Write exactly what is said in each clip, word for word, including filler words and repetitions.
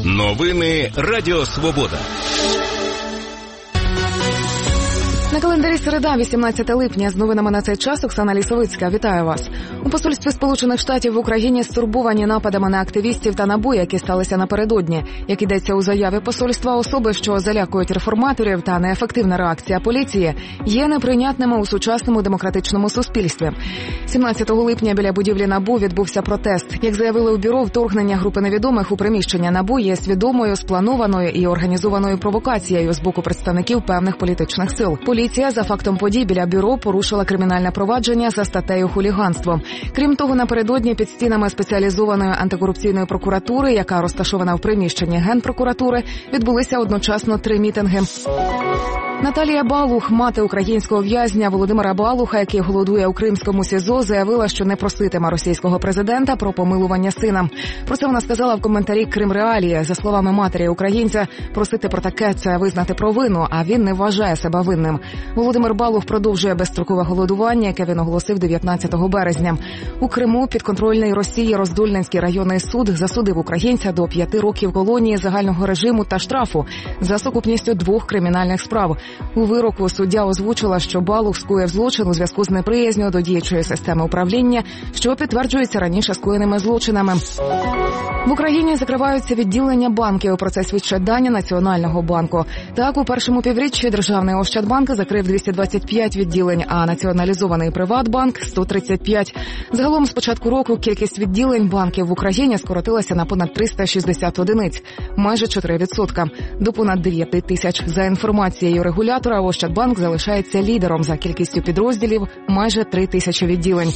Новини Радіо Свобода. На календарі середа, вісімнадцяте липня. З новинами на цей час Оксана Лісовицька. Вітаю вас. У посольстві Сполучених Штатів в Україні стурбовані нападами на активістів та НАБУ, які сталися напередодні. Як йдеться у заяві посольства, особи, що залякують реформаторів, та неефективна реакція поліції є неприйнятними у сучасному демократичному суспільстві. сімнадцятого липня біля будівлі НАБУ відбувся протест. Як заявили у бюро, вторгнення групи невідомих у приміщення НАБУ є свідомою, спланованою і організованою провокацією з боку представників певних політичних сил. Поліція за фактом подій біля бюро порушила кримінальне провадження за статтею хуліганство. Крім того, напередодні під стінами спеціалізованої антикорупційної прокуратури, яка розташована в приміщенні Генпрокуратури, відбулися одночасно три мітинги. Наталія Балух, мати українського в'язня Володимира Балуха, який голодує у кримському СІЗО, заявила, що не проситиме російського президента про помилування сина. Про це вона сказала в коментарі «Кримреалії». За словами матері українця, просити про таке – це визнати провину, а він не вважає себе винним. Володимир Балух продовжує безстрокове голодування, яке він оголосив дев'ятнадцятого березня. У Криму підконтрольний Росії Роздольненський районний суд засудив українця до п'яти років колонії загального режиму та штрафу за сукупністю двох кримінальних справ. У вироку суддя озвучила, що Балух скоїв злочин у зв'язку з неприязнью до діючої системи управління, що підтверджується раніше скоєними злочинами. В Україні закриваються відділення банків. Про це свідчать дані Національного банку. Так, у першому півріччі Державний Ощадбанк закрив двісті двадцять п'ять відділень, а націоналізований Приватбанк – сто тридцять п'ять. Загалом з початку року кількість відділень банків в Україні скоротилася на понад триста шістдесят одиниць, майже чотири відсотки, до понад дев'ять тисяч. За інформацією регулятора, Ощадбанк залишається лідером за кількістю підрозділів – майже три тисячі відділень.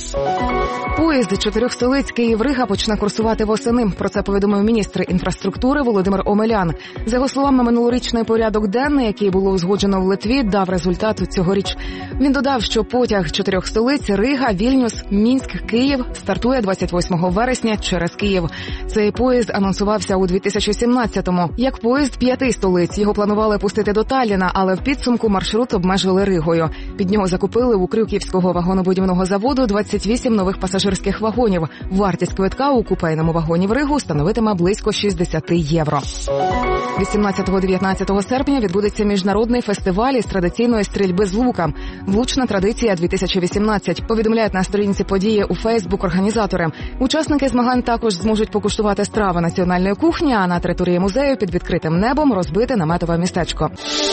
Поїзд чотирьох столиць Київ-Рига почне курсувати восени. Про це повідомив міністр інфраструктури Володимир Омелян. За його словами, минулорічний порядок денний, який було узгоджено в Литві, дав результат цьогоріч. Він додав, що потяг чотирьох столиць Рига, Вільнюс, Мінськ, Київ стартує двадцять восьмого вересня через Київ. Цей поїзд анонсувався у дві тисячі сімнадцятому. Як поїзд п'яти столиць, його планували пустити до Талліна, але в підсумку маршрут обмежили Ригою. Під нього закупили у Крюківського вагонобудівного заводу двадцять вісім нових пасажирських вагонів. Вартість квитка у купейному вагоні в Ригу становитиме близько шістдесят євро. вісімнадцятого-дев'ятнадцятого серпня відбудеться міжнародний фестиваль із традиційної стрільби з лука. Влучна традиція дві тисячі вісімнадцять, повідомляють на сторінці події у Фейсбук організатори. Учасники змагань також зможуть покуштувати страви національної кухні, а на території музею під відкритим небом розбите наметове містечко.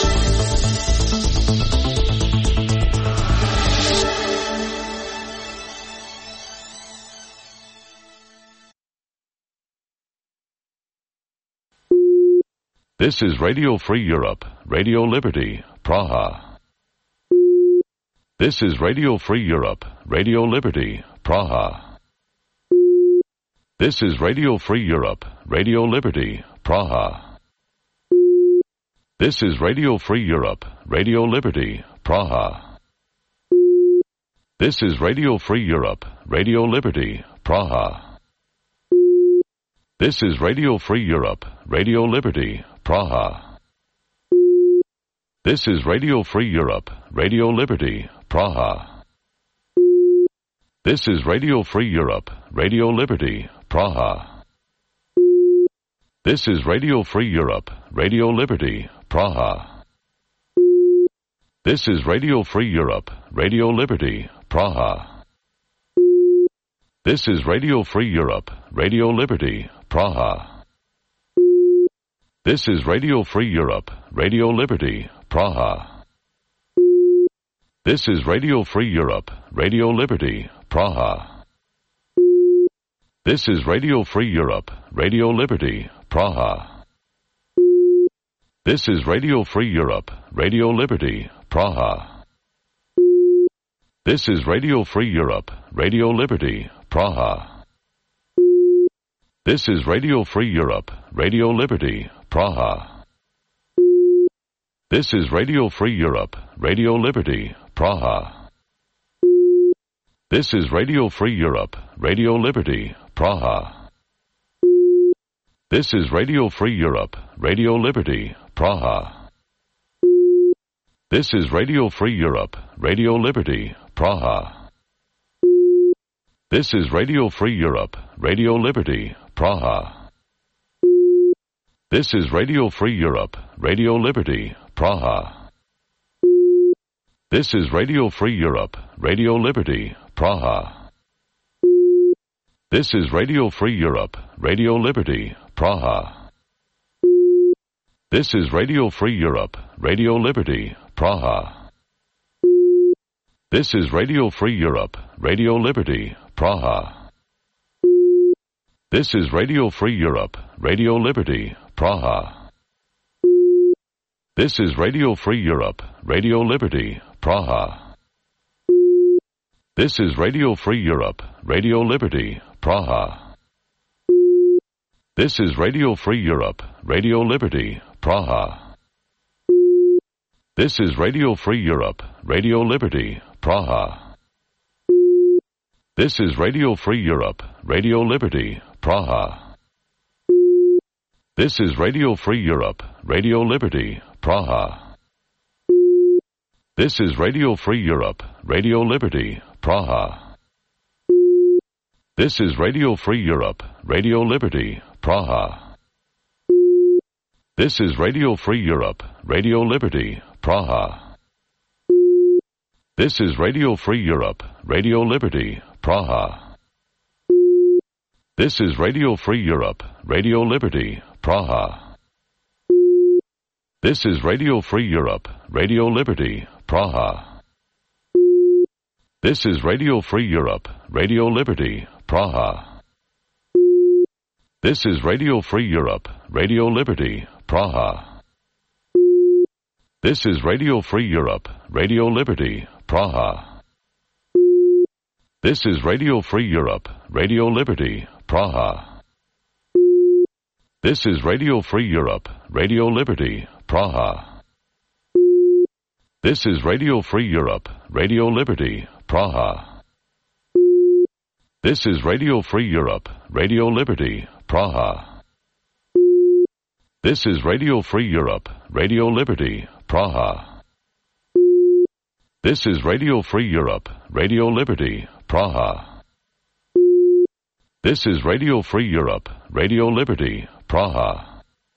This is Radio Free Europe, Radio Liberty, Praha. This is Radio Free Europe, Radio Liberty, Praha. This is Radio Free Europe, Radio Liberty, Praha. This is Radio Free Europe, Radio Liberty, Praha. This is Radio Free Europe, Radio Liberty, Praha. This is Radio Free Europe, Radio Liberty, Praha. This is Radio Free Europe, Radio Liberty, Praha. This is Radio Free Europe, Radio Liberty, Praha. This is Radio Free Europe, Radio Liberty, Praha. This is Radio Free Europe, Radio Liberty, Praha. This is Radio Free Europe, Radio Liberty, Praha. This is Radio Free Europe, Radio Liberty, Praha. This is Radio Free Europe, Radio Liberty, Praha. This is Radio Free Europe, Radio Liberty, Praha. This is Radio Free Europe, Radio Liberty, Praha. This is Radio Free Europe, Radio Liberty, Praha. This is Radio Free Europe, Radio Liberty, Praha. This is Radio Free Europe, Radio Liberty, Praha. This is Radio Free Europe, Radio Liberty, Praha. This is Radio Free Europe, Radio Liberty, Praha. This is Radio Free Europe, Radio Liberty, Praha. This is Radio Free Europe, Radio Liberty, Praha. This is Radio Free Europe, Radio Liberty, Praha. This is Radio Free Europe, Radio Liberty, Praha. This is Radio Free Europe, Radio Liberty, Praha. This is Radio Free Europe, Radio Liberty, Praha. This is Radio Free Europe, Radio Liberty, Praha. This is Radio Free Europe, Radio Liberty, Praha. This is Radio Free Europe, Radio Liberty, Praha. This is Radio Free Europe, Radio Liberty, Praha. This is Radio Free Europe, Radio Liberty, Praha. This is Radio Free Europe, Radio Liberty, Praha. This is Radio Free Europe, Radio Liberty, Praha. This is Radio Free Europe, Radio Liberty, Praha. This is Radio Free Europe, Radio Liberty, Praha. This is Radio Free Europe, Radio Liberty, Praha. This is Radio Free Europe, Radio Liberty, Praha. This is Radio Free Europe, Radio Liberty, Praha. This is Radio Free Europe, Radio Liberty, Praha. This is Radio Free Europe, Radio Liberty, Praha. This is Radio Free Europe, Radio Liberty, Praha. This is Radio Free Europe, Radio Liberty, Praha. This is Radio Free Europe, Radio Liberty, Praha. This is Radio Free Europe, Radio Liberty, Praha. This is Radio Free Europe, Radio Liberty, Praha. This is Radio Free Europe, Radio Liberty, Praha. This is Radio Free Europe, Radio Liberty, Praha. This is Radio Free Europe, Radio Liberty, Praha. This is Radio Free Europe, Radio Liberty, Praha. This is Radio Free Europe, Radio Liberty, Praha.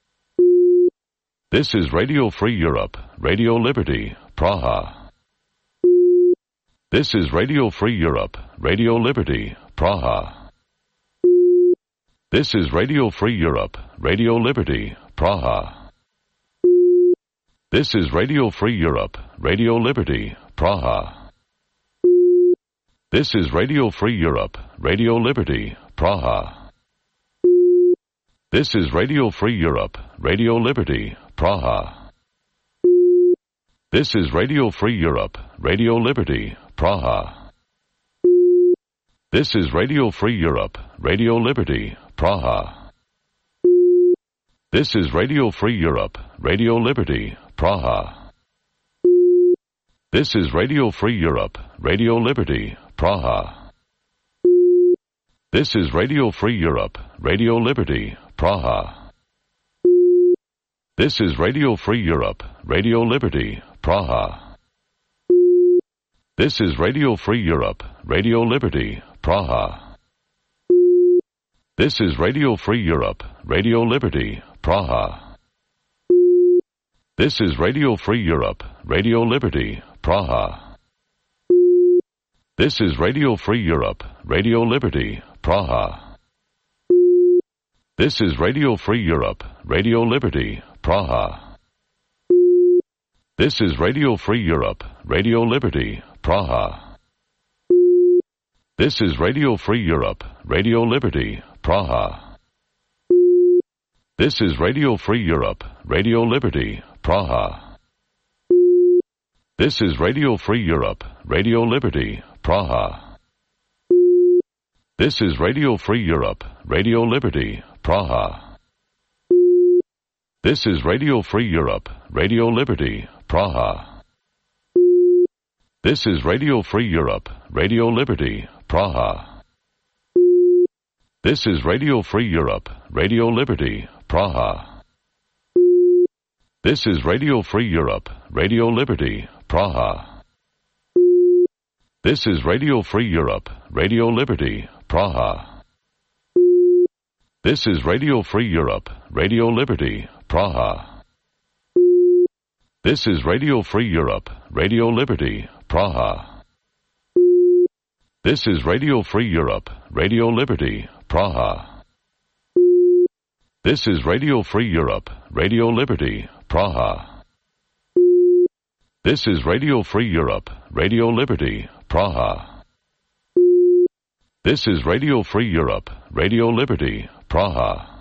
This is Radio Free Europe, Radio Liberty, Praha. This is Radio Free Europe, Radio Liberty, Praha. This is Radio Free Europe, Radio Liberty, Praha. This is Radio Free Europe, Radio Liberty, Praha. This is Radio Free Europe, Radio Liberty, Praha. This is Radio Free Europe, Radio Liberty, Praha. This is Radio Free Europe, Radio Liberty, Praha. This is Radio Free Europe, Radio Liberty, Praha. This is Radio Free Europe, Radio Liberty, Praha. This is Radio Free Europe, Radio Liberty, Praha. This is Radio Free Europe, Radio Liberty, Praha. This is Radio Free Europe, Radio Liberty, Praha. This is Radio Free Europe, Radio Liberty, Praha. This is Radio Free Europe, Radio Liberty, Praha. This is Radio Free Europe, Radio Liberty, Praha. This is Radio Free Europe, Radio Liberty, Praha. This is Radio Free Europe, Radio Liberty, Praha. This is Radio Free Europe, Radio Liberty, Praha. This is Radio Free Europe, Radio Liberty, Praha. This is Radio Free Europe, Radio Liberty, Praha. This is Radio Free Europe, Radio Liberty, Praha. This is Radio Free Europe, Radio Liberty, Praha. This is Radio Free Europe, Radio Liberty, Praha. This is Radio Free Europe, Radio Liberty, Praha. This is Radio Free Europe, Radio Liberty, Praha. This is Radio Free Europe, Radio Liberty, Praha. This is Radio Free Europe, Radio Liberty, Praha. This is Radio Free Europe, Radio Liberty, Praha. This is Radio Free Europe, Radio Liberty, Praha. This is Radio Free Europe, Radio Liberty, Praha. This is Radio Free Europe, Radio Liberty, Praha. This is Radio Free Europe, Radio Liberty, Praha. This is Radio Free Europe, Radio Liberty, Praha.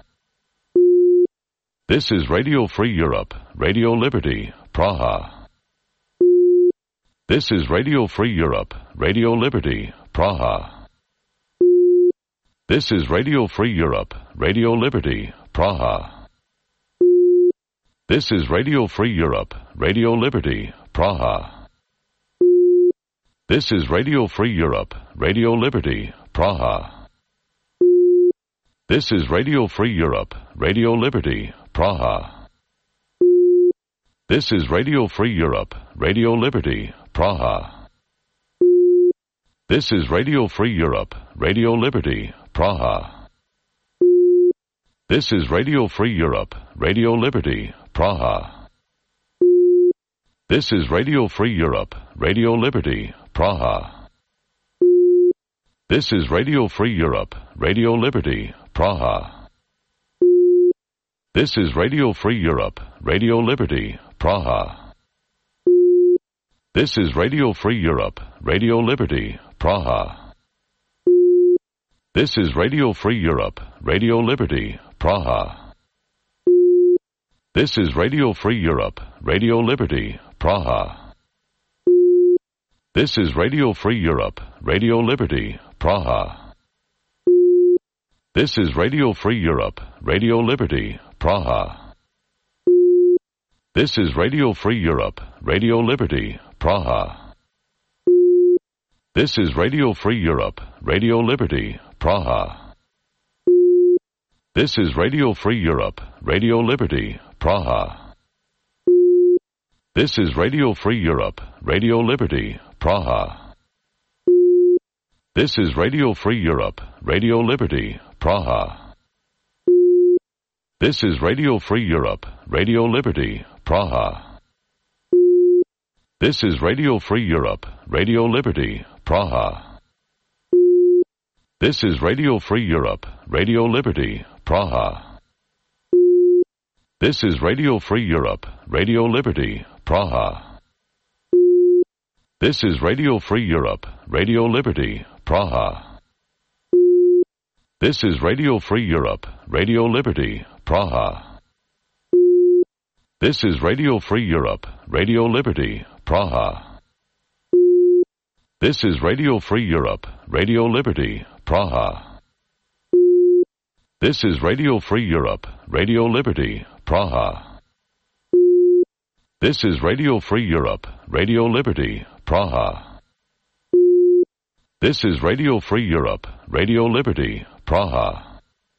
This is Radio Free Europe, Radio Liberty, Praha. This is Radio Free Europe, Radio Liberty, Praha. This is Radio Free Europe, Radio Liberty, Praha. This is Radio Free Europe, Radio Liberty, Praha. This is Radio Free Europe, Radio Liberty, Praha. This is Radio Free Europe, Radio Liberty, Praha. This is Radio Free Europe, Radio Liberty, Praha. This is Radio Free Europe, Radio Liberty, Praha. This is Radio Free Europe, Radio Liberty, Praha. This is Radio Free Europe, Radio Liberty, Praha. This is Radio Free Europe, Radio Liberty, Praha. This is Radio Free Europe, Radio Liberty, Praha. This is Radio Free Europe, Radio Liberty, Praha. This is Radio Free Europe, Radio Liberty, Praha. This is Radio Free Europe, Radio Liberty, Praha. This is Radio Free Europe, Radio Liberty, Praha. This is Radio Free Europe, Radio Liberty, Praha. This is Radio Free Europe, Radio Liberty, Praha. This is Radio Free Europe, Radio Liberty, Praha. This is Radio Free Europe, Radio Liberty, Praha. This is Radio Free Europe, Radio Liberty, Praha. This is Radio Free Europe, Radio Liberty, Praha. This is Radio Free Europe, Radio Liberty, Praha. This is Radio Free Europe, Radio Liberty, Praha. This is Radio Free Europe, Radio Liberty, Praha. This is Radio Free Europe, Radio Liberty, Praha. This is Radio Free Europe, Radio Liberty, Praha. This is Radio Free Europe, Radio Liberty, Praha. This is Radio Free Europe, Radio Liberty, Praha. This is Radio Free Europe, Radio Liberty, Praha. This is Radio Free Europe, Radio Liberty, Praha. This is Radio Free Europe, Radio Liberty, Praha. This is Radio Free Europe, Radio Liberty, Praha.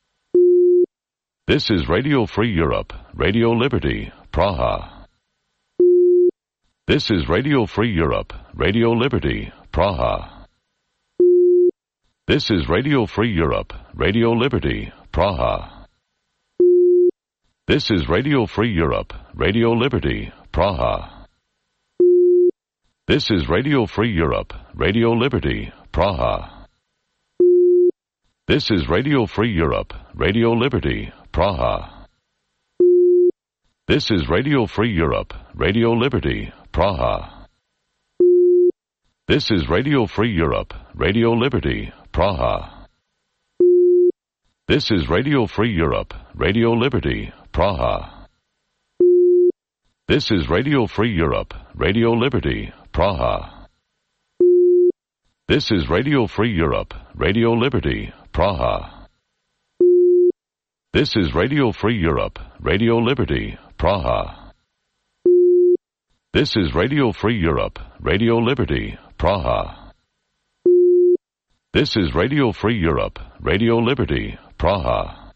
This is Radio Free Europe, Radio Liberty, Praha. This is Radio Free Europe, Radio Liberty, Praha. This is Radio Free Europe, Radio Liberty, Praha. This is Radio Free Europe, Radio Liberty, Praha. This is Radio Free Europe, Radio Liberty, Praha. This is Radio Free Europe, Radio Liberty, Praha. This is Radio Free Europe, Radio Liberty, Praha. This is Radio Free Europe, Radio Liberty, Praha. This is Radio Free Europe, Radio Liberty, Praha. This is Radio Free Europe, Radio Liberty, Praha. This is Radio Free Europe, Radio Liberty, Praha. This is Radio Free Europe, Radio Liberty, Praha. This is Radio Free Europe, Radio Liberty, Praha. This is Radio Free Europe, Radio Liberty, Praha.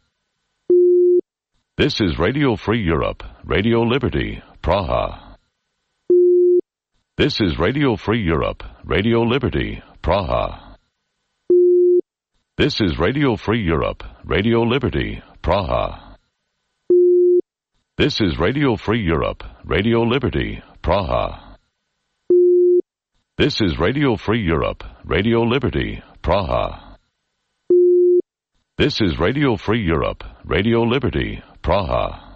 This is Radio Free Europe, Radio Liberty, Praha. This is Radio Free Europe, Radio Liberty, Praha. This is Radio Free Europe, Radio Liberty, Praha. This is Radio Free Europe, Radio Liberty, Praha. This is Radio Free Europe, Radio Liberty, Praha. This is Radio Free Europe, Radio Liberty, Praha.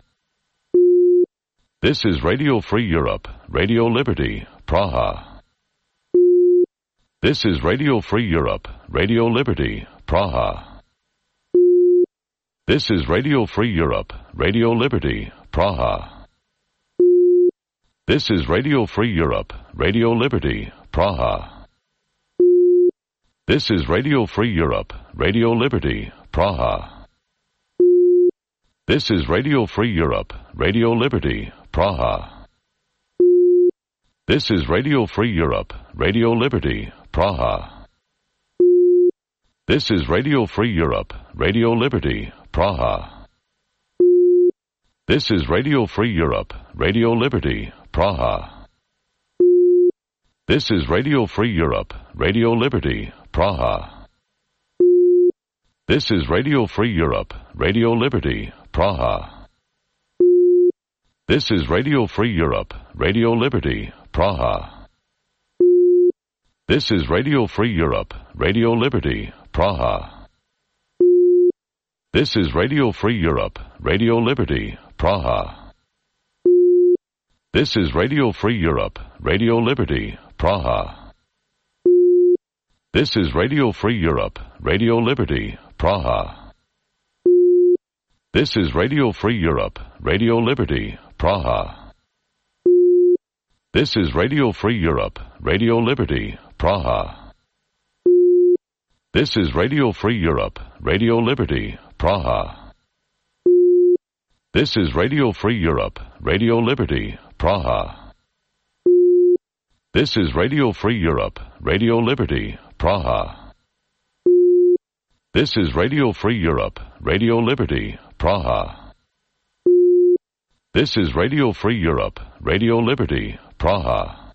This is Radio Free Europe, Radio Liberty, Praha. This is Radio Free Europe, Radio Liberty, Praha. This is Radio Free Europe, Radio Liberty, Praha. This is Radio Free Europe, Radio Liberty, Praha. This is Radio Free Europe, Radio Liberty, Praha. This is Radio Free Europe, Radio Liberty, Praha. This is Radio Free Europe, Radio Liberty, Praha. This is Radio Free Europe, Radio Liberty, Praha. This is Radio Free Europe, Radio Liberty, Praha. This is Radio Free Europe, Radio Liberty, Praha. This is Radio Free Europe, Radio Liberty, Praha. This is Radio Free Europe, Radio Liberty, Praha. This is Radio Free Europe, Radio Liberty, Praha. This is Radio Free Europe, Radio Liberty, Praha. This is Radio Free Europe, Radio Liberty, Praha. This is Radio Free Europe, Radio Liberty, Praha. This is Radio Free Europe, Radio Liberty, Praha. This is Radio Free Europe, Radio Liberty, Praha. This is Radio Free Europe, Radio Liberty, Praha. This is Radio Free Europe, Radio Liberty, Praha. This is Radio Free Europe, Radio Liberty, Praha. This is Radio Free Europe, Radio Liberty, Praha. This is Radio Free Europe, Radio Liberty, Praha.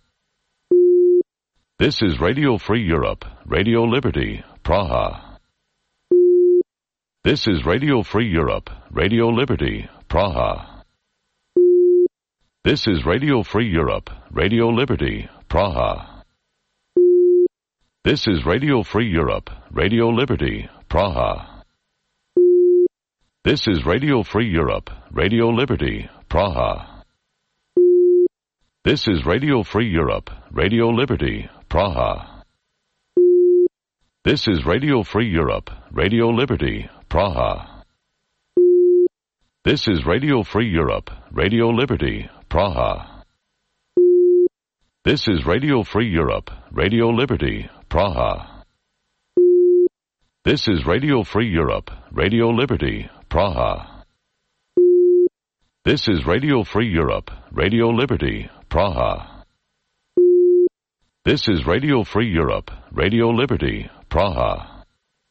This is Radio Free Europe, Radio Liberty, Praha. This is Radio Free Europe, Radio Liberty, Praha. This is Radio Free Europe, Radio Liberty, Praha. This is Radio Free Europe, Radio Liberty, Praha. This is Radio Free Europe, Radio Liberty, Praha. This is Radio Free Europe, Radio Liberty, Praha. This is Radio Free Europe, Radio Liberty, Praha. This is Radio Free Europe, Radio Liberty, Praha. This is Radio Free Europe, Radio Liberty, Praha. This is Radio Free Europe, Radio Liberty, Praha. This is Radio Free Europe, Radio Liberty, Praha. This is Radio Free Europe, Radio Liberty, Praha.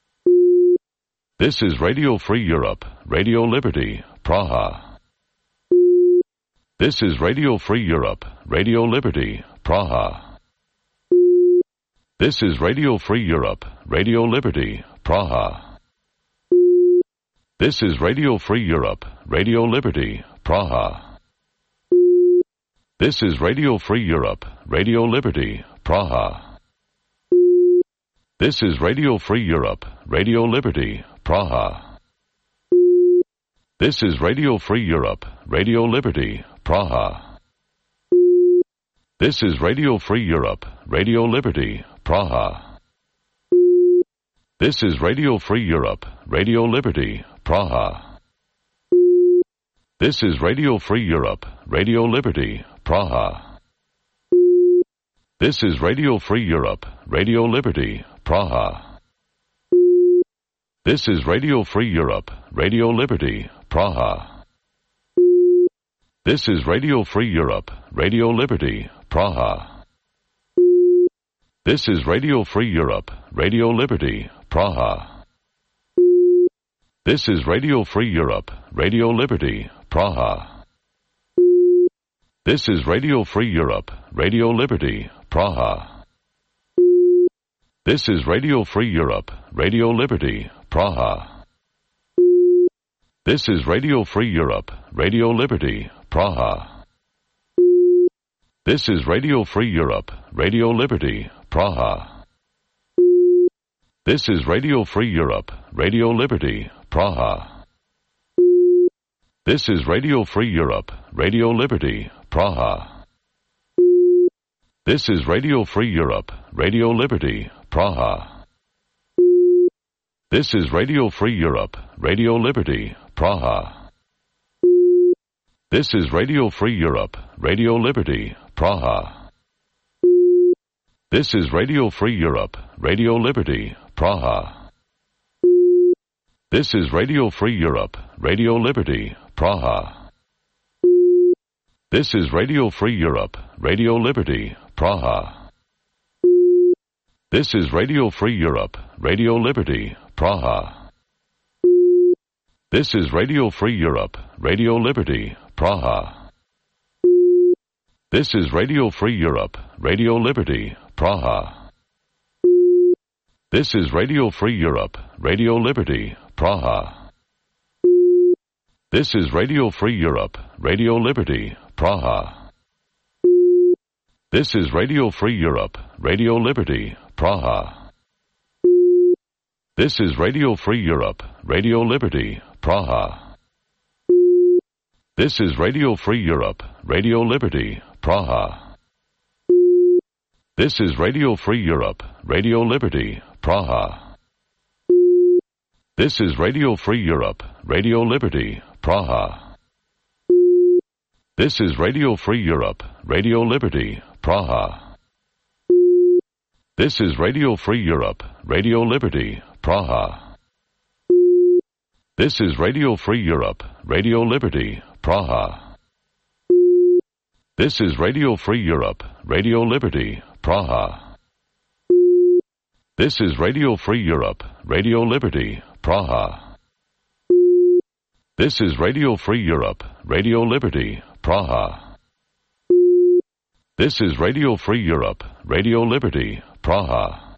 This is Radio Free Europe, Radio Liberty, Praha. This is Radio Free Europe, Radio Liberty, Praha. This is Radio Free Europe, Radio Liberty, Praha. This is Radio Free Europe, Radio Liberty, Praha. This is Radio Free Europe, Radio Liberty, Praha. This is Radio Free Europe, Radio Liberty, Praha. This is Radio Free Europe, Radio Liberty, Praha. This is Radio Free Europe, Radio Liberty, Praha. This is Radio Free Europe, Radio Liberty, Praha. This is Radio Free Europe, Radio Liberty, Praha. This is Radio Free Europe, Radio Liberty, Praha. This is Radio Free Europe, Radio Liberty, Praha. This is Radio Free Europe, Radio Liberty, Praha. This is Radio Free Europe, Radio Liberty, Praha. This is Radio Free Europe, Radio Liberty, Praha. This is Radio Free Europe, Radio Liberty, Praha. This is Radio Free Europe, Radio Liberty, Praha. This is Radio Free Europe, Radio Liberty, Praha. This is Radio Free Europe, Radio Liberty, Praha. This is Radio Free Europe, Radio Liberty, Praha. This is Radio Free Europe, Radio Liberty, Praha. This is Radio Free Europe, Radio Liberty, Praha. This is Radio Free Europe, Radio Liberty, Praha. This is Radio Free Europe, Radio Liberty, Praha. This is Radio Free Europe, Radio Liberty, Praha. This is Radio Free Europe, Radio Liberty, Praha. This is Radio Free Europe, Radio Liberty, Praha. This is Radio Free Europe, Radio Liberty, Praha. This is Radio Free Europe, Radio Liberty, Praha. This is Radio Free Europe, Radio Liberty, Praha. This is Radio Free Europe, Radio Liberty, Praha. This is Radio Free Europe, Radio Liberty, Praha. This is Radio Free Europe, Radio Liberty, Praha. This is Radio Free Europe, Radio Liberty, Praha. This is Radio Free Europe, Radio Liberty, Praha. This is Radio Free Europe, Radio Liberty, Praha. This is Radio Free Europe, Radio Liberty, Praha. This is Radio Free Europe, Radio Liberty, Praha. This is Radio Free Europe, Radio Liberty, Praha. This is Radio Free Europe, Radio Liberty, Praha. This is Radio Free Europe, Radio Liberty, Praha. This is Radio Free Europe, Radio Liberty, Praha. This is Radio Free Europe, Radio Liberty, Praha. This is Radio Free Europe, Radio Liberty, Praha.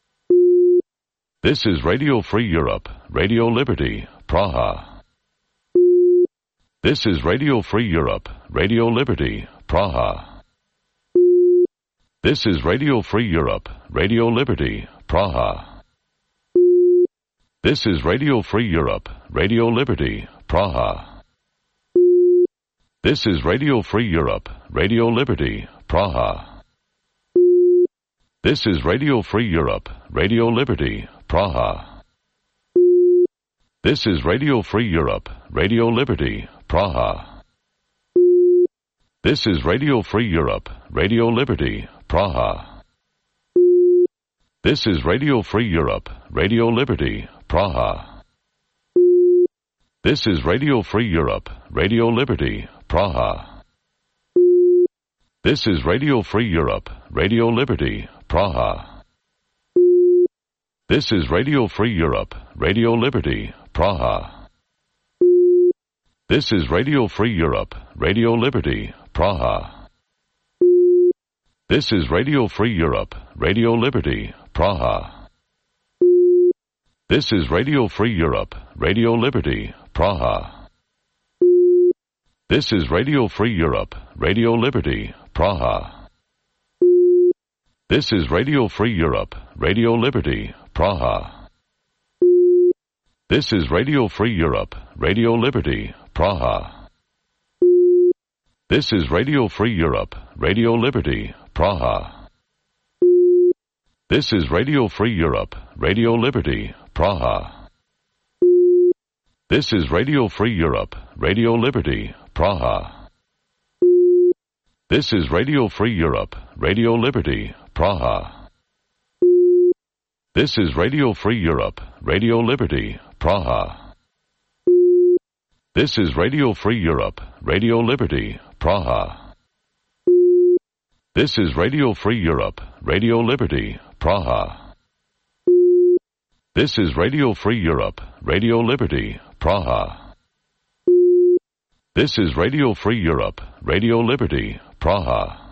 This is Radio Free Europe, Radio Liberty, Praha. This is Radio Free Europe, Radio Liberty, Praha. This is Radio Free Europe, Radio Liberty, Praha. This is Radio Free Europe, Radio Liberty, Praha. This is Radio Free Europe, Radio Liberty, Praha. This is Radio Free Europe, Radio Liberty, Praha. This is Radio Free Europe, Radio Liberty, Praha. This is Radio Free Europe, Radio Liberty, Praha. This is Radio Free Europe, Radio Liberty, Praha. This is Radio Free Europe, Radio Liberty, Praha. This is Radio Free Europe, Radio Liberty, Praha. This is Radio Free Europe, Radio Liberty, Praha. This is Radio Free Europe, Radio Liberty, Praha. This is Radio Free Europe, Radio Liberty, Praha. This is Radio Free Europe, Radio Liberty, Praha. This is Radio Free Europe, Radio Liberty, Praha. This is Radio Free Europe, Radio Liberty, Praha. This is Radio Free Europe, Radio Liberty, Praha. This is Radio Free Europe, Radio Liberty, Praha. This is Radio Free Europe, Radio Liberty, Praha. This is Radio Free Europe, Radio Liberty, Praha. This is Radio Free Europe, Radio Liberty, Praha. This is Radio Free Europe, Radio Liberty, Praha. This is Radio Free Europe, Radio Liberty, Praha. This is Radio Free Europe, Radio Liberty, Praha. This is Radio Free Europe, Radio Liberty, Praha. This is Radio Free Europe, Radio Liberty, Praha.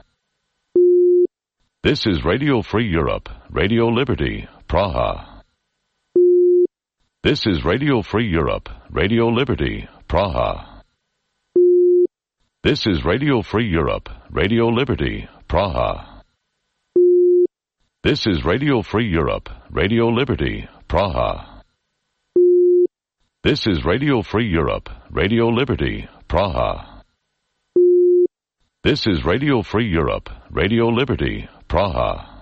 This is Radio Free Europe, Radio Liberty, Praha. This is Radio Free Europe, Radio Liberty, Praha. This is Radio Free Europe, Radio Liberty, Praha. This is Radio Free Europe, Radio Liberty, Praha. This is Radio Free Europe, Radio Liberty, Praha. This is Radio Free Europe, Radio Liberty, Praha.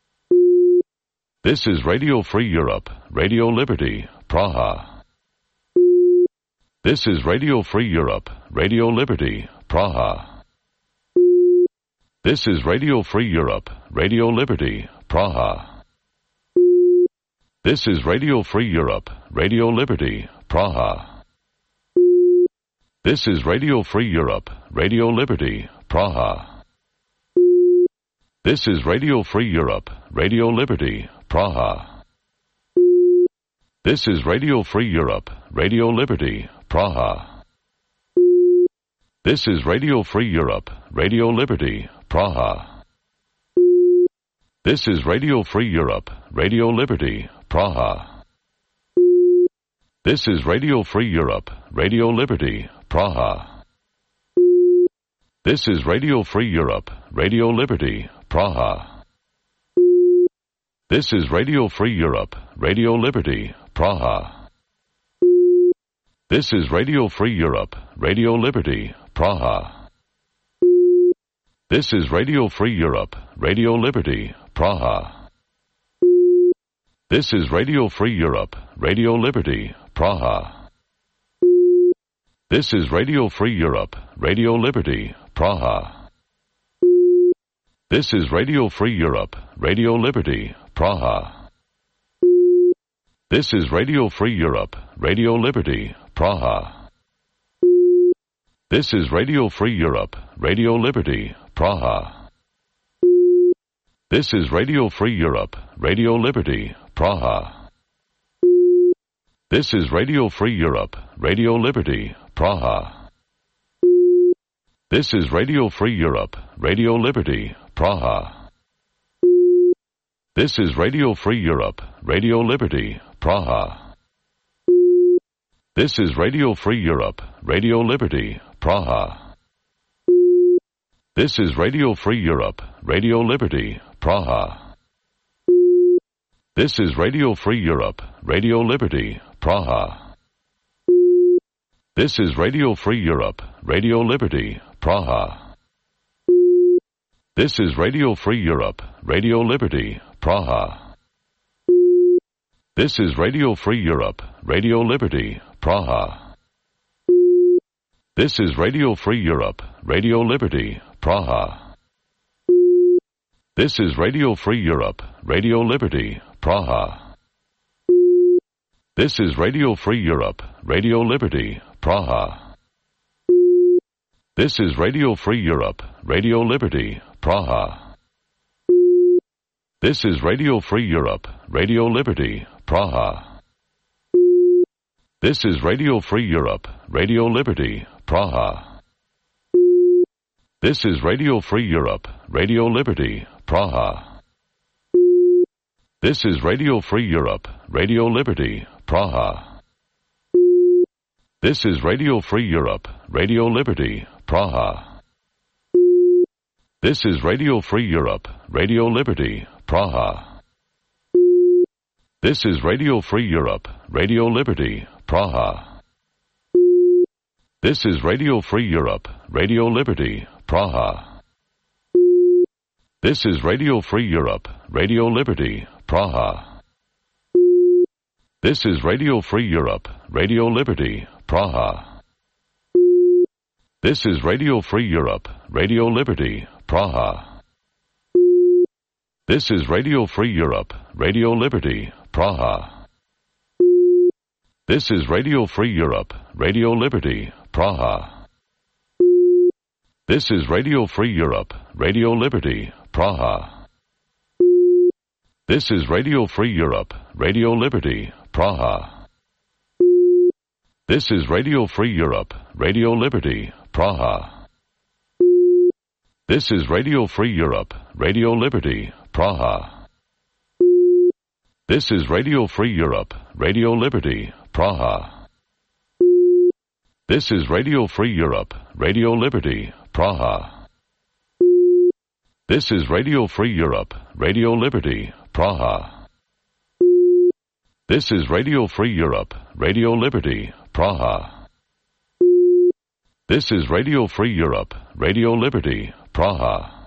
This is Radio Free Europe, Radio Liberty, Praha. This is Radio Free Europe, Radio Liberty, Praha. This is Radio Free Europe, Radio Liberty, Praha. This is Radio Free Europe, Radio Liberty, Praha. This is Radio Free Europe, Radio Liberty, Praha. This is Radio Free Europe, Radio Liberty, Praha. This is Radio Free Europe, Radio Liberty, Praha. This is Radio Free Europe, Radio Liberty, Praha. This is Radio Free Europe, Radio Liberty, Praha. This is Radio Free Europe, Radio Liberty, Praha. This is Radio Free Europe, Radio Liberty, Praha. This is Radio Free Europe, Radio Liberty, Praha. This is Radio Free Europe, Radio Liberty, Praha. This is Radio Free Europe, Radio Liberty, Praha. This is Radio Free Europe, Radio Liberty, Praha. This is Radio Free Europe, Radio Liberty, Praha. This is Radio Free Europe, Radio Liberty, Praha. This is Radio Free Europe, Radio Liberty, Praha. This is Radio Free Europe, Radio Liberty, Praha. This is Radio Free Europe, Radio Liberty, Praha. This is Radio Free Europe, Radio Liberty, Praha. This is Radio Free Europe, Radio Liberty, Praha. This is Radio Free Europe, Radio Liberty, Praha. This is Radio Free Europe, Radio Liberty, Praha. This is Radio Free Europe, Radio Liberty, Praha. This is Radio Free Europe, Radio Liberty, Praha. This is Radio Free Europe, Radio Liberty, Praha. This is Radio Free Europe, Radio Liberty, Praha. This is Radio Free Europe, Radio Liberty, Praha. This is Radio Free Europe, Radio Liberty, Praha. This is Radio Free Europe, Radio Liberty, Praha. This is Radio Free Europe, Radio Liberty, Praha. This is Radio Free Europe, Radio Liberty, Praha. This is Radio Free Europe, Radio Liberty, Praha. This is Radio Free Europe, Radio Liberty, Praha. This is Radio Free Europe, Radio Liberty, Praha. This is Radio Free Europe, Radio Liberty, Praha. This is Radio Free Europe, Radio Liberty, Praha. This is Radio Free Europe, Radio Liberty, Praha. This is Radio Free Europe, Radio Liberty, Praha. This is Radio Free Europe, Radio Liberty, Praha. This is Radio Free Europe, Radio Liberty, Praha. This is Radio Free Europe, Radio Liberty, Praha. This is Radio Free Europe, Radio Liberty, Praha. This is Radio Free Europe, Radio Liberty, Praha. This is Radio Free Europe, Radio Liberty, Praha. This is Radio Free Europe, Radio Liberty, Praha. This is Radio Free Europe, Radio Liberty, Praha. This is Radio Free Europe, Radio Liberty, Praha. This is Radio Free Europe, Radio Liberty, Praha. This is Radio Free Europe, Radio Liberty, Praha. This is Radio Free Europe, Radio Liberty, Praha. This is Radio Free Europe, Radio Liberty, Praha. This is Radio Free Europe, Radio Liberty, Praha. This is Radio Free Europe, Radio Liberty, Praha.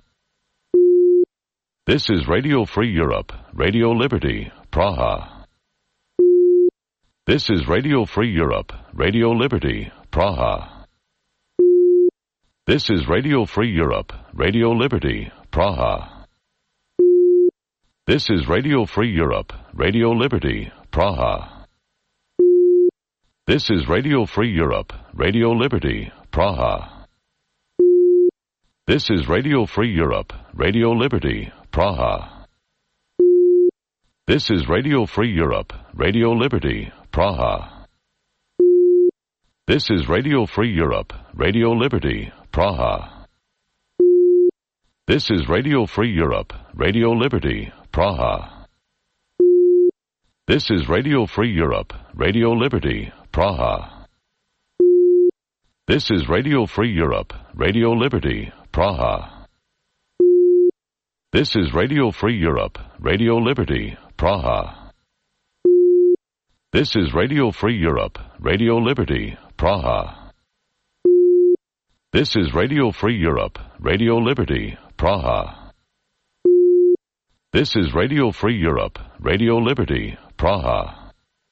This is Radio Free Europe, Radio Liberty, Praha. This is Radio Free Europe, Radio Liberty, Praha. This is Radio Free Europe, Radio Liberty, Praha. This is Radio Free Europe, Radio Liberty, Praha. This is Radio Free Europe, Radio Liberty, Praha. This is Radio Free Europe, Radio Liberty, Praha. This is Radio Free Europe, Radio Liberty, Praha. This is Radio Free Europe, Radio Liberty, Praha. This is Radio Free Europe, Radio Liberty, Praha. This is Radio Free Europe, Radio Liberty, Praha. This is Radio Free Europe, Radio Liberty, Praha. This is Radio Free Europe, Radio Liberty, Praha. This is Radio Free Europe, Radio Liberty, Praha. This is Radio Free Europe, Radio Liberty, Praha. This is Radio Free Europe, Radio Liberty, Praha.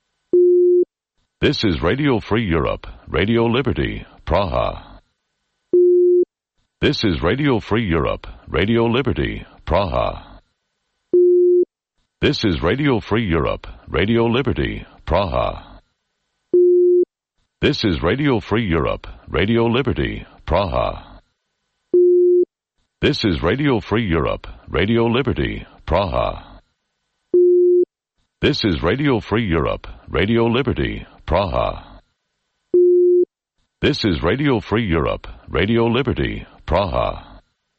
This is Radio Free Europe, Radio Liberty, Praha. This is Radio Free Europe, Radio Liberty, Praha. This is Radio Free Europe, Radio Liberty, Praha. This is Radio Free Europe, Radio Liberty, Praha. This is Radio Free Europe, Radio Liberty, Praha. This is Radio Free Europe, Radio Liberty, Praha. This is Radio Free Europe, Radio Liberty, Praha.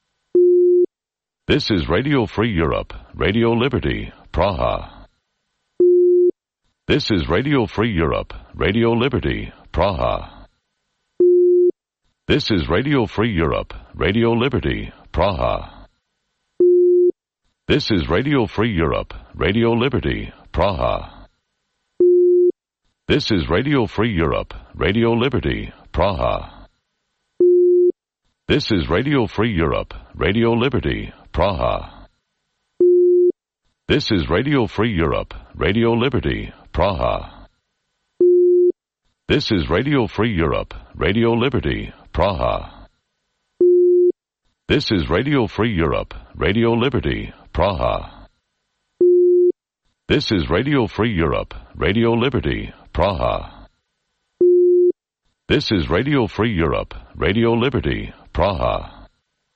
This is Radio Free Europe, Radio Liberty, Praha. This is Radio Free Europe, Radio Liberty, Praha. This is Radio Free Europe, Radio Liberty, Praha. This is Radio Free Europe, Radio Liberty, Praha. This is Radio Free Europe, Radio Liberty, Praha. This is Radio Free Europe, Radio Liberty, Praha. This is Radio Free Europe, Radio Liberty, Praha. This is Radio Free Europe, Radio Liberty, Praha. This is Radio Free Europe, Radio Liberty, Praha. This is Radio Free Europe, Radio Liberty, Praha. This is Radio Free Europe, Radio Liberty, Praha.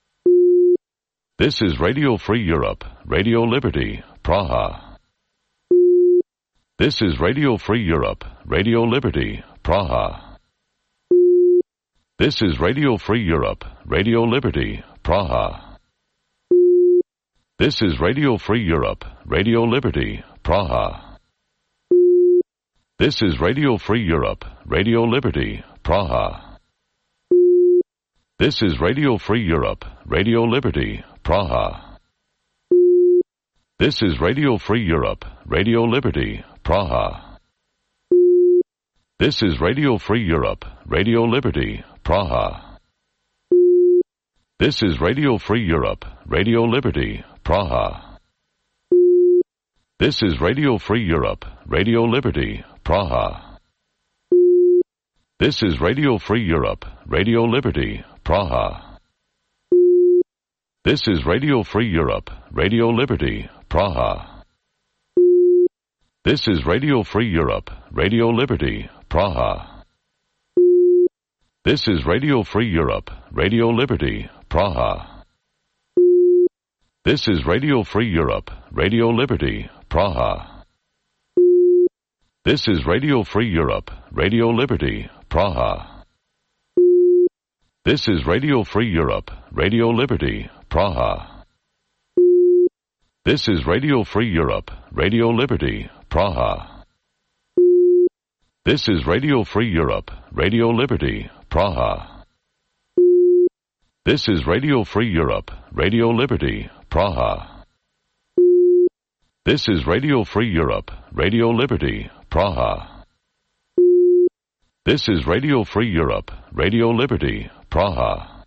This is Radio Free Europe, Radio Liberty, Praha. This is Radio Free Europe, Radio Liberty, Praha. This is Radio Free Europe, Radio Liberty, Praha. This is Radio Free Europe, Radio Liberty, Praha. This is Radio Free Europe, Radio Liberty, Praha. This is Radio Free Europe, Radio Liberty, Praha. This is Radio Free Europe, Radio Liberty, Praha. This is Radio Free Europe, Radio Liberty, Praha. This is Radio Free Europe, Radio Liberty, Praha. This is Radio Free Europe, Radio Liberty, Praha. This is Radio Free Europe, Radio Liberty, Praha. This is Radio Free Europe, Radio Liberty, Praha. This is Radio Free Europe, Radio Liberty, Praha. This is Radio Free Europe, Radio Liberty, Praha. This is Radio Free Europe, Radio Liberty, Praha. This is Radio Free Europe, Radio Liberty, Praha. This is Radio Free Europe, Radio Liberty, Praha. This is Radio Free Europe, Radio Liberty, Praha. This is Radio Free Europe, Radio Liberty, Praha. This is Radio Free Europe, Radio Liberty, Praha. This is Radio Free Europe, Radio Liberty, Praha. This is Radio Free Europe, Radio Liberty, Praha.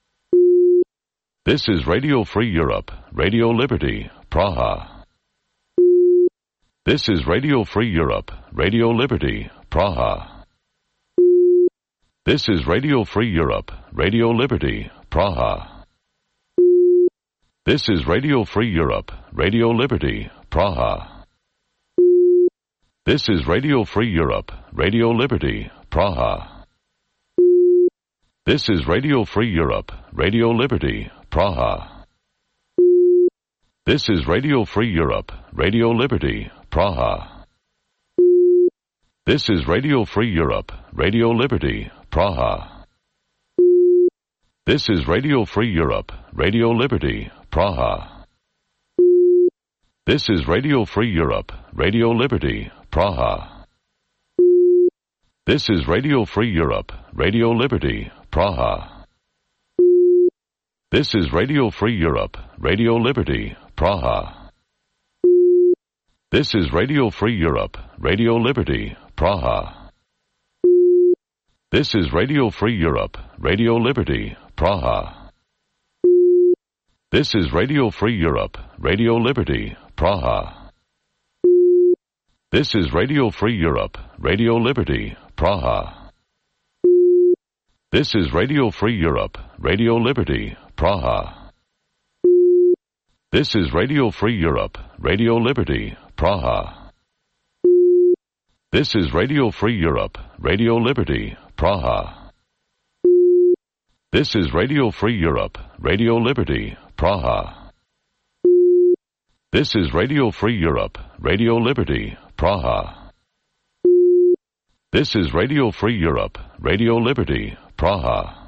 This is Radio Free Europe, Radio Liberty, Praha. This is Radio Free Europe, Radio Liberty, Praha. This is Radio Free Europe, Radio Liberty, Praha. This is Radio Free Europe, Radio Liberty, Praha. This is Radio Free Europe, Radio Liberty, Praha. This is Radio Free Europe, Radio Liberty, Praha. This is Radio Free Europe, Radio Liberty, Praha. This is Radio Free Europe, Radio Liberty, Praha. This is Radio Free Europe, Radio Liberty, Praha. This is Radio Free Europe, Radio Liberty, Praha. This is Radio Free Europe, Radio Liberty, Praha. This is Radio Free Europe, Radio Liberty, Praha. This is Radio Free Europe, Radio Liberty, Praha. This is Radio Free Europe, Radio Liberty, Praha. This is Radio Free Europe, Radio Liberty, Praha. This is Radio Free Europe, Radio Liberty, Praha. This is Radio Free Europe, Radio Liberty, Praha. This is Radio Free Europe, Radio Liberty, Praha. This is Radio Free Europe, Radio Liberty, Praha. This is Radio Free Europe, Radio Liberty, Praha. This is Radio Free Europe, Radio Liberty, Praha. This is Radio Free Europe, Radio Liberty, Praha.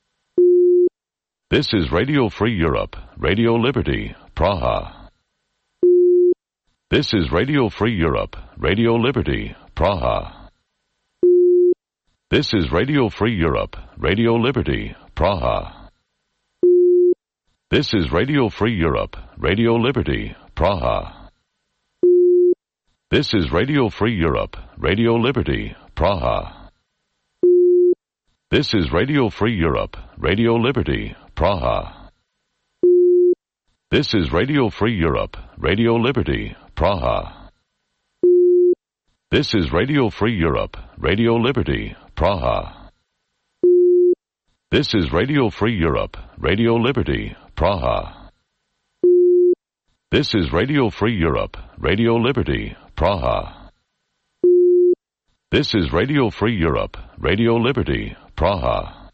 This is Radio Free Europe, Radio Liberty, Praha. This is Radio Free Europe, Radio Liberty, Praha. This is Radio Free Europe, Radio Liberty, Praha. This is Radio Free Europe, Radio Liberty, Praha. This is Radio Free Europe, Radio Liberty, Praha. This is Radio Free Europe, Radio Liberty, Praha. This is Radio Free Europe, Radio Liberty, Praha. This is Radio Free Europe, Radio Liberty, Praha. This is Radio Free Europe, Radio Liberty, Praha. This is Radio Free Europe, Radio Liberty, Praha. This is Radio Free Europe, Radio Liberty, Praha.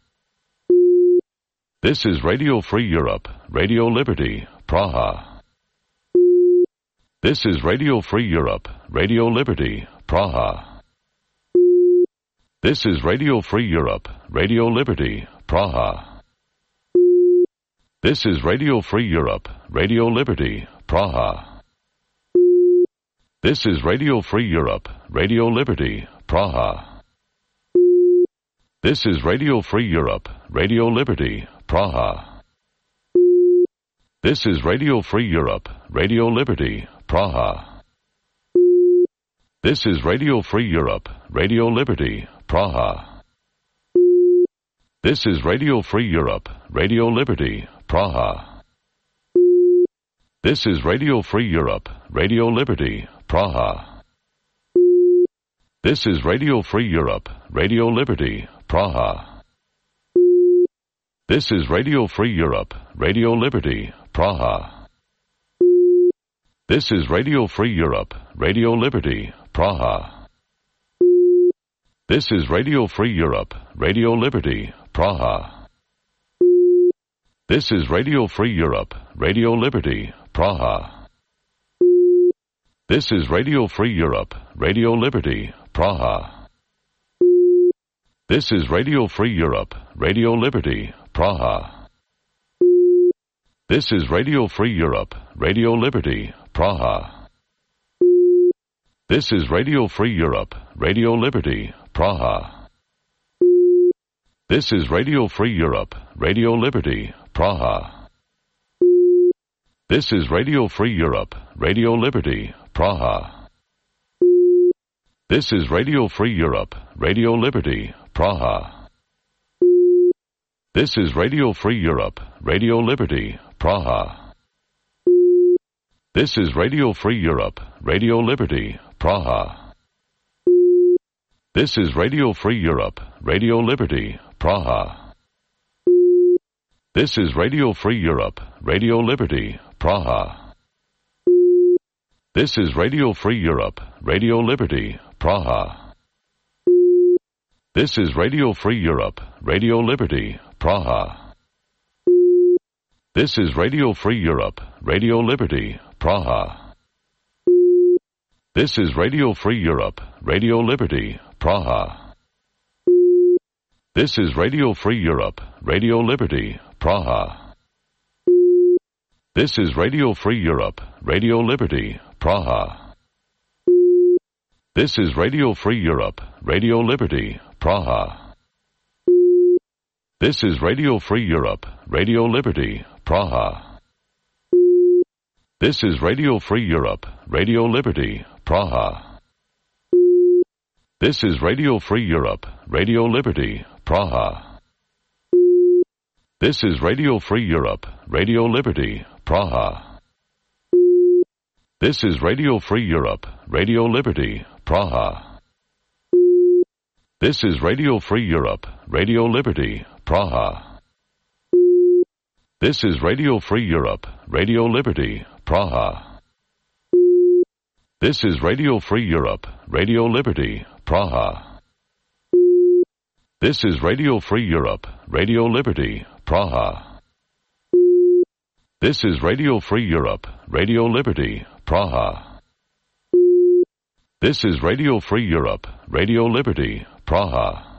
This is Radio Free Europe, Radio Liberty, Praha. This is Radio Free Europe, Radio Liberty, Praha. This is Radio Free Europe, Radio Liberty, Praha. This is Radio Free Europe, Radio Liberty, Praha. This is Radio Free Europe, Radio Liberty, Praha. This is Radio Free Europe, Radio Liberty, Praha. This is Radio Free Europe, Radio Liberty, Praha. This is Radio Free Europe, Radio Liberty, Praha. This is Radio Free Europe, Radio Liberty, Praha. This is Radio Free Europe, Radio Liberty, Praha. This is Radio Free Europe, Radio Liberty, Praha. This is Radio Free Europe, Radio Liberty, Praha. This is Radio Free Europe, Radio Liberty, Praha. This is Radio Free Europe, Radio Liberty, Praha. This is Radio Free Europe, Radio Liberty, Praha. This is Radio Free Europe, Radio Liberty, Praha. This is Radio Free Europe, Radio Liberty, Praha. This is Radio Free Europe, Radio Liberty, Praha. This is Radio Free Europe, Radio Liberty, Praha. This is Radio Free Europe, Radio Liberty, Praha. This is Radio Free Europe, Radio Liberty, Praha. This is Radio Free Europe, Radio Liberty, Praha. This is Radio Free Europe, Radio Liberty, Praha. This is Radio Free Europe, Radio Liberty, Praha. This is Radio Free Europe, Radio Liberty, Praha. This is Radio Free Europe, Radio Liberty, Praha. This is Radio Free Europe, Radio Liberty, Praha. This is Radio Free Europe, Radio Liberty, Praha. This is Radio Free Europe, Radio Liberty, Praha. This is Radio Free Europe, Radio Liberty, Praha. This is Radio Free Europe, Radio Liberty, Praha. This is Radio Free Europe, Radio Liberty, Praha. This is Radio Free Europe, Radio Liberty, Praha. This is Radio Free Europe, Radio Liberty, Praha. This is Radio Free Europe, Radio Liberty, Praha. This is Radio Free Europe, Radio Liberty, Praha. This is Radio Free Europe, Radio Liberty, Praha. This is Radio Free Europe, Radio Liberty, Praha. This is Radio Free Europe, Radio Liberty, Praha. This is Radio Free Europe, Radio Liberty, Praha. This is Radio Free Europe, Radio Liberty, Praha. This is Radio Free Europe, Radio Liberty, Praha. This is Radio Free Europe, Radio Liberty, Praha. This is Radio Free Europe, Radio Liberty, Praha.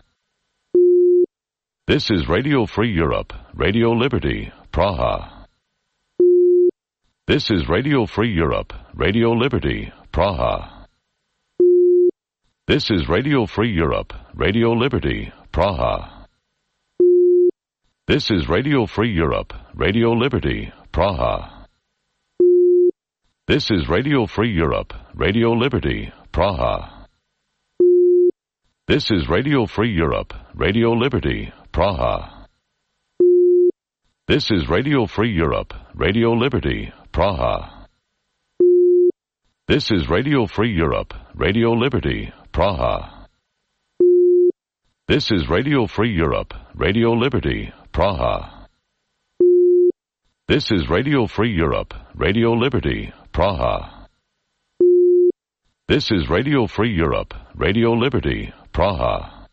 This is Radio Free Europe, Radio Liberty, Praha. This is Radio Free Europe, Radio Liberty, Praha. This is Radio Free Europe, Radio Liberty, Praha. This is Radio Free Europe, Radio Liberty, Praha. This is Radio Free Europe, Radio Liberty, Praha. This is Radio Free Europe, Radio Liberty, Praha. This is Radio Free Europe, Radio Liberty, Praha. This is Radio Free Europe, Radio Liberty, Praha. This is Radio Free Europe, Radio Liberty, Praha. This is Radio Free Europe, Radio Liberty, Praha. This is Radio Free Europe, Radio Liberty, Praha.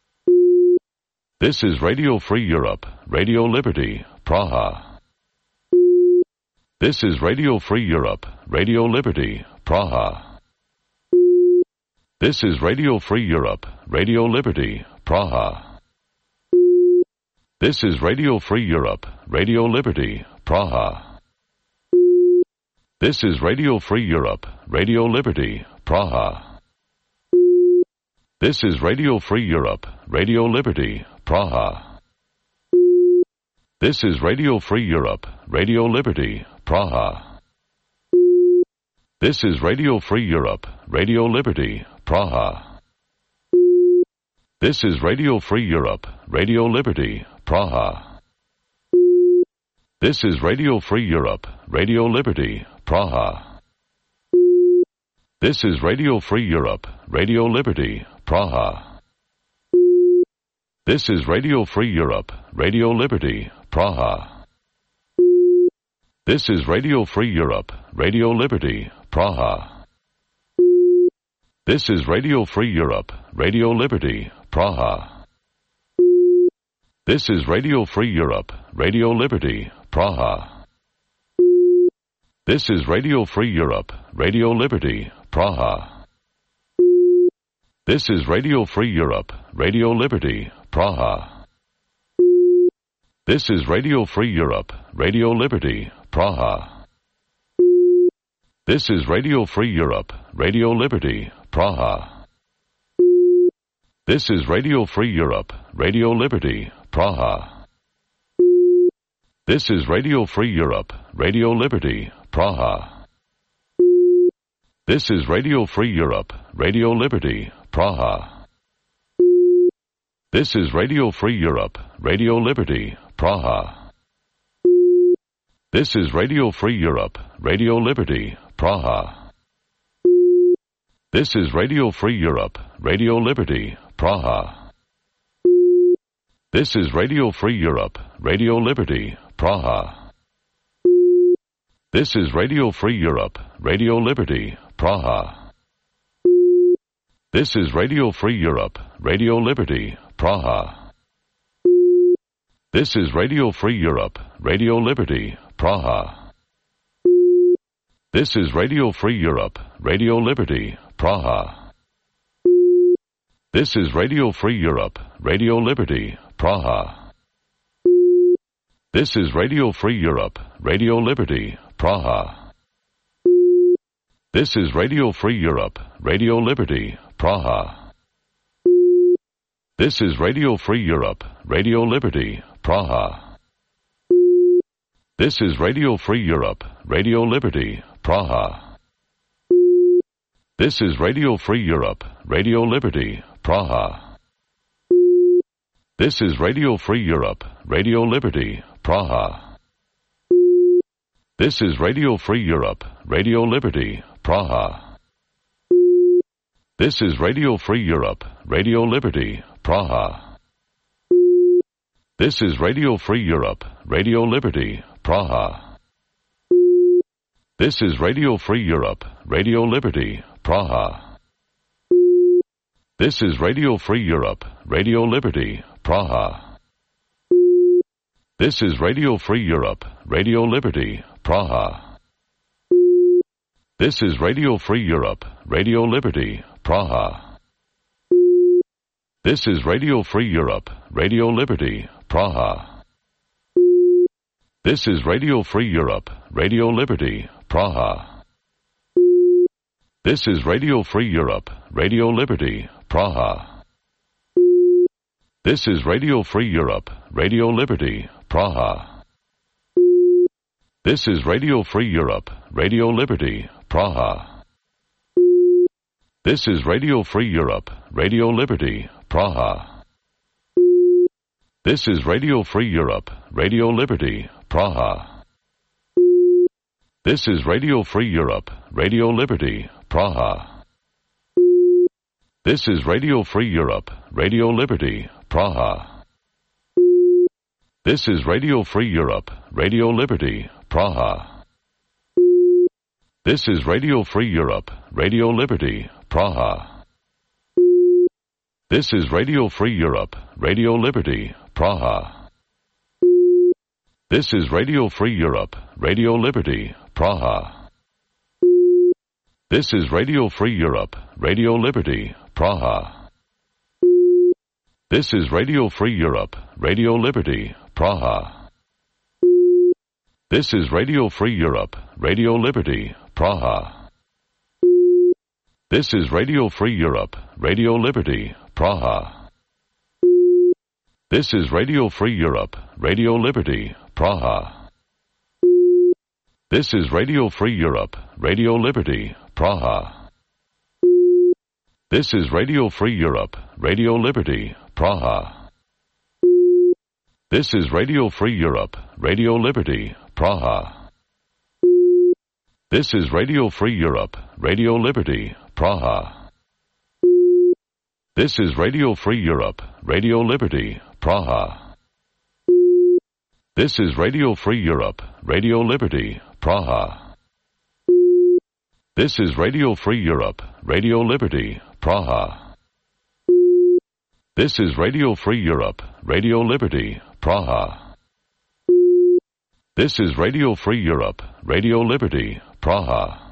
This is Radio Free Europe, Radio Liberty, Praha. This is Radio Free Europe, Radio Liberty, Praha. This is Radio Free Europe, Radio Liberty, Praha. This is Radio Free Europe, Radio Liberty, Praha. This is Radio Free Europe, Radio Liberty, Praha. This is Radio Free Europe, Radio Liberty, Praha. This is Radio Free Europe, Radio Liberty, Praha. This is Radio Free Europe, Radio Liberty, Praha. This is Radio Free Europe, Radio Liberty, Praha. This is Radio Free Europe, Radio Liberty, Praha. This is Radio Free Europe, Radio Liberty, Praha. This is Radio Free Europe, Radio Liberty, Praha. This is Radio Free Europe, Radio Liberty, Praha. This is Radio Free Europe, Radio Liberty, Praha. This is Radio Free Europe, Radio Liberty, Praha. This is Radio Free Europe, Radio Liberty, Praha. This is Radio Free Europe, Radio Liberty, Praha. This is Radio Free Europe, Radio Liberty, Praha. This is Radio Free Europe, Radio Liberty, Praha. This is Radio Free Europe, Radio Liberty, Praha. This is Radio Free Europe, Radio Liberty, Praha. This is Radio Free Europe, Radio Liberty, Praha. This is Radio Free Europe, Radio Liberty, Praha. This is Radio Free Europe, Radio Liberty, Praha. This is Radio Free Europe, Radio Liberty, Praha. This is Radio Free Europe, Radio Liberty, Praha. This is Radio Free Europe, Radio Liberty, Praha. This is Radio Free Europe, Radio Liberty, Praha. This is Radio Free Europe, Radio Liberty, Praha. This is Radio Free Europe, Radio Liberty, Praha. This is Radio Free Europe, Radio Liberty, Praha. This is Radio Free Europe, Radio Liberty, Praha. This is Radio Free Europe, Radio Liberty, Praha. This is Radio Free Europe, Radio Liberty, Praha. This is Radio Free Europe, Radio Liberty, Praha. This is Radio Free Europe, Radio Liberty, Praha. This is Radio Free Europe, Radio Liberty, Praha. This is Radio Free Europe, Radio Liberty, Praha. This is Radio Free Europe, Radio Liberty, Praha. This is Radio Free Europe, Radio Liberty, Praha. This is Radio Free Europe, Radio Liberty, Praha. This is Radio Free Europe, Radio Liberty, Praha. This is Radio Free Europe, Radio Liberty, Praha. This is Radio Free Europe, Radio Liberty, Praha. This is Radio Free Europe, Radio Liberty, Praha. This is Radio Free Europe, Radio Liberty, Praha. This is Radio Free Europe, Radio Liberty, Praha. This is Radio Free Europe, Radio Liberty, Praha. This is Radio Free Europe, Radio Liberty, Praha. This is Radio Free Europe, Radio Liberty, Praha. This is Radio Free Europe, Radio Liberty, Praha. This is Radio Free Europe, Radio Liberty, Praha. This is Radio Free Europe, Radio Liberty, Praha. This is Radio Free Europe, Radio Liberty, Praha. This is Radio Free Europe, Radio Liberty, Praha. This is Radio Free Europe, Radio Liberty, Praha. This is Radio Free Europe, Radio Liberty, Praha. This is Radio Free Europe, Radio Liberty, Praha. This is Radio Free Europe, Radio Liberty, Praha. This is Radio Free Europe, Radio Liberty, Praha. This is Radio Free Europe, Radio Liberty, Praha. This is Radio Free Europe, Radio Liberty, Praha. This is Radio Free Europe, Radio Liberty, Praha. This is Radio Free Europe, Radio Liberty, Praha. This is Radio Free Europe, Radio Liberty, Praha. This is Radio Free Europe, Radio Liberty, Praha. This is Radio Free Europe, Radio Liberty, Praha. This is Radio Free Europe, Radio Liberty, Praha. This is Radio Free Europe, Radio Liberty, Praha. This is Radio Free Europe, Radio Liberty, Praha. This is Radio Free Europe, Radio Liberty, Praha.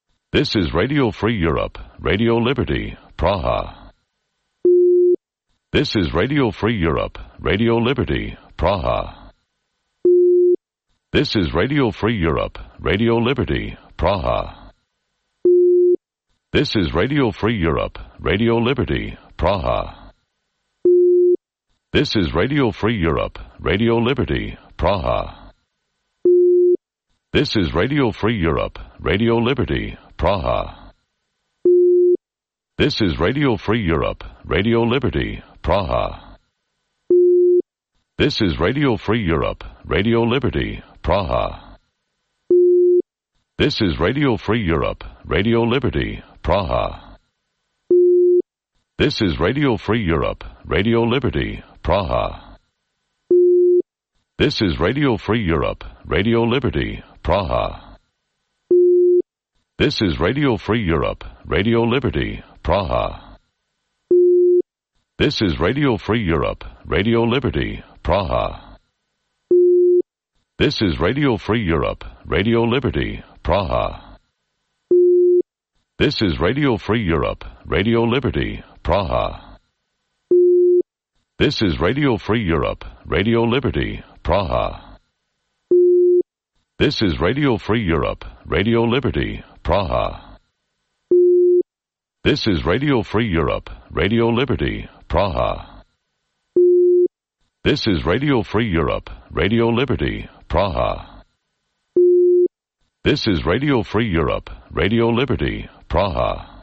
This is Radio Free Europe, Radio Liberty, Praha. This is Radio Free Europe, Radio Liberty, Praha. This is Radio Free Europe, Radio Liberty, Praha. This is Radio Free Europe, Radio Liberty, Praha. This is Radio Free Europe, Radio Liberty, Praha. This is Radio Free Europe, Radio Liberty, Praha. This is Radio Free Europe, Radio Liberty, Praha. This is Radio Free Europe, Radio Liberty, Praha. This is Radio Free Europe, Radio Liberty, Praha. This is Radio Free Europe, Radio Liberty, Praha. This is Radio Free Europe, Radio Liberty, Praha. This is Radio Free Europe, Radio Liberty, Praha. This is Radio Free Europe, Radio Liberty, Praha. This is Radio Free Europe, Radio Liberty, Praha. This is Radio Free Europe, Radio Liberty, Praha. This is Radio Free Europe, Radio Liberty, Praha. This is Radio Free Europe, Radio Liberty, Praha. This is Radio Free Europe, Radio Liberty, Praha. This is Radio Free Europe, Radio Liberty, Praha. This is Radio Free Europe, Radio Liberty, Praha.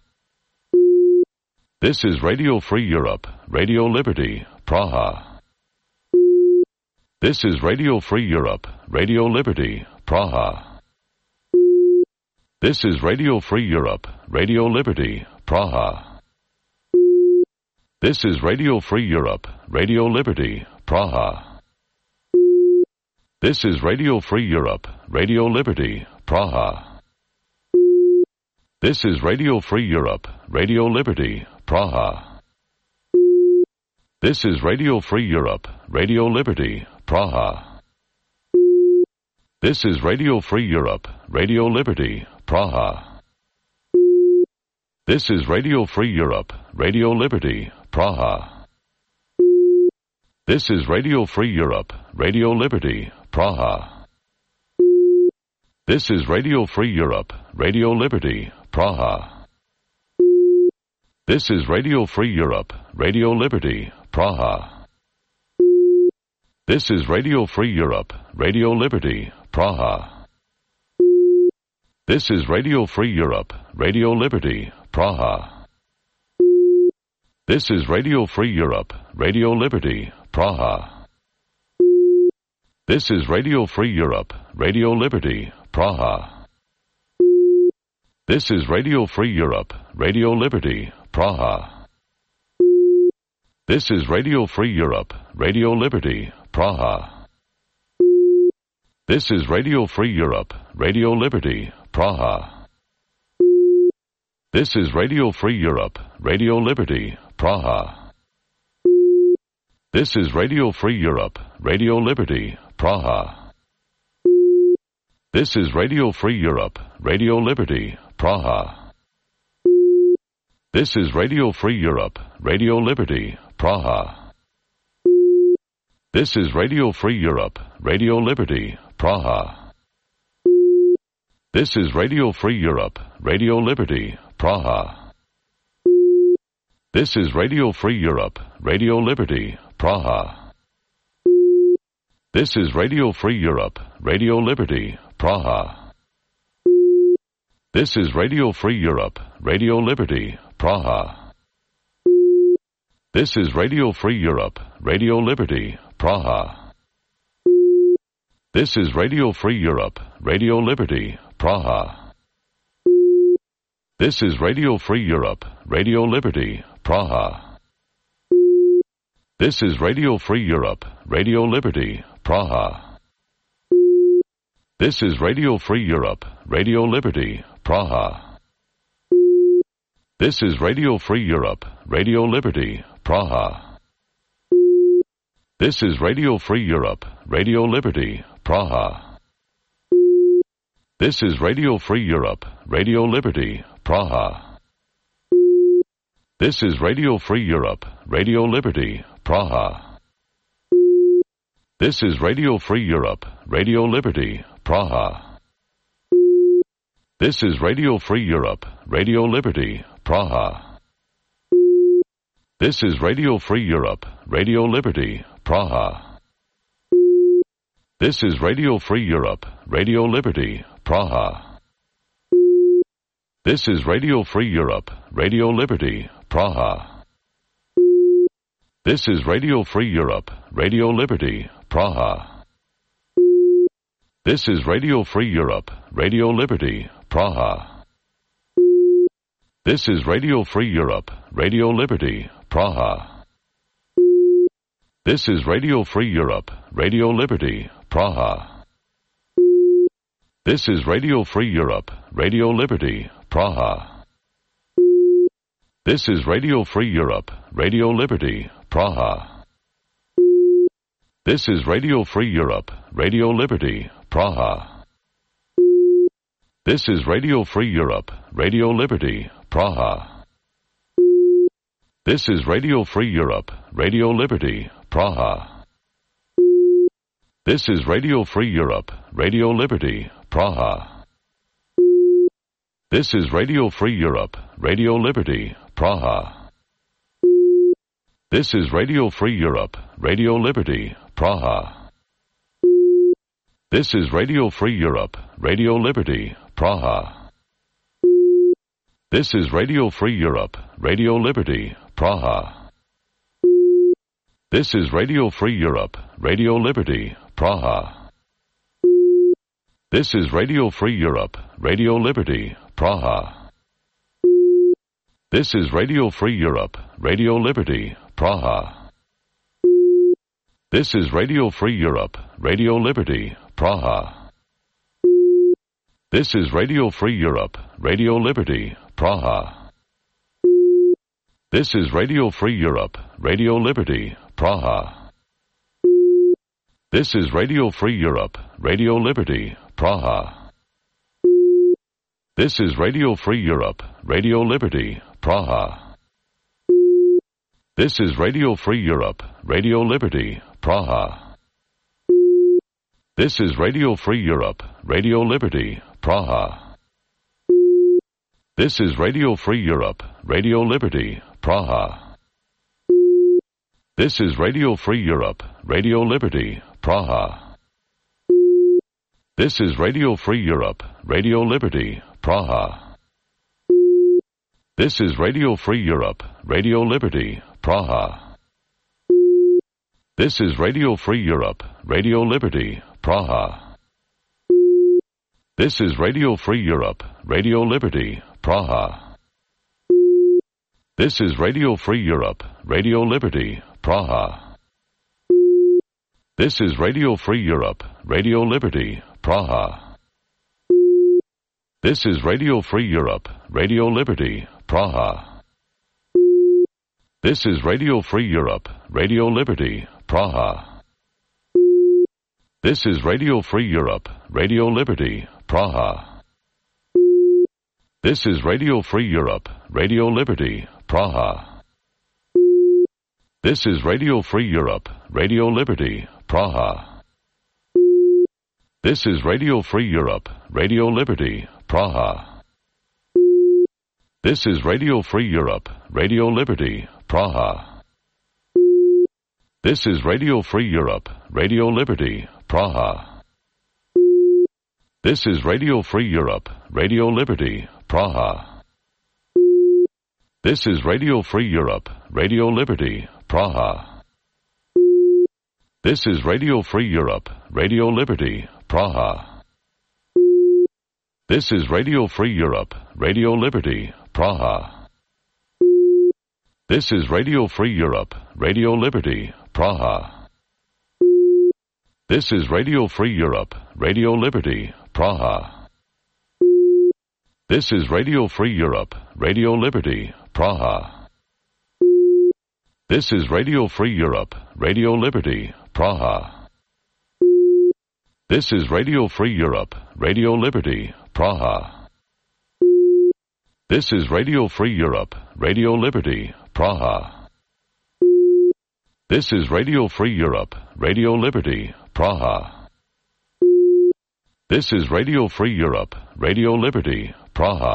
This is Radio Free Europe, Radio Liberty, Praha. This is Radio Free Europe, Radio Liberty, Praha. This is Radio Free Europe, Radio Liberty, Praha. This is Radio Free Europe, Radio Liberty, Praha. This is Radio Free Europe, Radio Liberty, Praha. This is Radio Free Europe, Radio Liberty, Praha. This is Radio Free Europe, Radio Liberty, Praha. This is Radio Free Europe, Radio Liberty, Praha. This is Radio Free Europe, Radio Liberty, Praha. This is Radio Free Europe, Radio Liberty, Praha. This is Radio Free Europe, Radio Liberty, Praha. This is Radio Free Europe, Radio Liberty, Praha. This is Radio Free Europe, Radio Liberty, Praha. This is Radio Free Europe, Radio Liberty, Praha. This is Radio Free Europe, Radio Liberty, Praha. This is Radio Free Europe, Radio Liberty, Praha. This is Radio Free Europe, Radio Liberty, Praha. This is Radio Free Europe, Radio Liberty, Praha. This is Radio Free Europe, Radio Liberty, Praha. This is Radio Free Europe, Radio Liberty, Praha. This is Radio Free Europe, Radio Liberty, Praha. This is Radio Free Europe, Radio Liberty, Praha. This is Radio Free Europe, Radio Liberty, Praha. This is Radio Free Europe, Radio Liberty, Praha. This is Radio Free Europe, Radio Liberty, Praha. This is Radio Free Europe, Radio Liberty, Praha. This is Radio Free Europe, Radio Liberty, Praha. This is Radio Free Europe, Radio Liberty, Praha. This is Radio Free Europe, Radio Liberty, Praha. This is Radio Free Europe, Radio Liberty, Praha. This is Radio Free Europe, Radio Liberty, Praha. This is Radio Free Europe, Radio Liberty, Praha. This is Radio Free Europe, Radio Liberty, Praha. This is Radio Free Europe, Radio Liberty, Praha. This is Radio Free Europe, Radio Liberty, Praha. This is Radio Free Europe, Radio Liberty, Praha. This is Radio Free Europe, Radio Liberty, Praha. This is Radio Free Europe, Radio Liberty, Praha. This is Radio Free Europe, Radio Liberty, Praha. This is Radio Free Europe, Radio Liberty, Praha. This is Radio Free Europe, Radio Liberty, Praha. This is Radio Free Europe, Radio Liberty, Praha. This is Radio Free Europe, Radio Liberty, Praha. This is Radio Free Europe, Radio Liberty, Praha. This is Radio Free Europe, Radio Liberty, Praha. This is Radio Free Europe, Radio Liberty, Praha. This is Radio Free Europe, Radio Liberty, Praha. This is Radio Free Europe, Radio Liberty, Praha. This is Radio Free Europe, Radio Liberty, Praha. This is Radio Free Europe, Radio Liberty, Praha. This is Radio Free Europe, Radio Liberty, Praha. This is Radio Free Europe, Radio Liberty, Praha. This is Radio Free Europe, Radio Liberty, Praha. This is Radio Free Europe, Radio Liberty, Praha. This is Radio Free Europe, Radio Liberty, Praha. This is Radio Free Europe, Radio Liberty, Praha. This is Radio Free Europe, Radio Liberty, Praha. This is Radio Free Europe, Radio Liberty, Praha. This is Radio Free Europe, Radio Liberty, Praha. This is Radio Free Europe, Radio Liberty, Praha. This is Radio Free Europe, Radio Liberty, Praha. This is Radio Free Europe, Radio Liberty, Praha. This is Radio Free Europe, Radio Liberty, Praha. This is Radio Free Europe, Radio Liberty, Praha. This is Radio Free Europe, Radio Liberty, Praha. This is Radio Free Europe, Radio Liberty, Praha. This is Radio Free Europe, Radio Liberty, Praha. This is Radio Free Europe, Radio Liberty, Praha. This is Radio Free Europe, Radio Liberty, Praha. This is Radio Free Europe, Radio Liberty, Praha. This is Radio Free Europe, Radio Liberty, Praha. This is Radio Free Europe, Radio Liberty, Praha. This is Radio Free Europe, Radio Liberty, Praha. This is Radio Free Europe, Radio Liberty, Praha. This is Radio Free Europe, Radio Liberty, Praha. This is Radio Free Europe, Radio Liberty, Praha. This is Radio Free Europe, Radio Liberty, Praha. This is Radio Free Europe, Radio Liberty, Praha. This is Radio Free Europe, Radio Liberty, Praha. This is Radio Free Europe, Radio Liberty, Praha. This is Radio Free Europe, Radio Liberty, Praha. This is Radio Free Europe, Radio Liberty, Praha. This is Radio Free Europe, Radio Liberty, Praha. This is Radio Free Europe, Radio Liberty, Praha. This is Radio Free Europe, Radio Liberty, Praha. This is Radio Free Europe, Radio Liberty, Praha. This is Radio Free Europe, Radio Liberty, Praha. This is Radio Free Europe, Radio Liberty, Praha. This is Radio Free Europe, Radio Liberty, Praha. This is Radio Free Europe, Radio Liberty, Praha. This is Radio Free Europe, Radio Liberty, Praha. This is Radio Free Europe, Radio Liberty, Praha. This is Radio Free Europe, Radio Liberty, Praha. This is Radio Free Europe, Radio Liberty, Praha.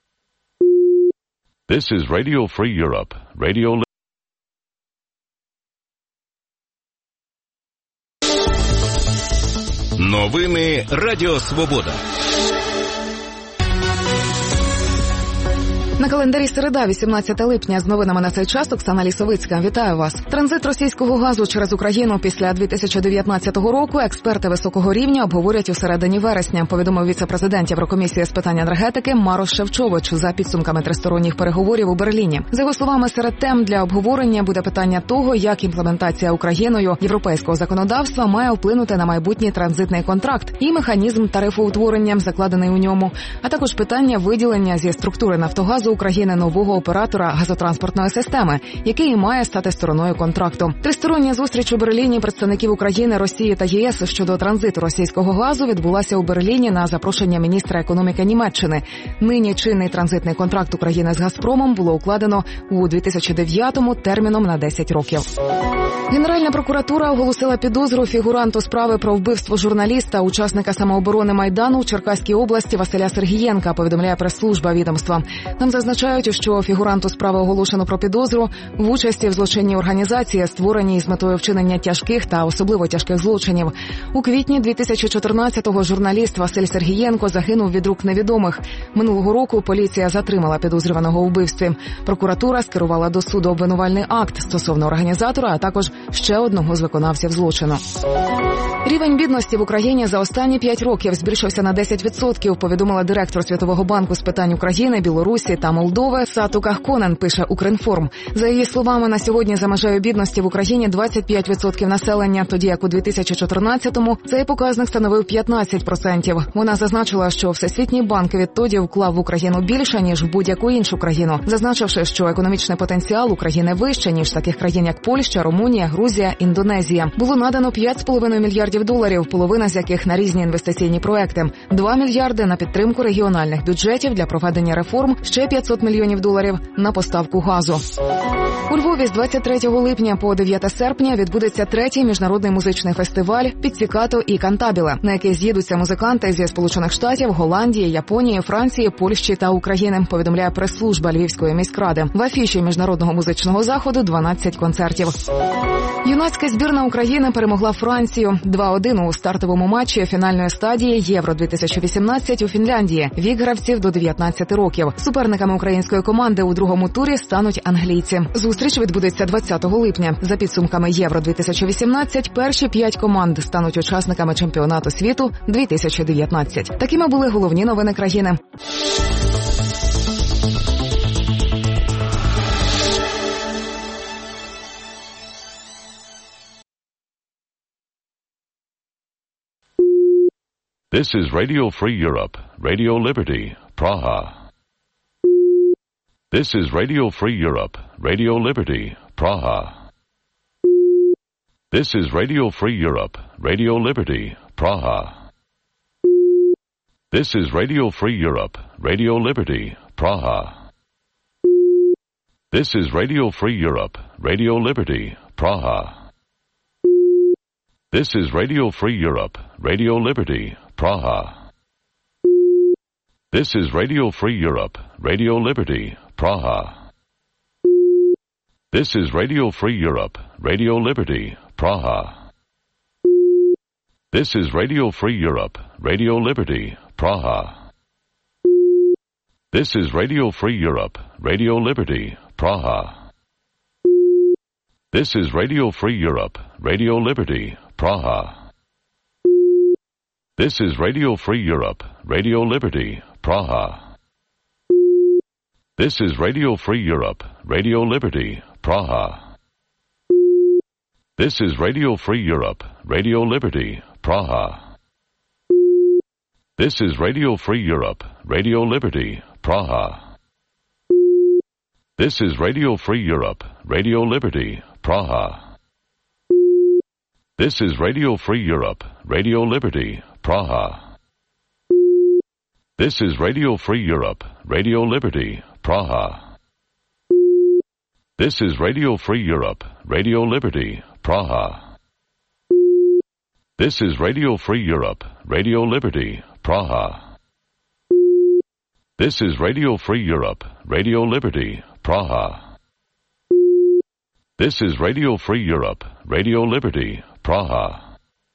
This is Radio Free Europe, Radio Liberty. Новини Радіо Свобода. На календарі середа, вісімнадцяте липня. З новинами на цей час Оксана Лісовицька. Вітаю вас. Транзит російського газу через Україну після дві тисячі дев'ятнадцятого року експерти високого рівня обговорять у середині вересня, повідомив віце-президент Єврокомісії з питань енергетики Марош Шевчович за підсумками тристоронніх переговорів у Берліні. За його словами, серед тем для обговорення буде питання того, як імплементація Україною європейського законодавства має вплинути на майбутній транзитний контракт і механізм тарифоутворення, закладений у ньому, а також питання виділення зі структури Нафтогазу України нового оператора газотранспортної системи, який має стати стороною контракту. Тристороння зустріч у Берліні представників України, Росії та ЄС щодо транзиту російського газу відбулася у Берліні на запрошення міністра економіки Німеччини. Нині чинний транзитний контракт України з «Газпромом» було укладено у дві тисячі дев'ятому терміном на десять років. Генеральна прокуратура оголосила підозру фігуранту справи про вбивство журналіста, учасника самооборони Майдану у Черкаській області Василя Сергієнка, повідомляє прес-служба відомства. Там зазначають, що фігуранту справи оголошено про підозру в участі в злочинній організації, створеній з метою вчинення тяжких та особливо тяжких злочинів. У квітні дві тисячі чотирнадцятого журналіст Василь Сергієнко загинув від рук невідомих. Минулого року поліція затримала підозрюваного у вбивстві. Прокуратура скерувала до суду обвинувальний акт стосовно організатора, а також ще одного з виконавців злочину. Рівень бідності в Україні за останні п'ять років збільшився на десять відсотків, повідомила директор Світового банку з питань України, Білорусі та Молдови Сату Кахконен, пише Укрінформ. За її словами, на сьогодні за межею бідності в Україні двадцять п'ять відсотків населення, тоді як у дві тисячі чотирнадцятому цей показник становив п'ятнадцять відсотків. Вона зазначила, що Всесвітній банк відтоді вклав в Україну більше, ніж в будь-яку іншу країну, зазначивши, що економічний потенціал України вище, ніж таких країн, як Польща, Румунія, Грузія, Індонезія. Було надано п'ять з половиною мільярдів доларів, половина з яких на різні інвестиційні проекти, два мільярди на підтримку регіональних бюджетів для проведення реформ, ще п'ятсот мільйонів доларів на поставку газу. У Львові з двадцять третього липня по дев'яте серпня відбудеться третій міжнародний музичний фестиваль «Піццікато і Кантабіле», на який з'їдуться музиканти зі Сполучених Штатів, Голландії, Японії, Франції, Польщі та України, повідомляє прес-служба Львівської міськради. В афіші міжнародного музичного заходу дванадцять концертів. Юнацька збірна України перемогла Францію два один у стартовому матчі фінальної стадії Євро-дві тисячі вісімнадцять у Фінляндії. Вік гравців до дев'ятнадцяти років. Суперниками української команди у другому турі стануть англійці. Зустріч відбудеться двадцятого липня. За підсумками Євро-дві тисячі вісімнадцять перші п'ять команд стануть учасниками чемпіонату світу дві тисячі дев'ятнадцять. Такими були головні новини країни. This is Radio Free Europe, Radio Liberty, Praha. This is Radio Free Europe, Radio Liberty, Praha. This is Radio Free Europe, Radio Liberty, Praha. This is Radio Free Europe, Radio Liberty, Praha. This is Radio Free Europe, Radio Liberty, Praha. This is Radio Free Europe, Radio Liberty, Praha. This is Radio Free Europe, Radio Liberty, Praha. This is Radio Free Europe, Radio Liberty, Praha. This is Radio Free Europe, Radio Liberty, Praha. This is Radio Free Europe, Radio Liberty, Praha. This is Radio Free Europe, Radio Liberty, Praha. This is Radio Free Europe, Radio Liberty, Praha. This is Radio Free Europe, Radio Liberty, Praha. This is Radio Free Europe, Radio Liberty, Praha. This is Radio Free Europe, Radio Liberty, Praha. This is Radio Free Europe, Radio Liberty, Praha. This is Radio Free Europe, Radio Liberty, Praha. This is Radio Free Europe, Radio Liberty, Praha. This is Radio Free Europe, Radio Liberty, Praha. This is Radio Free Europe, Radio Liberty, Praha. This is Radio Free Europe, Radio Liberty, Praha. This is Radio Free Europe, Radio Liberty, Praha.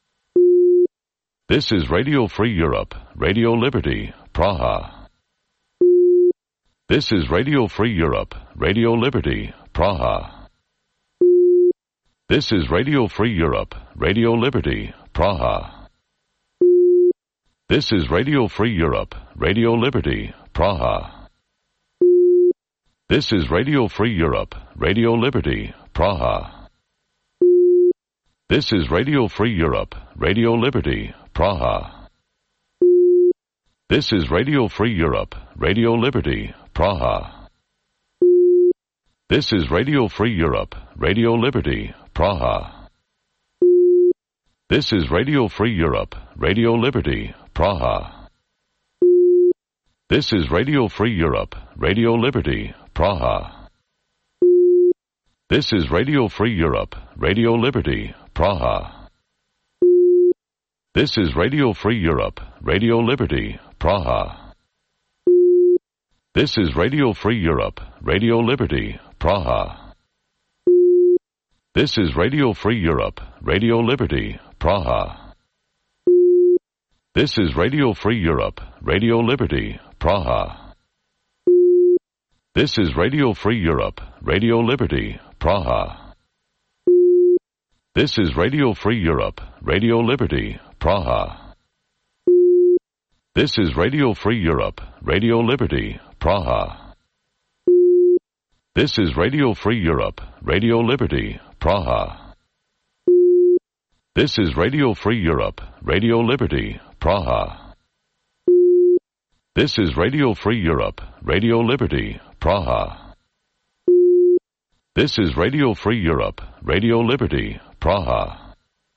This is Radio Free Europe, Radio Liberty, Praha. This is Radio Free Europe, Radio Liberty, Praha. This is Radio Free Europe, Radio Liberty, Praha. This is Radio Free Europe, Radio Liberty, Praha. This is Radio Free Europe, Radio Liberty, Praha. This is Radio Free Europe, Radio Liberty, Praha. This is Radio Free Europe, Radio Liberty, Praha. This is Radio Free Europe, Radio Liberty, Praha. This is Radio Free Europe, Radio Liberty, Praha. This is Radio Free Europe, Radio Liberty, Praha. This is Radio Free Europe, Radio Liberty, Praha. This is Radio Free Europe, Radio Liberty, Praha. This is Radio Free Europe, Radio Liberty, Praha. This is Radio Free Europe, Radio Liberty, Praha. This is Radio Free Europe, Radio Liberty, Praha. This is Radio Free Europe, Radio Liberty, Praha. This is Radio Free Europe, Radio Liberty, Praha. This is Radio Free Europe, Radio Liberty, Praha. This is Radio Free Europe, Radio Liberty, Praha. This is Radio Free Europe, Radio Liberty, Praha. This is Radio Free Europe, Radio Liberty, Praha. This is Radio Free Europe, Radio Liberty, Praha.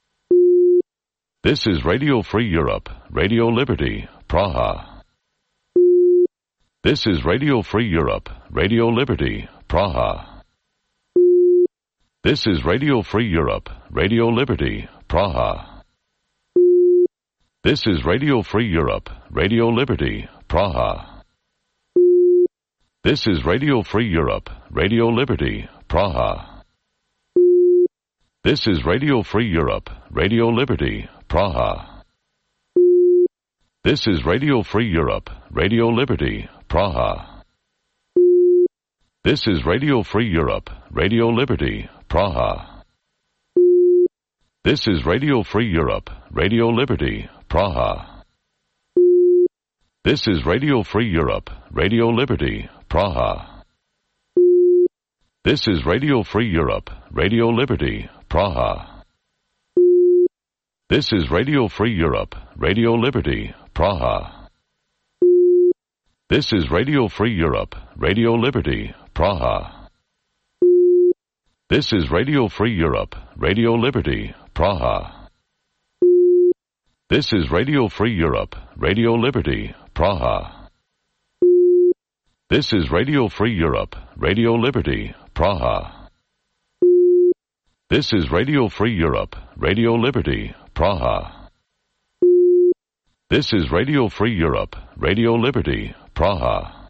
This is Radio Free Europe, Radio Liberty, Praha. This is Radio Free Europe, Radio Liberty, Praha. This is Radio Free Europe, Radio Liberty, Praha. This is Radio Free Europe, Radio Liberty, Praha. This is Radio Free Europe, Radio Liberty, Praha. This is Radio Free Europe, Radio Liberty, Praha. This is Radio Free Europe, Radio Liberty, Praha. This is Radio Free Europe, Radio Liberty, Praha. This is Radio Free Europe, Radio Liberty, Praha. This is Radio Free Europe, Radio Liberty, Praha. This is Radio Free Europe, Radio Liberty, Praha. This is Radio Free Europe, Radio Liberty, Praha. This is Radio Free Europe, Radio Liberty, Praha. This is Radio Free Europe, Radio Liberty, Praha. This is Radio Free Europe, Radio Liberty, Praha. This is Radio Free Europe, Radio Liberty, Praha. This is Radio Free Europe, Radio Liberty, Praha. This is Radio Free Europe, Radio Liberty, Praha.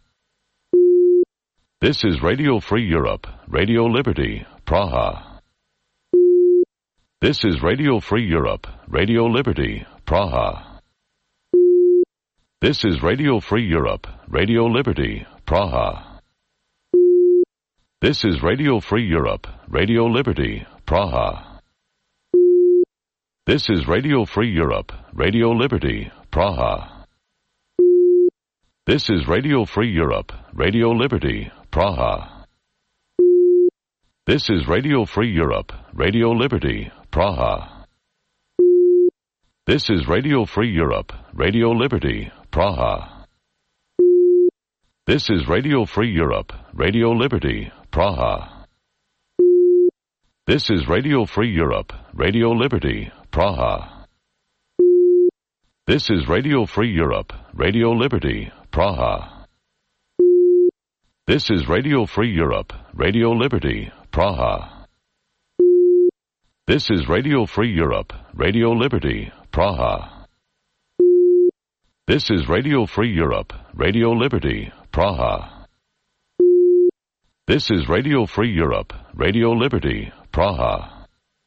This is Radio Free Europe, Radio Liberty, Praha. This is Radio Free Europe, Radio Liberty, Praha. This is Radio Free Europe, Radio Liberty, Praha. This is Radio Free Europe, Radio Liberty, Praha. This is Radio Free Europe, Radio Liberty, Praha. This is Radio Free Europe, Radio Liberty, Praha. This is Radio Free Europe, Radio Liberty, Praha. This is Radio Free Europe, Radio Liberty, Praha. This is Radio Free Europe, Radio Liberty, Praha. This is Radio Free Europe, Radio Liberty, Praha. This is Radio Free Europe, Radio Liberty, Praha. This is Radio Free Europe, Radio Liberty, Praha. This is Radio Free Europe, Radio Liberty, Praha. This is Radio Free Europe, Radio Liberty, Praha. This is Radio Free Europe, Radio Liberty, Praha.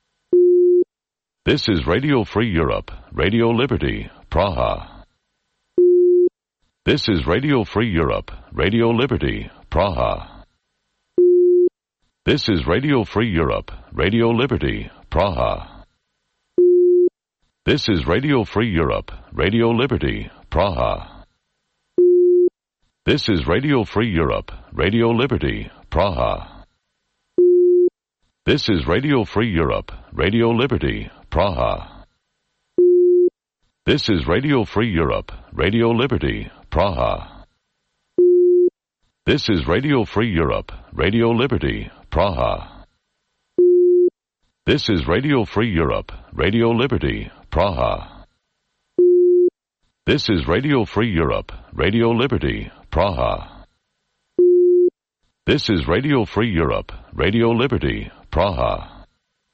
This is Radio Free Europe, Radio Liberty, Praha. This is Radio Free Europe, Radio Liberty, Praha. This is Radio Free Europe, Radio Liberty, Praha. This is Radio Free Europe, Radio Liberty, Praha. This is Radio Free Europe, Radio Liberty, Praha. This is Radio Free Europe, Radio Liberty, Praha. This is Radio Free Europe, Radio Liberty, Praha. This is Radio Free Europe, Radio Liberty, Praha. This is Radio Free Europe, Radio Liberty, Praha. This is Radio Free Europe, Radio Liberty, Praha. This is Radio Free Europe, Radio Liberty, Praha.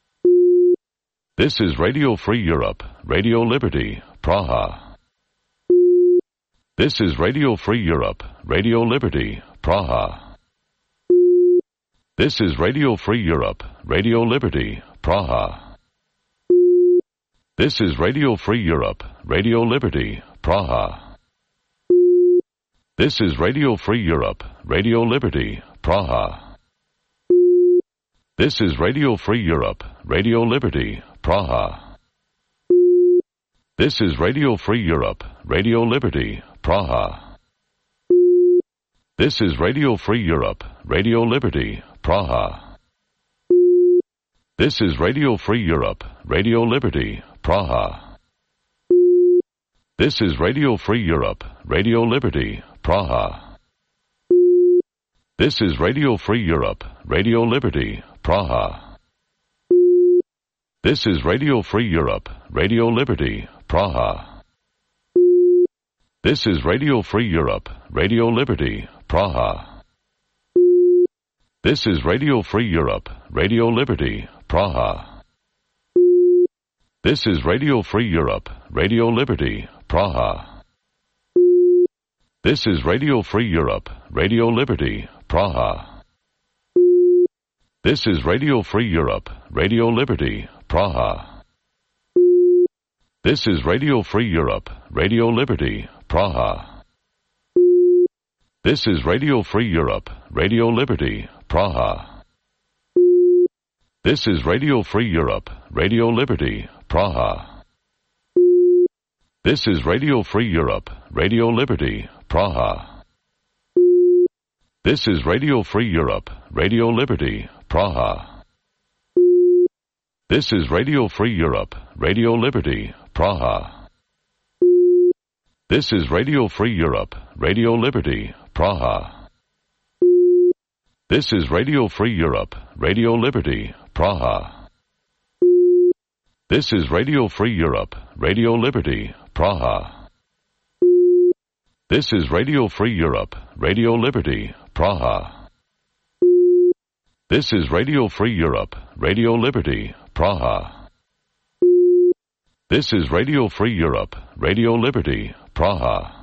This is Radio Free Europe, Radio Liberty, Praha. This is Radio Free Europe, Radio Liberty, Praha. This is Radio Free Europe, Radio Liberty, Praha. This is Radio Free Europe, Radio Liberty, Praha. This is Radio Free Europe, Radio Liberty, Praha. This is Radio Free Europe, Radio Liberty, Praha. This is Radio Free Europe, Radio Liberty, Praha. This is Radio Free Europe, Radio Liberty, Praha. This is Radio Free Europe, Radio Liberty, Praha. This is Radio Free Europe, Radio Liberty, Praha. This is Radio Free Europe, Radio Liberty, Praha. This is Radio Free Europe, Radio Liberty, Praha. This is Radio Free Europe, Radio Liberty, Praha. This is Radio Free Europe, Radio Liberty, Praha. This is Radio Free Europe, Radio Liberty, Praha. This is Radio Free Europe, Radio Liberty, Praha. This is Radio Free Europe, Radio Liberty, Praha. This is Radio Free Europe, Radio Liberty, Praha. This is Radio Free Europe, Radio Liberty, Praha. This is Radio Free Europe, Radio Liberty, Praha. This is Radio Free Europe, Radio Liberty, Praha. This is Radio Free Europe, Radio Liberty, Praha. This is Radio Free Europe, Radio Liberty, Praha. This is Radio Free Europe, Radio Liberty, Praha. This is Radio Free Europe, Radio Liberty, Praha. This is Radio Free Europe, Radio Liberty, Praha. This is Radio Free Europe, Radio Liberty, Praha. This is Radio Free Europe, Radio Liberty, Praha. This is Radio Free Europe, Radio Liberty, Praha.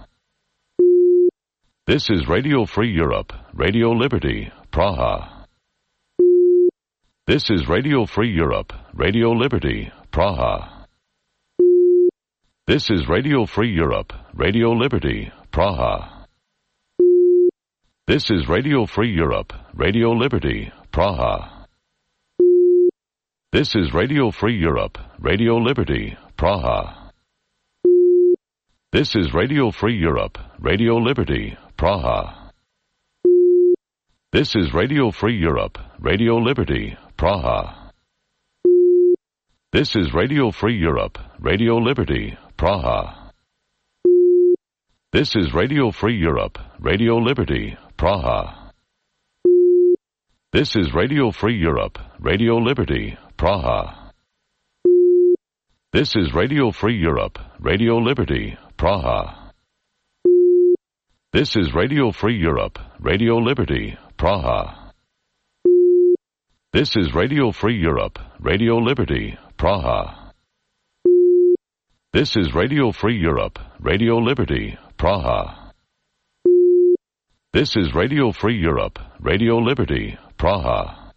This is Radio Free Europe, Radio Liberty, Praha. This is Radio Free Europe, Radio Liberty, Praha. This is Radio Free Europe, Radio Liberty, Praha. This is Radio Free Europe, Radio Liberty, Praha. This is Radio Free Europe, Radio Liberty, Praha. This is Radio Free Europe, Radio Liberty, Praha. This is Radio Free Europe, Radio Liberty, Praha. This is Radio Free Europe, Radio Liberty, Praha. This is Radio Free Europe, Radio Liberty, Praha. This is Radio Free Europe, Radio Liberty, Praha. This is Radio Free Europe, Radio Liberty, Praha. This is Radio Free Europe, Radio Liberty, Praha. This is Radio Free Europe, Radio Liberty, Praha. This is Radio Free Europe, Radio Liberty, Praha. This is Radio Free Europe, Radio Liberty, Praha.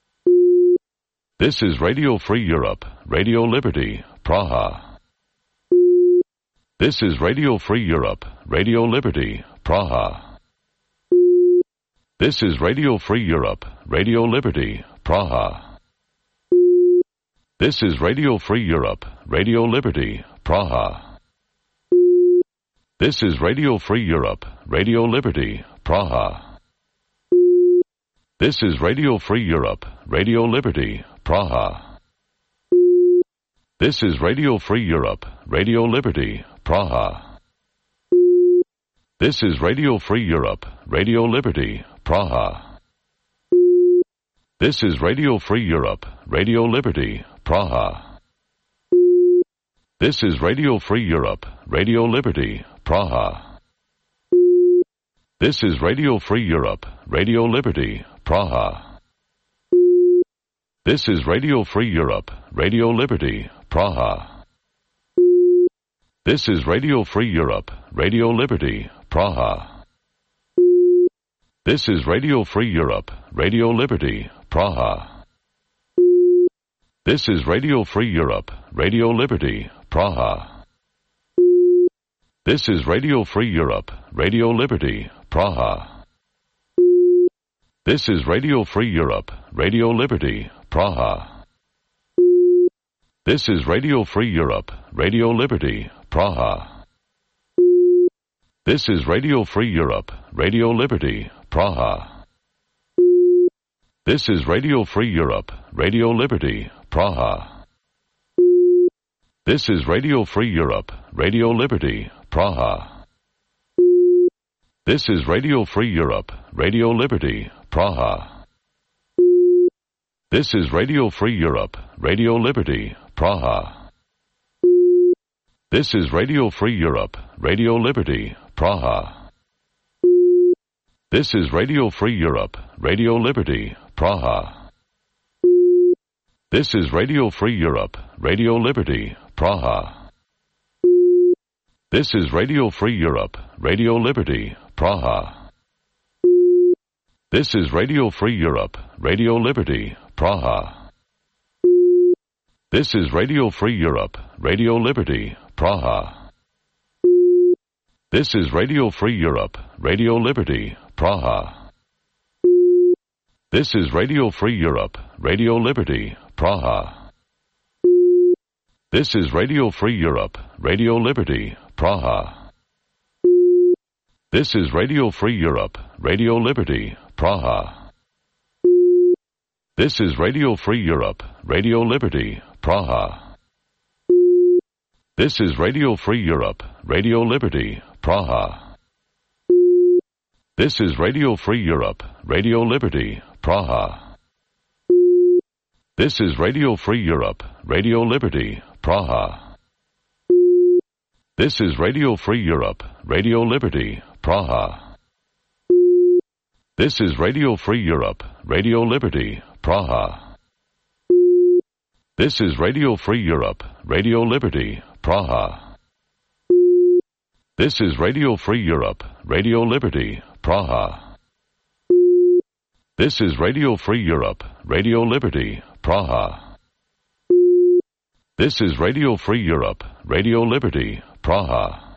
This is Radio Free Europe, Radio Liberty, Praha. This is Radio Free Europe, Radio Liberty, Praha. This is Radio Free Europe, Radio Liberty, Praha. This is Radio Free Europe, Radio Liberty, Praha. This is Radio Free Europe, Radio Liberty, Praha. This is Radio Free Europe, Radio Liberty, Praha. This is Radio Free Europe, Radio Liberty, Praha. This is Radio Free Europe, Radio Liberty, Praha. This is Radio Free Europe, Radio Liberty, Praha. This is Radio Free Europe, Radio Liberty, Praha. This is Radio Free Europe, Radio Liberty, Praha. This is Radio Free Europe, Radio Liberty, Praha. This is Radio Free Europe, Radio Liberty, Praha. This is Radio Free Europe, Radio Liberty, Praha. This is Radio Free Europe, Radio Liberty, Praha. This is Radio Free Europe, Radio Liberty, Praha. This is Radio Free Europe, Radio Liberty, Praha. This is Radio Free Europe, Radio Liberty, Praha. This is Radio Free Europe, Radio Liberty, Praha. This is Radio Free Europe, Radio Liberty, Praha. This is Radio Free Europe, Radio Liberty, Praha. This is Radio Free Europe, Radio Liberty, Praha. This is Radio Free Europe, Radio Liberty, Praha. This is Radio Free Europe, Radio Liberty, Praha. This is Radio Free Europe, Radio Liberty, Praha. This is Radio Free Europe, Radio Liberty, Praha. This is Radio Free Europe, Radio Liberty, Praha. This is Radio Free Europe, Radio Liberty, Praha. This is Radio Free Europe, Radio Liberty, Praha. This is Radio Free Europe, Radio Liberty, Praha. This is Radio Free Europe, Radio Liberty, Praha. This is Radio Free Europe, Radio Liberty, Praha. This is Radio Free Europe, Radio Liberty, Praha. This is Radio Free Europe, Radio Liberty, Praha. This is Radio Free Europe, Radio Liberty, Praha. This is Radio Free Europe, Radio Liberty, Praha. This is Radio Free Europe, Radio Liberty, Praha. This is Radio Free Europe, Radio Liberty, Praha. This is Radio Free Europe, Radio Liberty, Praha. This is Radio Free Europe, Radio Liberty, Praha. This is Radio Free Europe, Radio Liberty, Praha. This is Radio Free Europe, Radio Liberty, Praha. This is Radio Free Europe, Radio Liberty, Praha.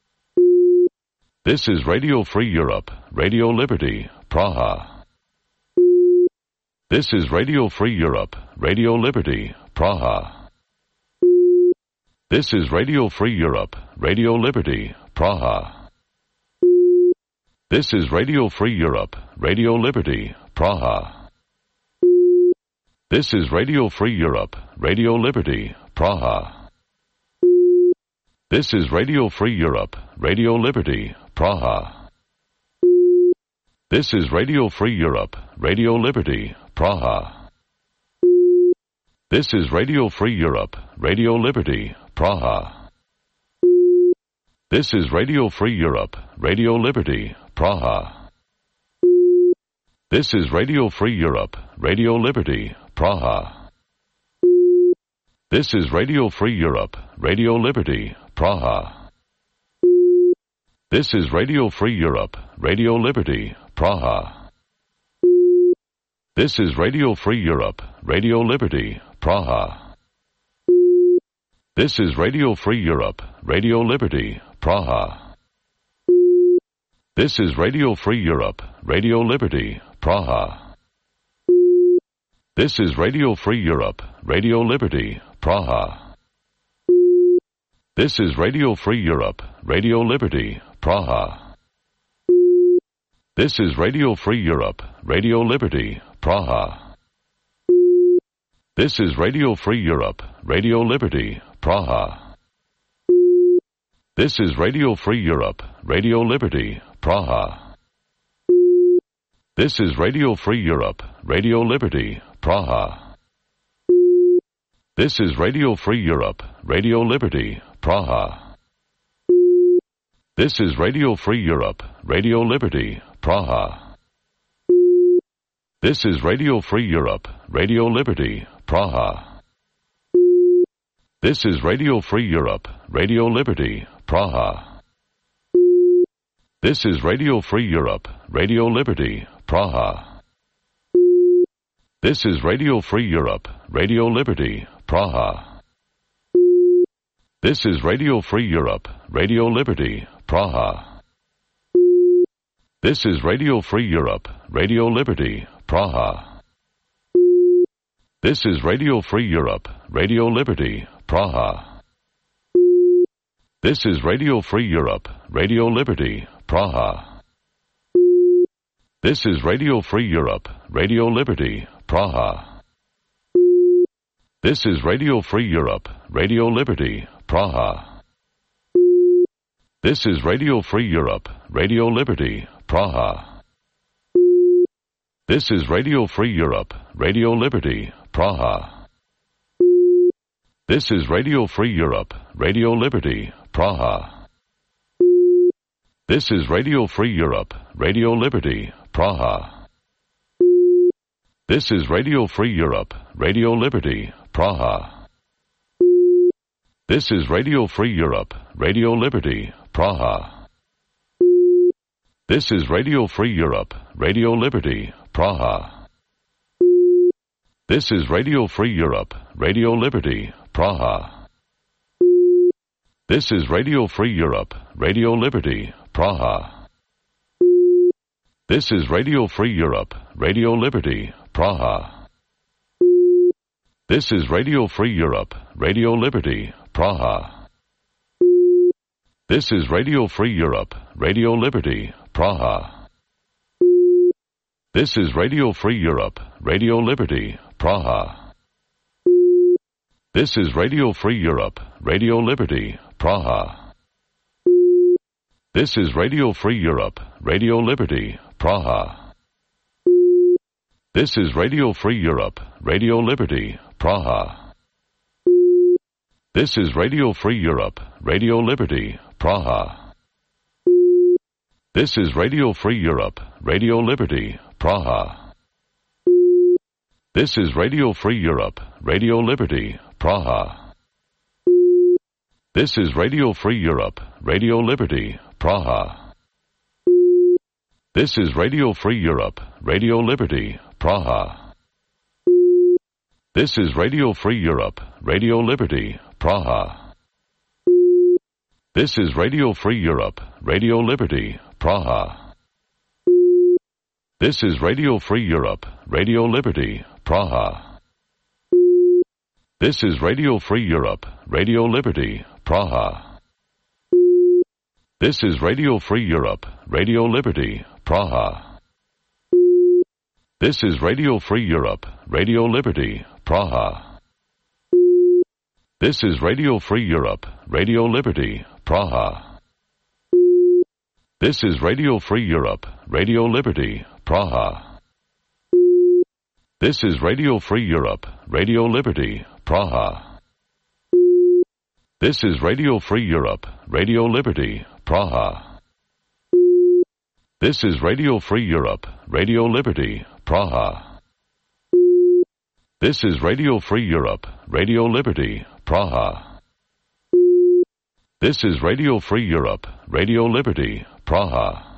This is Radio Free Europe, Radio Liberty, Praha. This is Radio Free Europe, Radio Liberty, Praha. This is Radio Free Europe, Radio Liberty, Praha. This is Radio Free Europe, Radio Liberty, Praha. This is Radio Free Europe, Radio Liberty, Praha. This is Radio Free Europe, Radio Liberty, Praha. This is Radio Free Europe, Radio Liberty, Praha. This is Radio Free Europe, Radio Liberty, Praha. This is Radio Free Europe, Radio Liberty, Praha. This is Radio Free Europe, Radio Liberty, Praha. This is Radio Free Europe, Radio Liberty, Praha. This is Radio Free Europe, Radio Liberty, Praha. This is Radio Free Europe, Radio Liberty, Praha. This is Radio Free Europe, Radio Liberty, Praha. This is Radio Free Europe, Radio Liberty, Praha. This is Radio Free Europe, Radio Liberty, Praha. This is Radio Free Europe, Radio Liberty, Praha. This is Radio Free Europe, Radio Liberty, Praha. This is Radio Free Europe, Radio Liberty, Praha. This is Radio Free Europe, Radio Liberty, Praha. This is Radio Free Europe, Radio Liberty, Praha. This is Radio Free Europe, Radio Liberty, Praha. This is Radio Free Europe, Radio Liberty, Praha. This is Radio Free Europe, Radio Liberty, Praha. This is Radio Free Europe, Radio Liberty, Praha. This is Radio Free Europe, Radio Liberty, Praha. This is Radio Free Europe, Radio Liberty, Praha. This is Radio Free Europe, Radio Liberty, Praha. This is Radio Free Europe, Radio Liberty, Praha. This is Radio Free Europe, Radio Liberty, Praha. This is Radio Free Europe, Radio Liberty, Praha. This is Radio Free Europe, Radio Liberty, Praha. This is Radio Free Europe, Radio Liberty, Praha. This is Radio Free Europe, Radio Liberty, Praha. This is Radio Free Europe, Radio Liberty, Praha. This is Radio Free Europe, Radio Liberty, Praha. This is Radio Free Europe, Radio Liberty, Praha. This is Radio Free Europe, Radio Liberty, Praha. This is Radio Free Europe, Radio Liberty, Praha. This is Radio Free Europe, Radio Liberty, Praha. This is Radio Free Europe, Radio Liberty, Praha. This is Radio Free Europe, Radio Liberty, Praha. This is Radio Free Europe, Radio Liberty, Praha. This is Radio Free Europe, Radio Liberty, Praha. This is Radio Free Europe, Radio Liberty, Praha. This is Radio Free Europe, Radio Liberty, Praha. This is Radio Free Europe, Radio Liberty, Praha. This is Radio Free Europe, Radio Liberty, Praha. This is Radio Free Europe, Radio Liberty, Praha. This is Radio Free Europe, Radio Liberty, Praha. This is Radio Free Europe, Radio Liberty, Praha. This is Radio Free Europe, Radio Liberty, Praha. This is Radio Free Europe, Radio Liberty, Praha. This is Radio Free Europe, Radio Liberty, Praha. This is Radio Free Europe, Radio Liberty, Praha. This is Radio Free Europe, Radio Liberty, Praha. This is Radio Free Europe, Radio Liberty, Praha. This is Radio Free Europe, Radio Liberty, Praha. This is Radio Free Europe, Radio Liberty, Praha. This is Radio Free Europe, Radio Liberty, Praha. This is Radio Free Europe, Radio Liberty, Praha. This is Radio Free Europe, Radio Liberty, Praha. This is Radio Free Europe, Radio Liberty, Praha. This is Radio Free Europe, Radio Liberty, Praha. This is Radio Free Europe, Radio Liberty, Praha. This is Radio Free Europe, Radio Liberty, Praha. This is Radio Free Europe, Radio Liberty, Praha.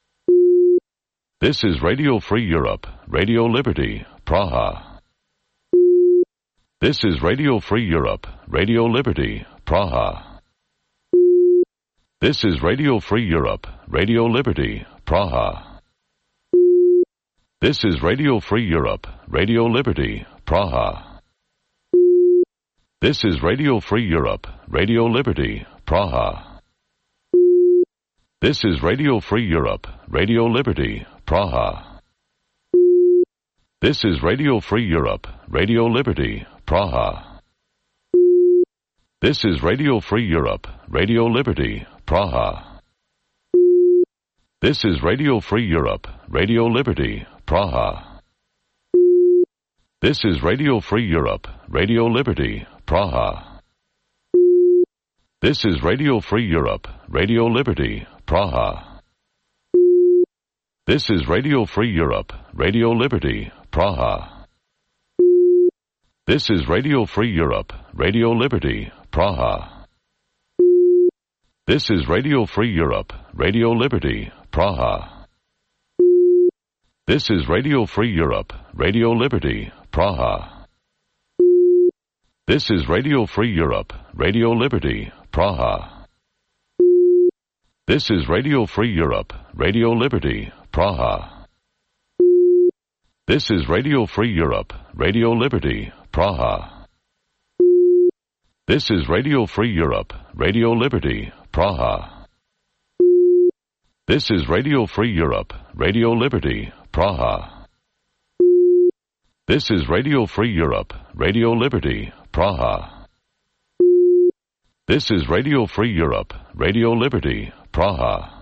This is Radio Free Europe, Radio Liberty, Praha. This is Radio Free Europe, Radio Liberty, Praha. This is Radio Free Europe, Radio Liberty, Praha. This is Radio Free Europe, Radio Liberty, Praha. This is Radio Free Europe, Radio Liberty, Praha. This is Radio Free Europe, Radio Liberty, Praha. This is Radio Free Europe, Radio Liberty, Praha. This is Radio Free Europe, Radio Liberty, Praha. This is Radio Free Europe, Radio Liberty, Praha. This is Radio Free Europe, Radio Liberty, Praha. This is Radio Free Europe, Radio Liberty, Praha. This is Radio Free Europe, Radio Liberty, Praha. This is Radio Free Europe, Radio Liberty, Praha. This is Radio Free Europe, Radio Liberty, Praha. This is Radio Free Europe, Radio Liberty, Praha. This is Radio Free Europe, Radio Liberty, Praha. This is Radio Free Europe, Radio Liberty, Praha. This is Radio Free Europe, Radio Liberty, Praha. This is Radio Free Europe, Radio Liberty, Praha. This is Radio Free Europe, Radio Liberty, Praha. This is Radio Free Europe, Radio Liberty, Praha. This is Radio Free Europe, Radio Liberty, Praha.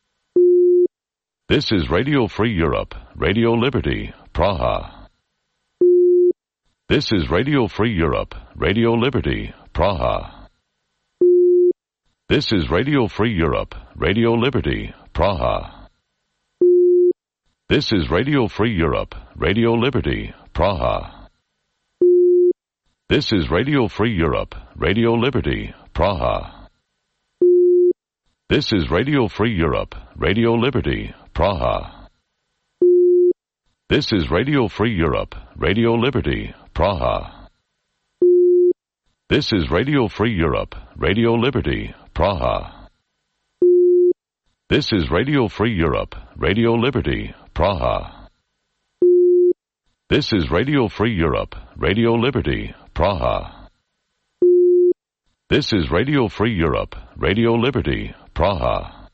This is Radio Free Europe, Radio Liberty, Praha. This is Radio Free Europe, Radio Liberty, Praha. This is Radio Free Europe, Radio Liberty, Praha. This is Radio Free Europe, Radio Liberty, Praha. This is Radio Free Europe, Radio Liberty, Praha. This is Radio Free Europe, Radio Liberty, Praha. This is Radio Free Europe, Radio Liberty, Praha. This is Radio Free Europe, Radio Liberty, Praha. This is Radio Free Europe, Radio Liberty, Praha. This is Radio Free Europe, Radio Liberty, Praha. This is Radio Free Europe, Radio Liberty, Praha.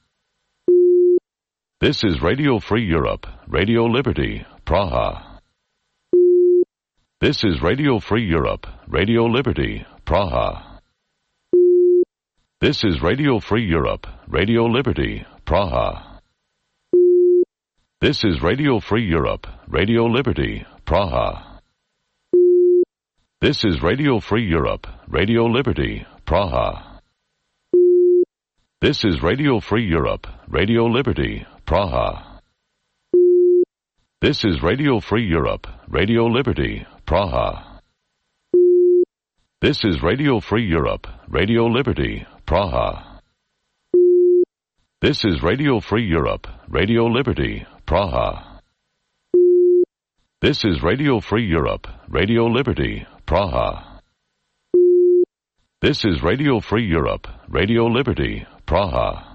This is Radio Free Europe, Radio Liberty, Praha. This is Radio Free Europe, Radio Liberty, Praha. This is Radio Free Europe, Radio Liberty, Praha. This is Radio Free Europe, Radio Liberty, Praha. This is Radio Free Europe, Radio Liberty, Praha. This is Radio Free Europe, Radio Liberty, Praha. This is Radio Free Europe, Radio Liberty, Praha. This is Radio Free Europe, Radio Liberty, Praha. This is Radio Free Europe, Radio Liberty, Praha. This is Radio Free Europe, Radio Liberty, Praha. This is Radio Free Europe, Radio Liberty, Praha.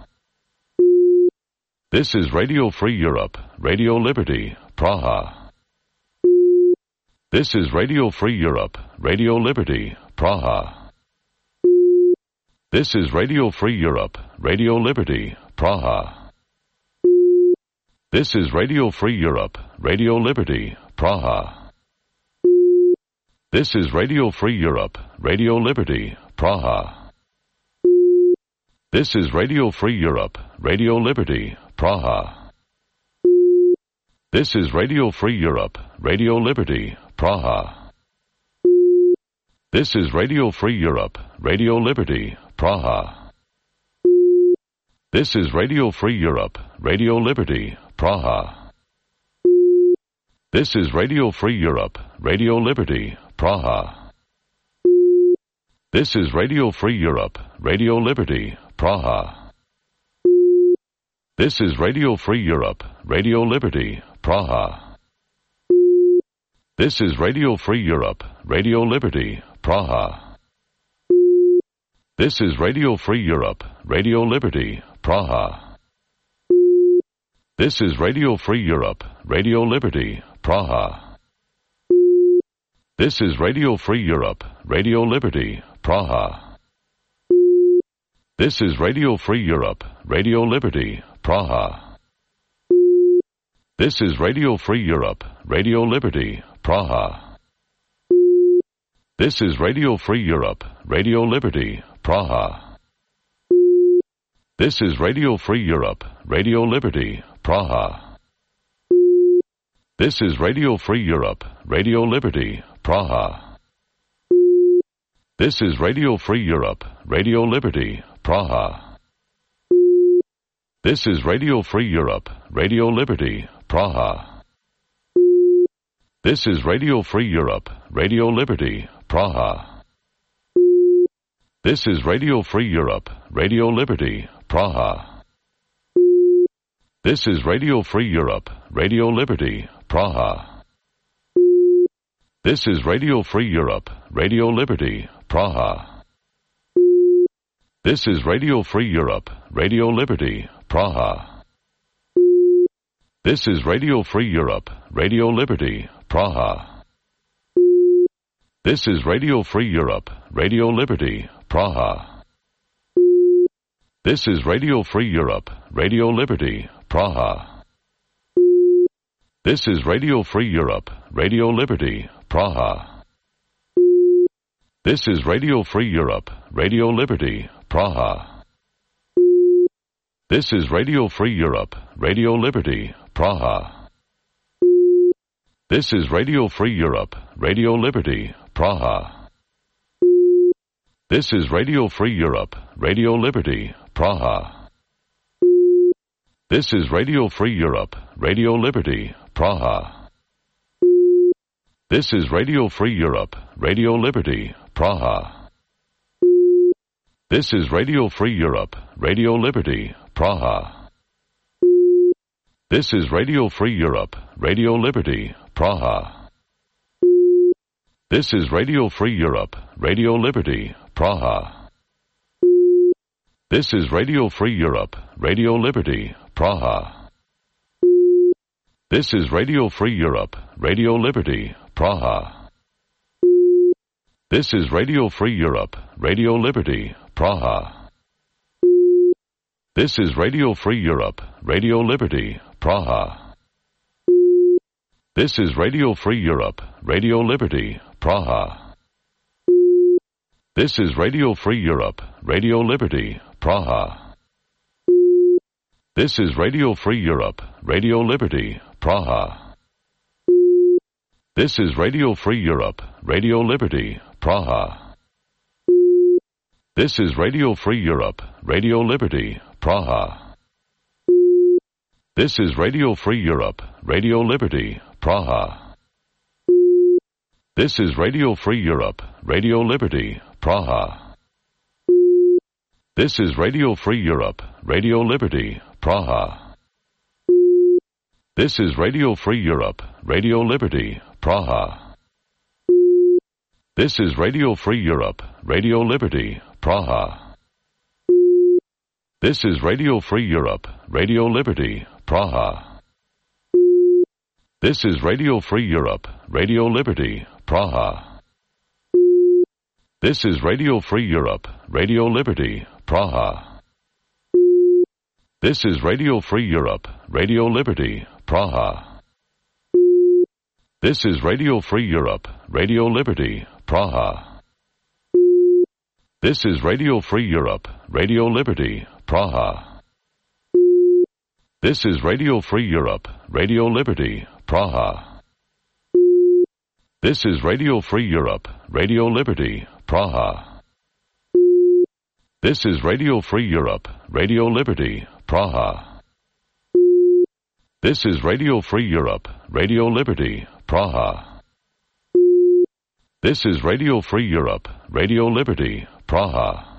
This is Radio Free Europe, Radio Liberty, Praha. This is Radio Free Europe, Radio Liberty, Praha. This is Radio Free Europe, Radio Liberty, Praha. This is Radio Free Europe, Radio Liberty, Praha. This is Radio Free Europe, Radio Liberty, Praha. This is Radio Free Europe, Radio Liberty, Praha. This is Radio Free Europe, Radio Liberty, Praha. This is Radio Free Europe, Radio Liberty, Praha. This is Radio Free Europe, Radio Liberty, Praha. This is Radio Free Europe, Radio Liberty, Praha. This is Radio Free Europe, Radio Liberty, Praha. This is Radio Free Europe, Radio Liberty, Praha. This is Radio Free Europe, Radio Liberty, Praha. This is Radio Free Europe, Radio Liberty, Praha. This is Radio Free Europe, Radio Liberty, Praha. This is Radio Free Europe, Radio Liberty, Praha. This is Radio Free Europe, Radio Liberty, Praha. This is Radio Free Europe, Radio Liberty, Praha. This is Radio Free Europe, Radio Liberty, Praha. This is Radio Free Europe, Radio Liberty, Praha. This is Radio Free Europe, Radio Liberty, Praha. This is Radio Free Europe, Radio Liberty, Praha. This is Radio Free Europe, Radio Liberty, Praha. This is Radio Free Europe, Radio Liberty, Praha. This is Radio Free Europe, Radio Liberty, Praha. This is Radio Free Europe, Radio Liberty, Praha. This is Radio Free Europe, Radio Liberty, Praha. This is Radio Free Europe, Radio Liberty, Praha. This is Radio Free Europe, Radio Liberty, Praha. This is Radio Free Europe, Radio Liberty, Praha. This is Radio Free Europe, Radio Liberty, Praha. This is Radio Free Europe, Radio Liberty, Praha. This is Radio Free Europe, Radio Liberty, Praha. This is Radio Free Europe, Radio Liberty, Praha. This is Radio Free Europe, Radio Liberty, Praha. This is Radio Free Europe, Radio Liberty, Praha. This is Radio Free Europe, Radio Liberty, Praha. This is Radio Free Europe, Radio Liberty, Praha. This is Radio Free Europe, Radio Liberty, Praha. This is Radio Free Europe, Radio Liberty, Praha. This is Radio Free Europe, Radio Liberty, Praha. This is Radio Free Europe, Radio Liberty, Praha. This is Radio Free Europe, Radio Liberty, Praha. This is Radio Free Europe, Radio Liberty, Praha. This is Radio Free Europe, Radio Liberty, Praha. This is Radio Free Europe, Radio Liberty, Praha. This is Radio Free Europe, Radio Liberty, Praha. This is Radio Free Europe, Radio Liberty, Praha. This is Radio Free Europe, Radio Liberty, Praha. This is Radio Free Europe, Radio Liberty, Praha. This is Radio Free Europe, Radio Liberty, Praha. This is Radio Free Europe, Radio Liberty, Praha. This is Radio Free Europe, Radio Liberty, Praha. This is Radio Free Europe, Radio Liberty, Praha. This is Radio Free Europe, Radio Liberty, Praha. This is Radio Free Europe, Radio Liberty, Praha. This is Radio Free Europe, Radio Liberty, Praha. This is Radio Free Europe, Radio Liberty, Praha. This is Radio Free Europe, Radio Liberty, Praha. This is Radio Free Europe, Radio Liberty, Praha. This is Radio Free Europe, Radio Liberty, Praha. This is Radio Free Europe, Radio Liberty, Praha. This is Radio Free Europe, Radio Liberty, Praha. This is Radio Free Europe, Radio Liberty, Praha. This is Radio Free Europe, Radio Liberty, Praha. This is Radio Free Europe, Radio Liberty, Praha.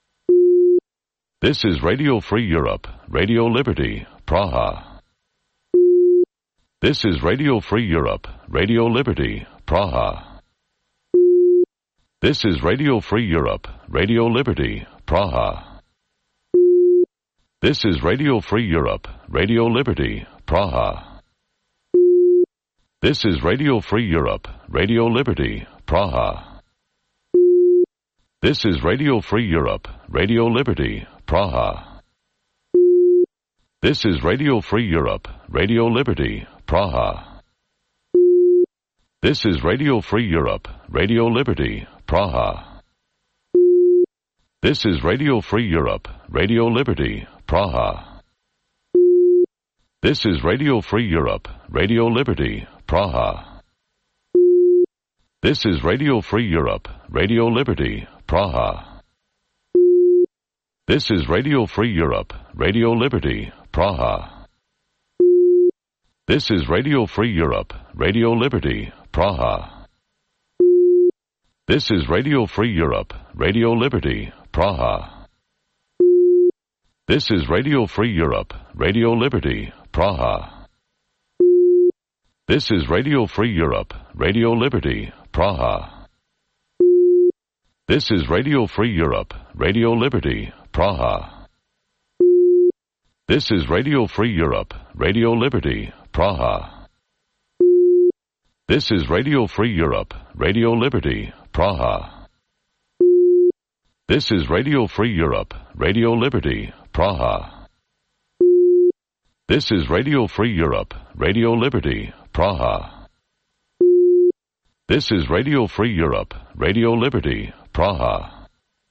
This is Radio Free Europe, Radio Liberty, Praha. This is Radio Free Europe, Radio Liberty, Praha. This is Radio Free Europe, Radio Liberty, Praha. This is Radio Free Europe, Radio Liberty, Praha. This is Radio Free Europe, Radio Liberty, Praha. This is Radio Free Europe, Radio Liberty, Praha. This is Radio Free Europe, Radio Liberty, Praha. This is Radio Free Europe, Radio Liberty, Praha. This is Radio Free Europe, Radio Liberty, Praha. This is Radio Free Europe, Radio Liberty, Praha. This is Radio Free Europe, Radio Liberty, Praha. This is Radio Free Europe, Radio Liberty, Praha. This is Radio Free Europe, Radio Liberty, Praha. This is Radio Free Europe, Radio Liberty, Praha. This is Radio Free Europe, Radio Liberty, Praha. This is Radio Free Europe, Radio Liberty, Praha. This is Radio Free Europe, Radio Liberty, Praha. This is Radio Free Europe, Radio Liberty, Praha. This is Radio Free Europe, Radio Liberty, Praha. This is Radio Free Europe, Radio Liberty, Praha. This is Radio Free Europe, Radio Liberty, Praha. This is Radio Free Europe, Radio Liberty, Praha.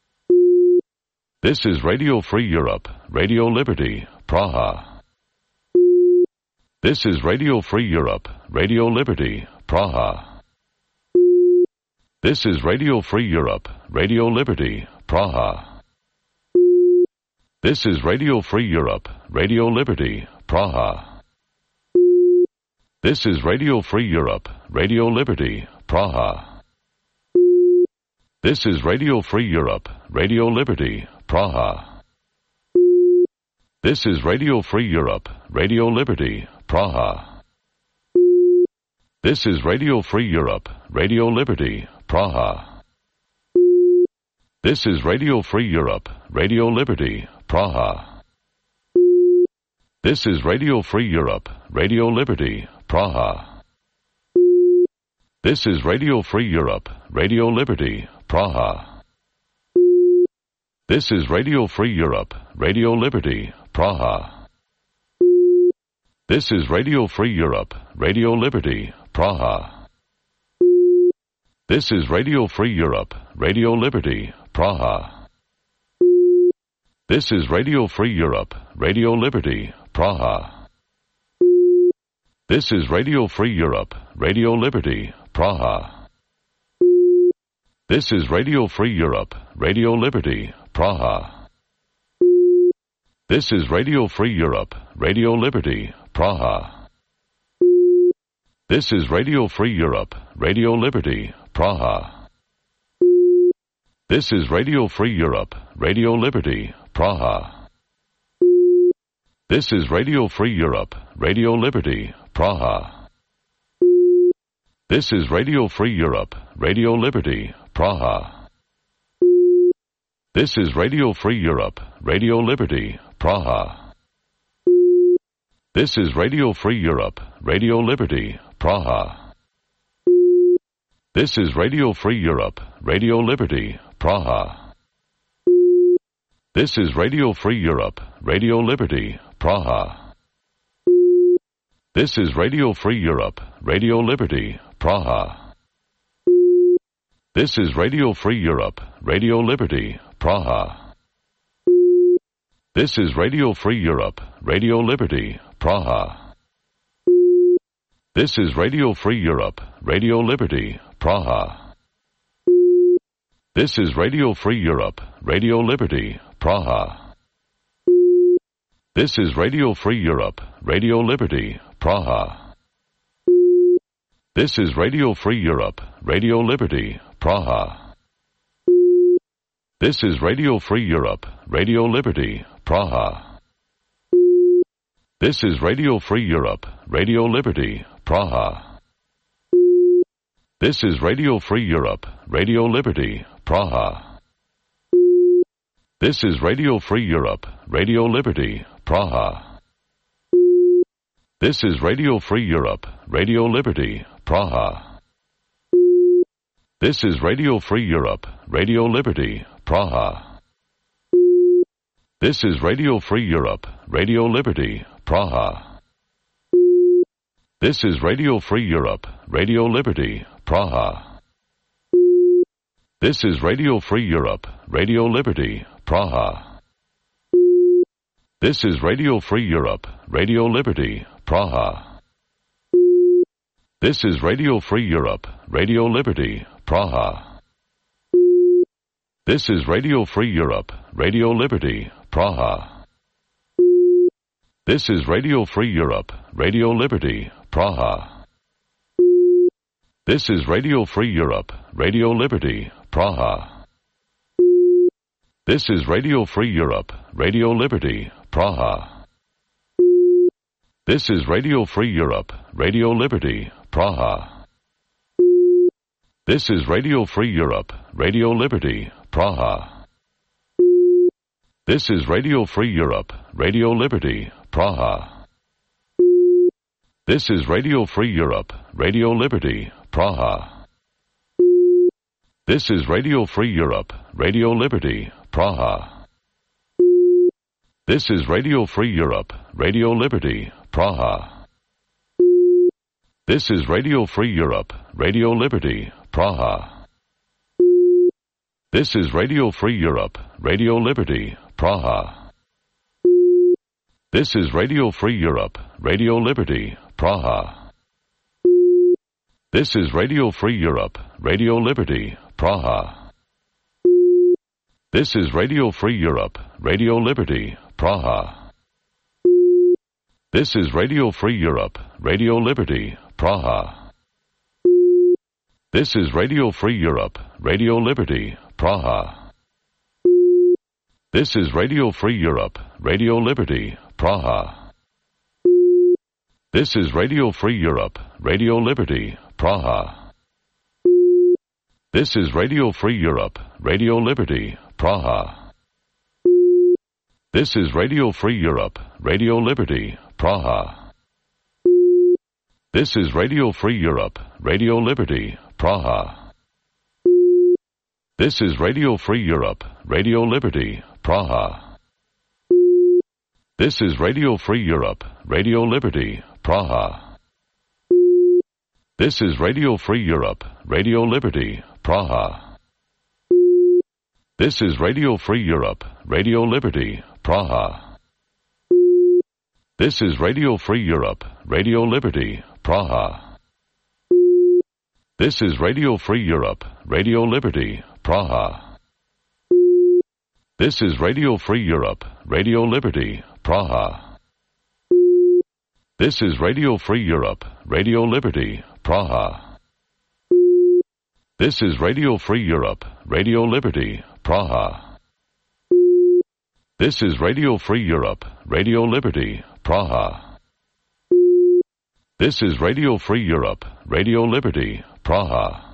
This is Radio Free Europe, Radio Liberty, Praha. This is Radio Free Europe, Radio Liberty, Praha. This is Radio Free Europe, Radio Liberty, Praha. This is Radio Free Europe, Radio Liberty, Praha. This is Radio Free Europe, Radio Liberty, Praha. This is Radio Free Europe, Radio Liberty, Praha. This is Radio Free Europe, Radio Liberty, Praha. This is Radio Free Europe, Radio Liberty, Praha. This is Radio Free Europe, Radio Liberty, Praha. This is Radio Free Europe, Radio Liberty, Praha. This is Radio Free Europe, Radio Liberty, Praha. This is Radio Free Europe, Radio Liberty, Praha. This is Radio Free Europe, Radio Liberty, Praha. This is Radio Free Europe, Radio Liberty, Praha. This is Radio Free Europe, Radio Liberty, Praha. This is Radio Free Europe, Radio Liberty, Praha. This is Radio Free Europe, Radio Liberty, Praha. This is Radio Free Europe, Radio Liberty, Praha. This is Radio Free Europe, Radio Liberty, Praha. This is Radio Free Europe, Radio Liberty, Praha. This is Radio Free Europe, Radio Liberty, Praha. This is Radio Free Europe, Radio Liberty, Praha. This is Radio Free Europe, Radio Liberty, Praha. This is Radio Free Europe, Radio Liberty, Praha. This is Radio Free Europe, Radio Liberty, Praha. This is Radio Free Europe, Radio Liberty, Praha. This is Radio Free Europe, Radio Liberty, Praha. This is Radio Free Europe, Radio Liberty, Praha. This is Radio Free Europe, Radio Liberty, Praha. This is Radio Free Europe, Radio Liberty, Praha. This is Radio Free Europe, Radio Liberty, Praha. This is Radio Free Europe, Radio Liberty, Praha. This is Radio Free Europe, Radio Liberty, Praha. This is Radio Free Europe, Radio Liberty, Praha. This is Radio Free Europe, Radio Liberty, Praha. This is Radio Free Europe, Radio Liberty, Praha. This is Radio Free Europe, Radio Liberty, Praha. This is Radio Free Europe, Radio Liberty, Praha. This is Radio Free Europe, Radio Liberty, Praha. This is Radio Free Europe, Radio Liberty, Praha. This is Radio Free Europe, Radio Liberty, Praha. This is Radio Free Europe, Radio Liberty, Praha. This is Radio Free Europe, Radio Liberty, Praha. This is Radio Free Europe, Radio Liberty, Praha. This is Radio Free Europe, Radio Liberty, Praha. This is Radio Free Europe, Radio Liberty, Praha. This is Radio Free Europe, Radio Liberty, Praha. This is Radio Free Europe, Radio Liberty, Praha. This is Radio Free Europe, Radio Liberty, Praha. This is Radio Free Europe, Radio Liberty, Praha. This is Radio Free Europe, Radio Liberty, Praha. This is Radio Free Europe, Radio Liberty, Praha. This is Radio Free Europe, Radio Liberty, Praha. This is Radio Free Europe, Radio Liberty, Praha. This is Radio Free Europe, Radio Liberty, Praha. This is Radio Free Europe, Radio Liberty, Praha. This is Radio Free Europe, Radio Liberty, Praha. This is Radio Free Europe, Radio Liberty, Praha. This is Radio Free Europe, Radio Liberty, Praha. This is Radio Free Europe, Radio Liberty, Praha. This is Radio Free Europe, Radio Liberty, Praha. This is Radio Free Europe, Radio Liberty, Praha. This is Radio Free Europe, Radio Liberty, Praha. This is Radio Free Europe, Radio Liberty, Praha. This is Radio Free Europe, Radio Liberty, Praha. This is Radio Free Europe, Radio Liberty, Praha. This is Radio Free Europe, Radio Liberty, Praha. This is Radio Free Europe, Radio Liberty, Praha. This is Radio Free Europe, Radio Liberty, Praha. This is Radio Free Europe, Radio Liberty, Praha. This is Radio Free Europe, Radio Liberty, Praha. This is Radio Free Europe, Radio Liberty, Praha. This is Radio Free Europe, Radio Liberty, Praha. This is Radio Free Europe, Radio Liberty, Praha. This is Radio Free Europe, Radio Liberty, Praha. This is Radio Free Europe, Radio Liberty, Praha. This is Radio Free Europe, Radio Liberty, Praha.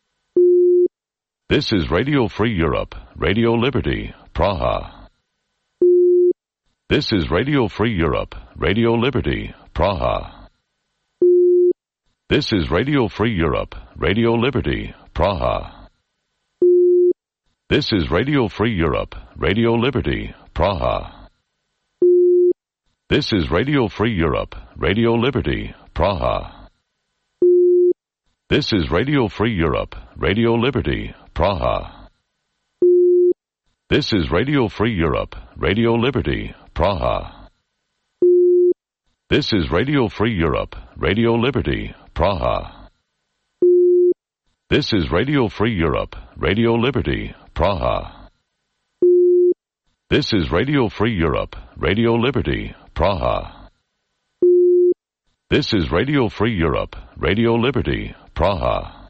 This is Radio Free Europe, Radio Liberty, Praha. This is Radio Free Europe, Radio Liberty, Praha. This is Radio Free Europe, Radio Liberty, Praha. This is Radio Free Europe, Radio Liberty, Praha. This is Radio Free Europe, Radio Liberty, Praha. This is Radio Free Europe, Radio Liberty, Praha. This is Radio Free Europe, Radio Liberty, Praha. This is Radio Free Europe, Radio Liberty, Praha. This is Radio Free Europe, Radio Liberty, Praha. This is Radio Free Europe, Radio Liberty, Praha. This is Radio Free Europe, Radio Liberty, Praha.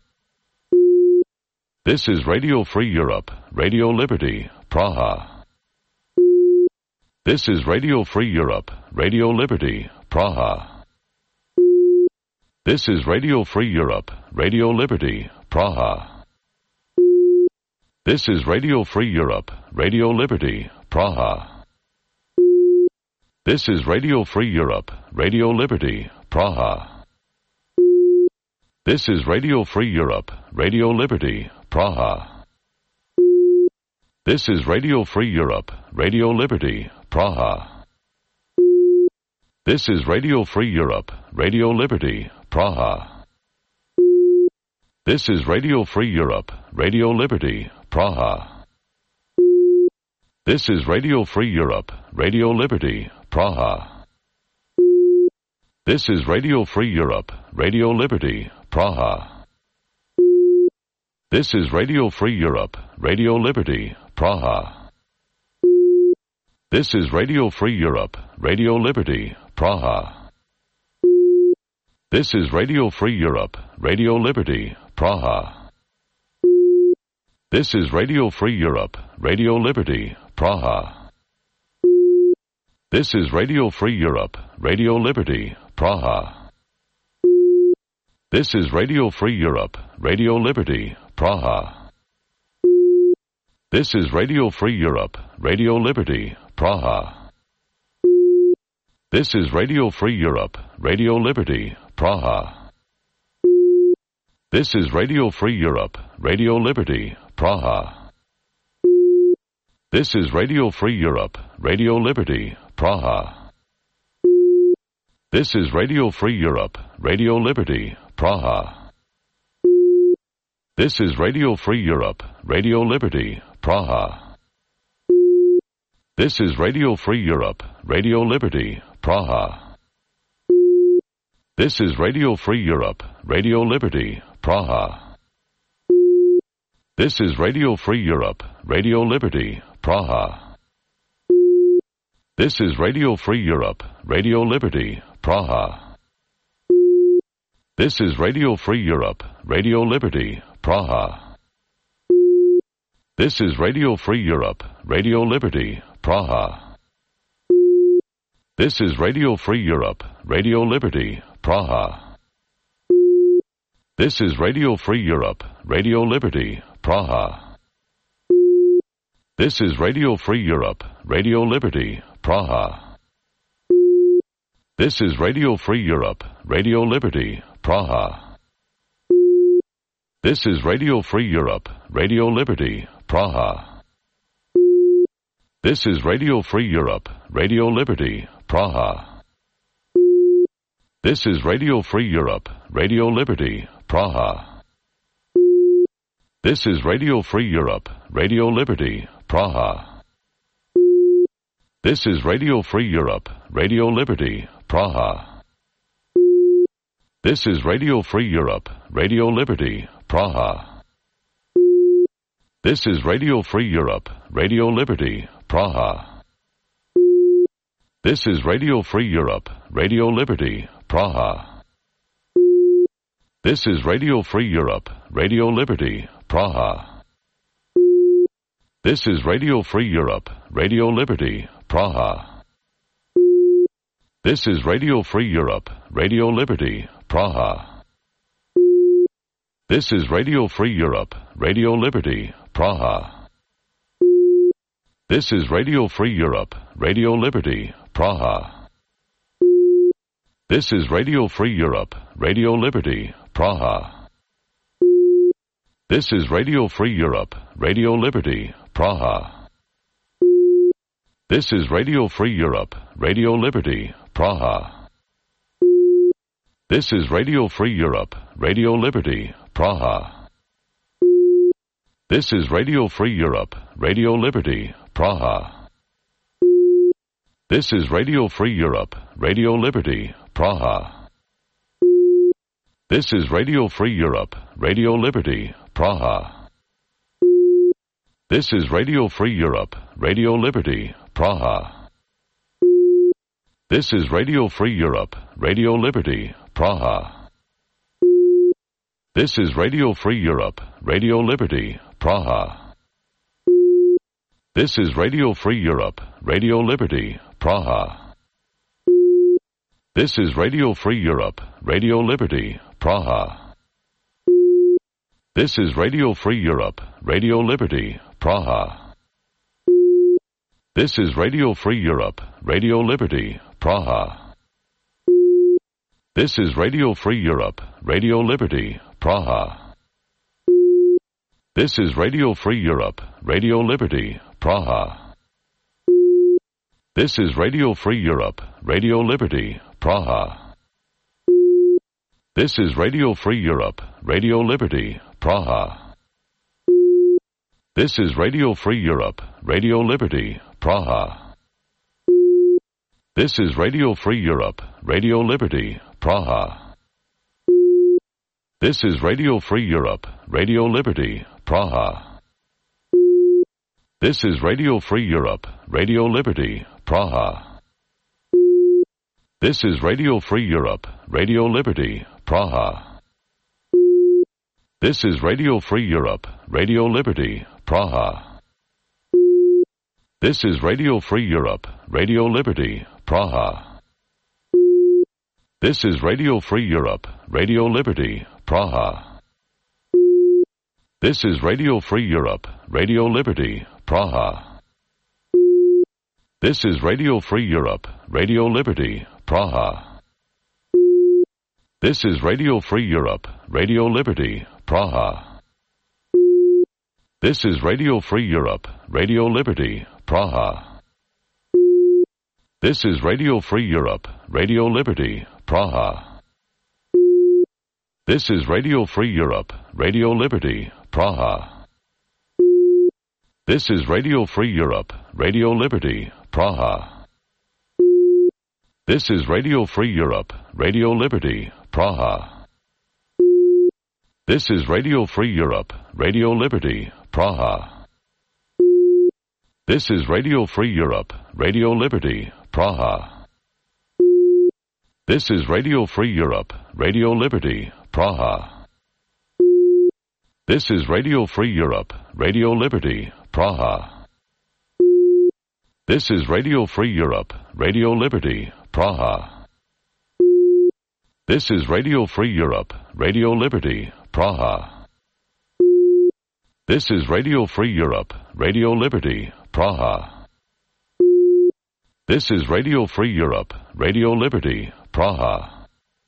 This is Radio Free Europe, Radio Liberty, Praha. This is Radio Free Europe, Radio Liberty, Praha. This is Radio Free Europe, Radio Liberty, Praha. This is Radio Free Europe, Radio Liberty, Praha. This is Radio Free Europe, Radio Liberty, Praha. This is Radio Free Europe, Radio Liberty, Praha. This is Radio Free Europe, Radio Liberty, Praha. This is Radio Free Europe, Radio Liberty, Praha. This is Radio Free Europe, Radio Liberty, Praha. This is Radio Free Europe, Radio Liberty, Praha. This is Radio Free Europe, Radio Liberty, Praha. This is Radio Free Europe, Radio Liberty, Praha. This is Radio Free Europe, Radio Liberty, Praha. This is Radio Free Europe, Radio Liberty, Praha. This is Radio Free Europe, Radio Liberty, Praha. This is Radio Free Europe, Radio Liberty, Praha. This is Radio Free Europe, Radio Liberty, Praha. This is Radio Free Europe, Radio Liberty, Praha. This is Radio Free Europe, Radio Liberty, Praha. This is Radio Free Europe, Radio Liberty, Praha. This is Radio Free Europe, Radio Liberty, Praha. This is Radio Free Europe, Radio Liberty, Praha. This is Radio Free Europe, Radio Liberty, Praha. This is Radio Free Europe, Radio Liberty, Praha. This is Radio Free Europe, Radio Liberty, Praha. This is Radio Free Europe, Radio Liberty, Praha. This is Radio Free Europe, Radio Liberty, Praha. This is Radio Free Europe, Radio Liberty, Praha. This is Radio Free Europe, Radio Liberty, Praha. This is Radio Free Europe, Radio Liberty, Praha. This is Radio Free Europe, Radio Liberty, Praha. This is Radio Free Europe, Radio Liberty, Praha. This is Radio Free Europe, Radio Liberty, Praha. This is Radio Free Europe, Radio Liberty, Praha. This is Radio Free Europe, Radio Liberty, Praha. This is Radio Free Europe, Radio Liberty, Praha. This is Radio Free Europe, Radio Liberty, Praha. This is Radio Free Europe, Radio Liberty, Praha. This is Radio Free Europe, Radio Liberty, Praha. This is Radio Free Europe, Radio Liberty, Praha. This is Radio Free Europe, Radio Liberty, Praha. This is Radio Free Europe, Radio Liberty, Praha. This is Radio Free Europe, Radio Liberty, Praha. This is Radio Free Europe, Radio Liberty, Praha. This is Radio Free Europe, Radio Liberty, Praha. This is Radio Free Europe, Radio Liberty, Praha. This is Radio Free Europe, Radio Liberty, Praha. This is Radio Free Europe, Radio Liberty, Praha. This is Radio Free Europe, Radio Liberty, Praha. This is Radio Free Europe, Radio Liberty, Praha. This is Radio Free Europe, Radio Liberty, Praha. This is Radio Free Europe, Radio Liberty, Praha. This is Radio Free Europe, Radio Liberty, Praha. This is Radio Free Europe, Radio Liberty, Praha. This is Radio Free Europe, Radio Liberty, Praha. This is Radio Free Europe, Radio Liberty, Praha. This is Radio Free Europe, Radio Liberty, Praha. This is Radio Free Europe, Radio Liberty, Praha. This is Radio Free Europe, Radio Liberty, Praha. This is Radio Free Europe, Radio Liberty, Praha. This is Radio Free Europe, Radio Liberty, Praha. This is Radio Free Europe, Radio Liberty, Praha. This is Radio Free Europe, Radio Liberty, Praha. This is Radio Free Europe, Radio Liberty, Praha. This is Radio Free Europe, Radio Liberty, Praha. This is Radio Free Europe, Radio Liberty, Praha. This is Radio Free Europe, Radio Liberty, Praha. This is Radio Free Europe, Radio Liberty, Praha. This is Radio Free Europe, Radio Liberty, Praha. This is Radio Free Europe, Radio Liberty, Praha. This is Radio Free Europe, Radio Liberty, Praha. This is Radio Free Europe, Radio Liberty, Praha. This is Radio Free Europe, Radio Liberty, Praha. This is Radio Free Europe, Radio Liberty, Praha. This is Radio Free Europe, Radio Liberty, Praha. This is Radio Free Europe, Radio Liberty, Praha. This is Radio Free Europe, Radio Liberty, Praha. This is Radio Free Europe, Radio Liberty, Praha. This is Radio Free Europe, Radio Liberty, Praha. This is Radio Free Europe, Radio Liberty, Praha. This is Radio Free Europe, Radio Liberty, Praha. This is Radio Free Europe, Radio Liberty, Praha. This is Radio Free Europe, Radio Liberty, Praha. This is Radio Free Europe, Radio Liberty, Praha. This is Radio Free Europe, Radio Liberty, Praha. This is Radio Free Europe, Radio Liberty, Praha. This is Radio Free Europe, Radio Liberty, Praha. This is Radio Free Europe, Radio Liberty, Praha.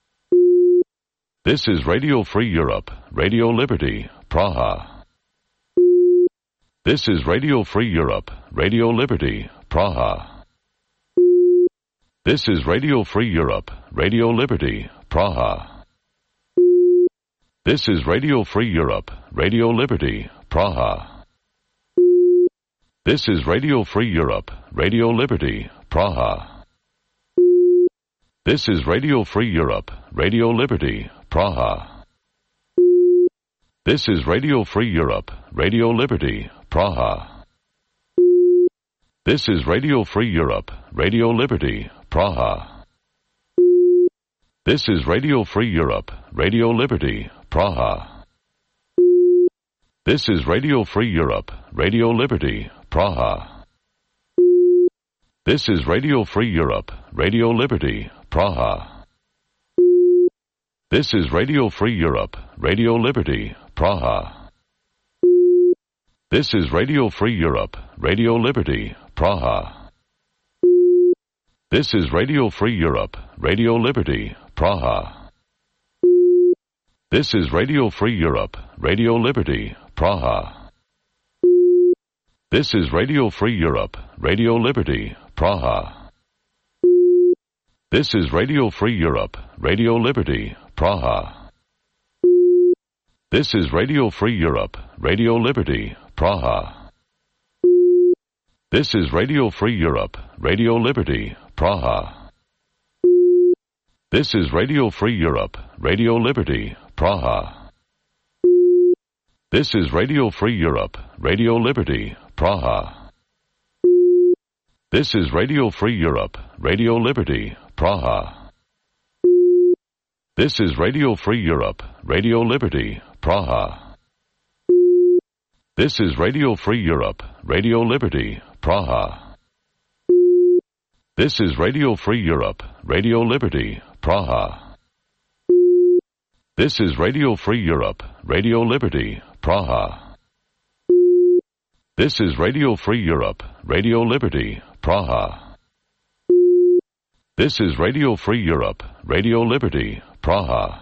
This is Radio Free Europe, Radio Liberty, Praha. This is Radio Free Europe, Radio Liberty, Praha. This is Radio Free Europe, Radio Liberty, Praha. This is Radio Free Europe, Radio Liberty, Praha. This is Radio Free Europe, Radio Liberty, Praha. This is Radio Free Europe, Radio Liberty, Praha. This is Radio Free Europe, Radio Liberty, Praha. This is Radio Free Europe, Radio Liberty, Praha. This is Radio Free Europe, Radio Liberty, Praha. This is Radio Free Europe, Radio Liberty, Praha. This is Radio Free Europe, Radio Liberty, Praha. This is Radio Free Europe, Radio Liberty, Praha. This is Radio Free Europe, Radio Liberty, Praha. This is Radio Free Europe, Radio Liberty, Praha. This is Radio Free Europe, Radio Liberty, Praha. This is Radio Free Europe, Radio Liberty, Praha. This is Radio Free Europe, Radio Liberty, Praha. This is Radio Free Europe, Radio Liberty, Praha. This is Radio Free Europe, Radio Liberty, Praha. This is Radio Free Europe, Radio Liberty, Praha. This is Radio Free Europe, Radio Liberty, Praha. This is Radio Free Europe, Radio Liberty, Praha. This is Radio Free Europe, Radio Liberty, Praha. This is Radio Free Europe, Radio Liberty, Praha. This is Radio Free Europe, Radio Liberty, Praha. This is Radio Free Europe, Radio Liberty, Praha. This is Radio Free Europe, Radio Liberty, Praha. This is Radio Free Europe, Radio Liberty, Praha.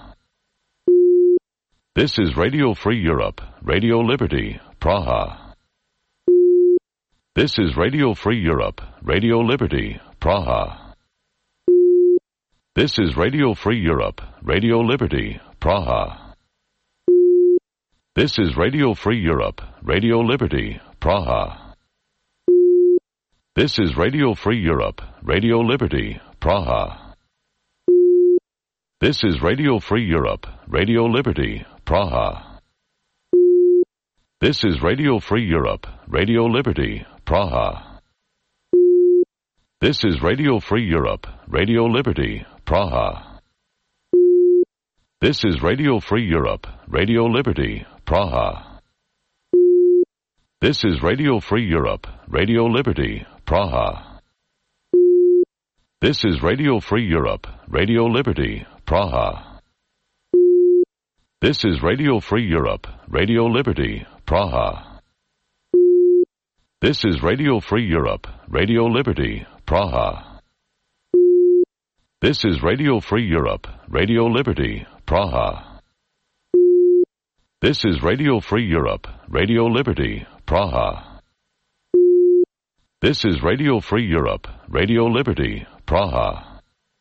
This is Radio Free Europe, Radio Liberty, Praha. This is Radio Free Europe, Radio Liberty, Praha. This is Radio Free Europe, Radio Liberty, Praha. This is Radio Free Europe, Radio Liberty, Praha. This is Radio Free Europe, Radio Liberty, Praha. This is Radio Free Europe, Radio Liberty, Praha. This is Radio Free Europe, Radio Liberty, Praha. This is Radio Free Europe, Radio Liberty, Praha. This is Radio Free Europe, Radio Liberty, Praha. This is Radio Free Europe, Radio Liberty, Praha. This is Radio Free Europe, Radio Liberty, Praha. This is Radio Free Europe, Radio Liberty, Praha. This is Radio Free Europe, Radio Liberty, Praha. This is Radio Free Europe, Radio Liberty, Praha. This is Radio Free Europe, Radio Liberty, Praha. This is Radio Free Europe, Radio Liberty, Praha.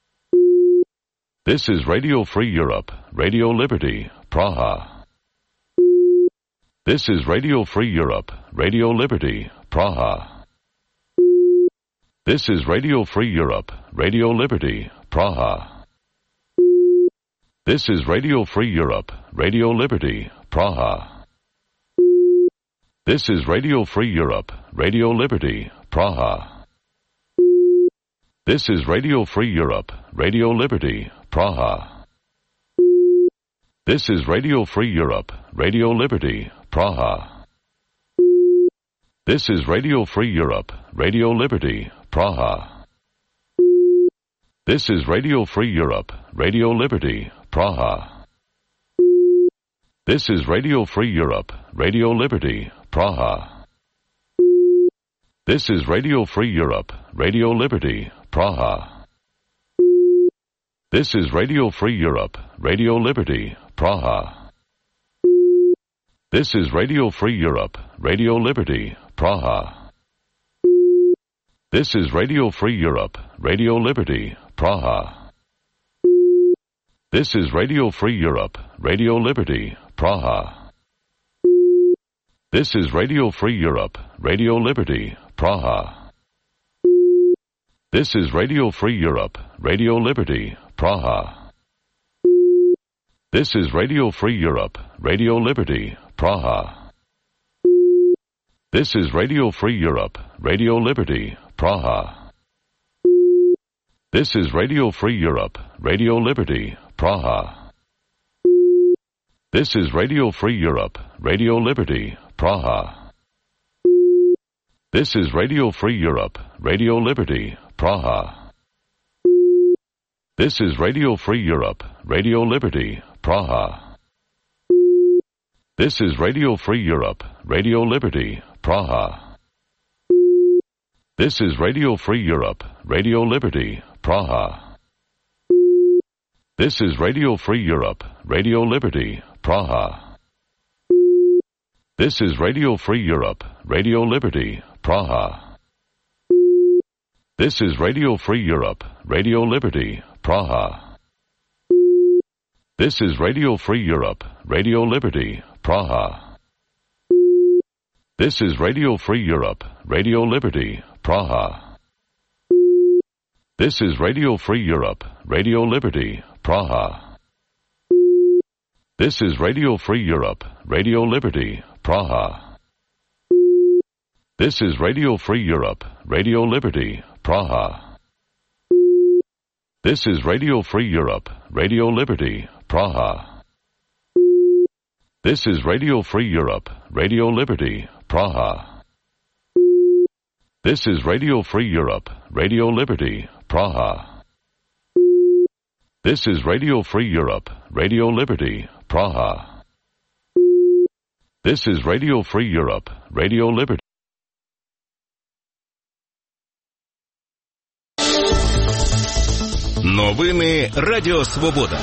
This is Radio Free Europe, Radio Liberty, Praha. This is Radio Free Europe, Radio Liberty, Praha. This is Radio Free Europe, Radio Liberty, Praha. This is Radio Free Europe, Radio Liberty, Praha. This is Radio Free Europe, Radio Liberty, Praha. This is Radio Free Europe, Radio Liberty, Praha. This is Radio Free Europe, Radio Liberty, Praha. This is Radio Free Europe, Radio Liberty, Praha. This is Radio Free Europe, Radio Liberty, Praha. This is Radio Free Europe, Radio Liberty, Praha. This is Radio Free Europe, Radio Liberty, Praha. This is Radio Free Europe, Radio Liberty, Praha. This is Radio Free Europe, Radio Liberty, Praha. This is Radio Free Europe, Radio Liberty, Praha. This is Radio Free Europe, Radio Liberty, Praha. This is Radio Free Europe, Radio Liberty, Praha. This is Radio Free Europe, Radio Liberty, Praha. This is Radio Free Europe, Radio Liberty, Praha. This is Radio Free Europe, Radio Liberty, Praha. This is Radio Free Europe, Radio Liberty, Praha. This is Radio Free Europe, Radio Liberty, Praha. This is Radio Free Europe, Radio Liberty, Praha. This is Radio Free Europe, Radio Liberty, Praha. This is Radio Free Europe, Radio Liberty, Praha. This is Radio Free Europe, Radio Liberty, Praha. This is Radio Free Europe, Radio Liberty, Praha. This is Radio Free Europe, Radio Liberty, Praha. This is Radio Free Europe, Radio Liberty, Praha. This is Radio Free Europe, Radio Liberty, Praha. This is Radio Free Europe, Radio Liberty, Praha. This is Radio Free Europe, Radio Liberty, Praha. This is Radio Free Europe, Radio Liberty, Praha. This is Radio Free Europe, Radio Liberty, Praha. This is Radio Free Europe, Radio Liberty, Praha. This is Radio Free Europe, Radio Liberty, Praha. This is Radio Free Europe, Radio Liberty, Praha. This is Radio Free Europe, Radio Liberty, Praha. This is Radio Free Europe, Radio Liberty. Новини Радіо Свобода.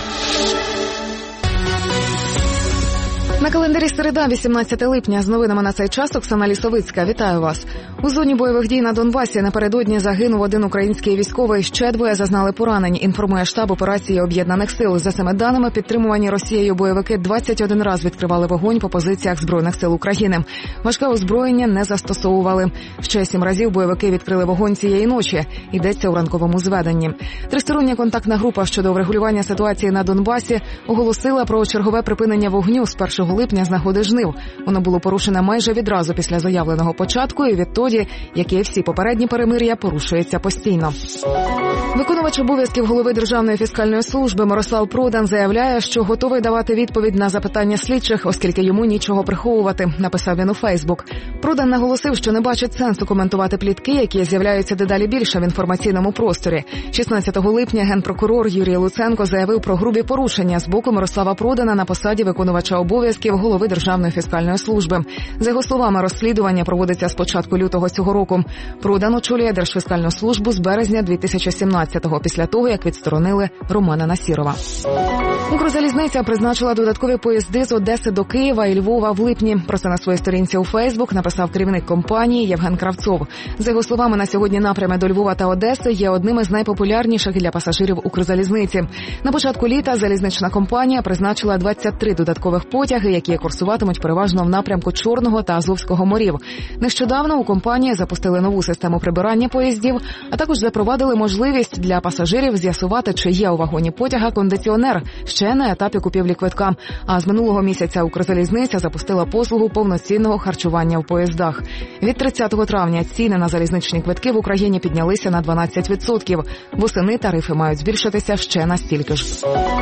На календарі середа, вісімнадцяте липня. З новинами на цей час Оксана Лісовицька. Вітаю вас. У зоні бойових дій на Донбасі напередодні загинув один український військовий, ще двоє зазнали поранень, інформує штаб операції Об'єднаних сил. За цими даними, підтримувані Росією бойовики двадцять один раз відкривали вогонь по позиціях Збройних сил України. Важке озброєння не застосовували. Ще сім разів бойовики відкрили вогонь цієї ночі. Йдеться у ранковому зведенні. Тристороння контактна група щодо врегулювання ситуації на Донбасі оголосила про чергове припинення вогню з першого липня з нагоди жнив. Воно було порушене майже відразу після заявленого початку і відтоді, як і всі попередні перемир'я, порушується постійно. Виконувач обов'язків голови Державної фіскальної служби Мирослав Продан заявляє, що готовий давати відповідь на запитання слідчих, оскільки йому нічого приховувати, написав він у Фейсбук. Продан наголосив, що не бачить сенсу коментувати плітки, які з'являються дедалі більше в інформаційному просторі. шістнадцятого липня генпрокурор Юрій Луценко заявив про грубі порушення з боку Мирослава Продана на посаді виконувача обов'язків голови Державної фіскальної служби. За його словами, розслідування проводиться з початку лютого цього року. Продан очолює Держфіскальну службу з березня дві тисячі сімнадцятого, після того, як відсторонили Романа Насірова. Укрзалізниця призначила додаткові поїзди з Одеси до Києва і Львова в липні. Про це на своїй сторінці у Фейсбук написав керівник компанії Євген Кравцов. За його словами, на сьогодні напрями до Львова та Одеси є одним із найпопулярніших для пасажирів Укрзалізниці. На початку літа залізнична компанія призначила двадцять три додаткових потяги, які курсуватимуть переважно в напрямку Чорного та Азовського морів. Нещодавно у компанії запустили нову систему прибирання поїздів, а також запровадили можливість для пасажирів з'ясувати, чи є у вагоні потяга кондиціонер, ще на етапі купівлі квитка. А з минулого місяця Укрзалізниця запустила послугу повноцінного харчування в поїздах. Від тридцятого травня ціни на залізничні квитки в Україні піднялися на дванадцять відсотків. Восени тарифи мають збільшитися ще на стільки ж.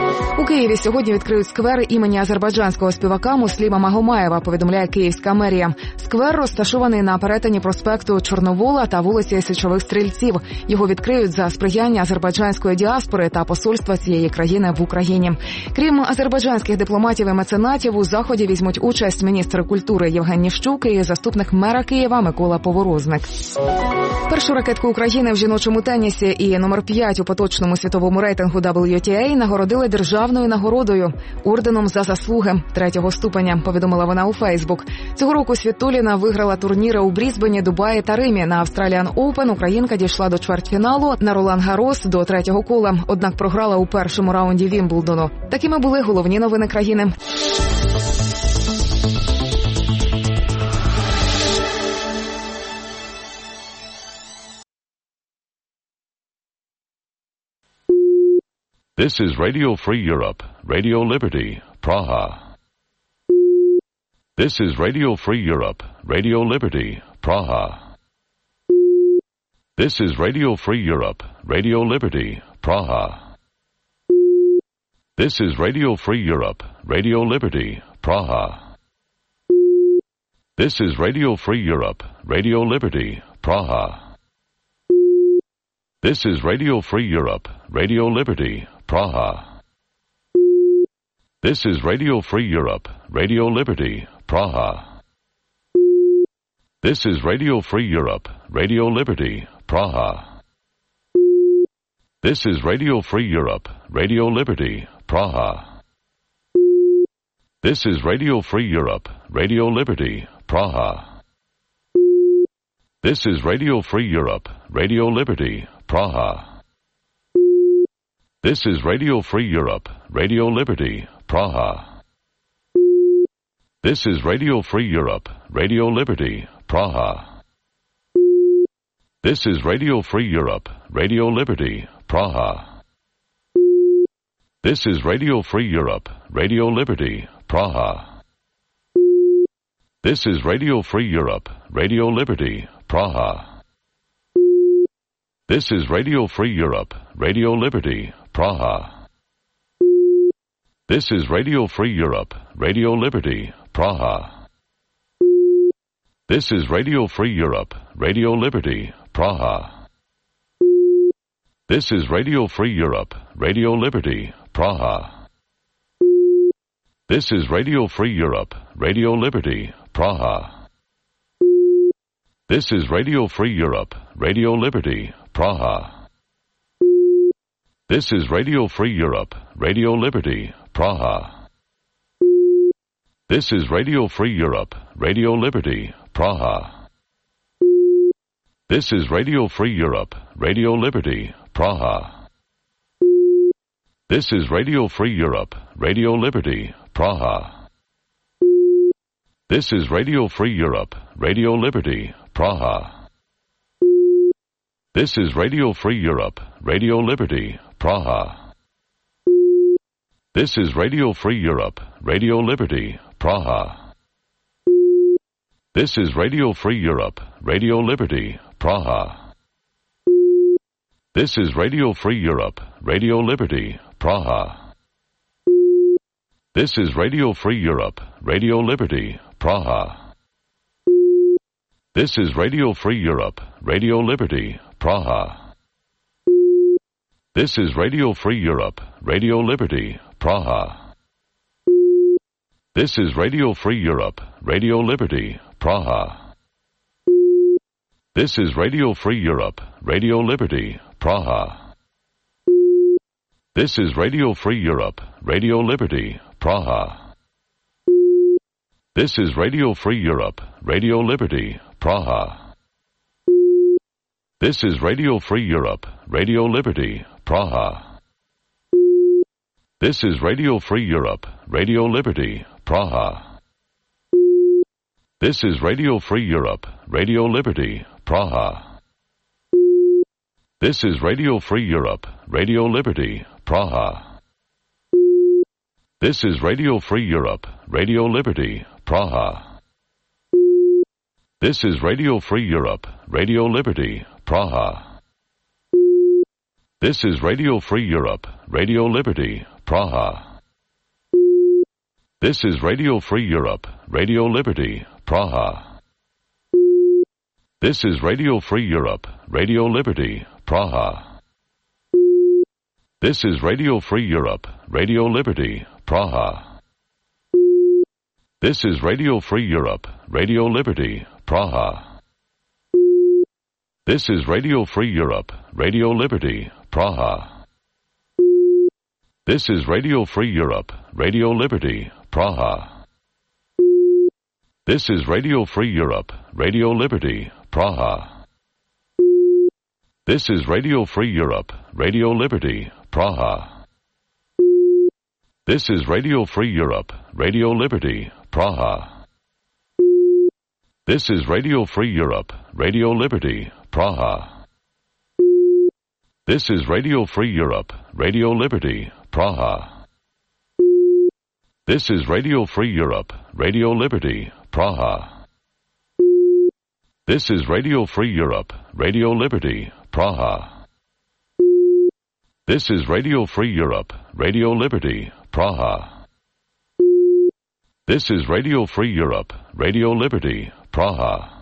У Києві сьогодні відкриють сквер імені азербайджанського співака Мусліма Магомаєва, повідомляє Київська мерія. Сквер розташований на перетині проспекту Чорновола та вулиці Січових Стрільців. Його відкриють за сприяння азербайджанської діаспори та посольства цієї країни в Україні. Крім азербайджанських дипломатів і меценатів, у заході візьмуть участь міністр культури Євген Ніщук і заступник мера Києва Микола Поворозник. Першу ракетку України в жіночому тенісі і номер п'ять у поточному світовому рейтингу дабл ю ті ей нагородили державною нагородою – орденом за заслуги третього ступеня, повідомила вона у Фейсбук. Цього року Світоліна виграла турніри у Брізбені, Дубаї та Римі. На Australian Open українка дійшла до чвертьфіналу, на Ролан Гарос – до третього кола, однак програла у першому раунді Вімблдону. Такими були головні новини країни. This is Radio Free Europe, Radio Liberty, Praha. This is Radio Free Europe, Radio Liberty, Praha. This is Radio Free Europe, Radio Liberty, Praha. This is Radio Free Europe, Radio Liberty, Praha. This is Radio Free Europe, Radio Liberty, Praha. This is Radio Free Europe, Radio Liberty, Praha. This is Radio Free Europe, Radio Liberty, Praha. This is Radio Free Europe, Radio Liberty, Praha. This is Radio Free Europe, Radio Liberty, Praha. This is Radio Free Europe, Radio Liberty, Praha. This is Radio Free Europe, Radio Liberty, Praha. This is Radio Free Europe, Radio Liberty, Praha. This is Radio Free Europe, Radio Liberty, Praha. This is Radio Free Europe, Radio Liberty, Praha. This is Radio Free Europe, Radio Liberty, Praha. This is Radio Free Europe, Radio Liberty, Praha. This is Radio Free Europe, Radio Liberty, Praha. This is Radio Free Europe, Radio Liberty, Praha. This is Radio Free Europe, Radio Liberty, Praha. This is Radio Free Europe, Radio Liberty, Praha. This is Radio Free Europe, Radio Liberty, Praha. This is Radio Free Europe, Radio Liberty, Praha. This is Radio Free Europe, Radio Liberty, Praha. This is Radio Free Europe, Radio Liberty, Praha. This is Radio Free Europe, Radio Liberty, Praha. This is Radio Free Europe, Radio Liberty, Praha. This is Radio Free Europe, Radio Liberty, Praha. This is Radio Free Europe, Radio Liberty, Praha. This is Radio Free Europe, Radio Liberty, Praha. This is Radio Free Europe, Radio Liberty, Praha. This is Radio Free Europe, Radio Liberty, Praha. This is Radio Free Europe, Radio Liberty, Praha. This is Radio Free Europe, Radio Liberty, Praha. This is Radio Free Europe, Radio Liberty, Praha. This is Radio Free Europe, Radio Liberty, Praha. This is Radio Free Europe, Radio Liberty, Praha. This is Radio Free Europe, Radio Liberty, Praha. This is Radio Free Europe, Radio Liberty, Praha. This is Radio Free Europe, Radio Liberty, Praha. This is Radio Free Europe, Radio Liberty, Praha. This is Radio Free Europe, Radio Liberty, Praha. This is Radio Free Europe, Radio Liberty, Praha. This is Radio Free Europe, Radio Liberty, Praha. This is Radio Free Europe, Radio Liberty, Praha. This is Radio Free Europe, Radio Liberty, Praha. This is Radio Free Europe, Radio Liberty, Praha. This is Radio Free Europe, Radio Liberty, Praha. This is Radio Free Europe, Radio Liberty, Praha. This is Radio Free Europe, Radio Liberty, Praha. This is Radio Free Europe, Radio Liberty, Praha. This is Radio Free Europe, Radio Liberty, Praha. This is Radio Free Europe, Radio Liberty, Praha. This is Radio Free Europe, Radio Liberty, Praha. This is Radio Free Europe, Radio Liberty, Praha. This is Radio Free Europe, Radio Liberty, Praha. This is Radio Free Europe, Radio Liberty, Praha. This is Radio Free Europe, Radio Liberty, Praha. This is Radio Free Europe, Radio Liberty, Praha. This is Radio Free Europe, Radio Liberty, Praha. This is Radio Free Europe, Radio Liberty, Praha.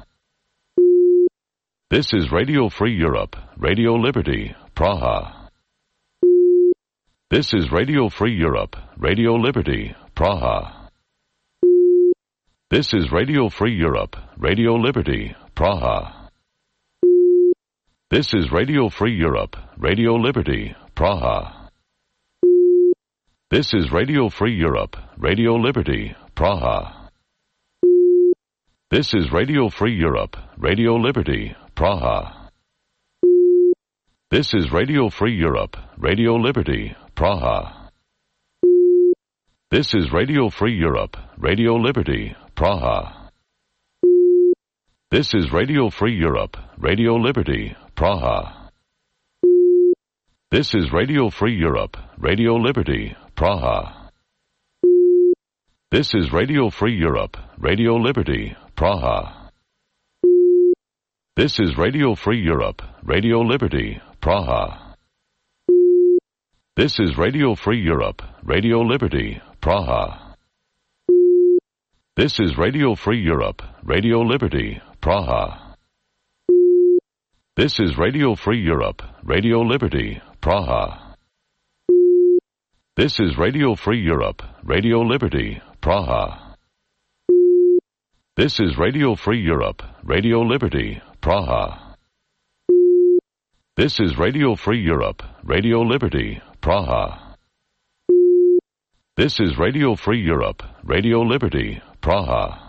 This is Radio Free Europe, Radio Liberty, Praha. This is Radio Free Europe, Radio Liberty, Praha. This is Radio Free Europe, Radio Liberty, Praha. This is Radio Free Europe, Radio Liberty, Praha. This is Radio Free Europe, Radio Liberty, Praha. This is Radio Free Europe, Radio Liberty, Praha. This is Radio Free Europe, Radio Liberty, Praha. This is Radio Free Europe, Radio Liberty, Praha. This is Radio Free Europe, Radio Liberty, Praha. This is Radio Free Europe, Radio Liberty, Praha. This is Radio Free Europe, Radio Liberty, Praha. This is Radio Free Europe, Radio Liberty, Praha. This is Radio Free Europe, Radio Liberty, Praha. This is Radio Free Europe, Radio Liberty, Praha. This is Radio Free Europe, Radio Liberty, Praha. This is Radio Free Europe, Radio Liberty, Praha. This is Radio Free Europe, Radio Liberty, Praha. This is Radio Free Europe, Radio Liberty, Praha. This is Radio Free Europe, Radio Liberty, Praha.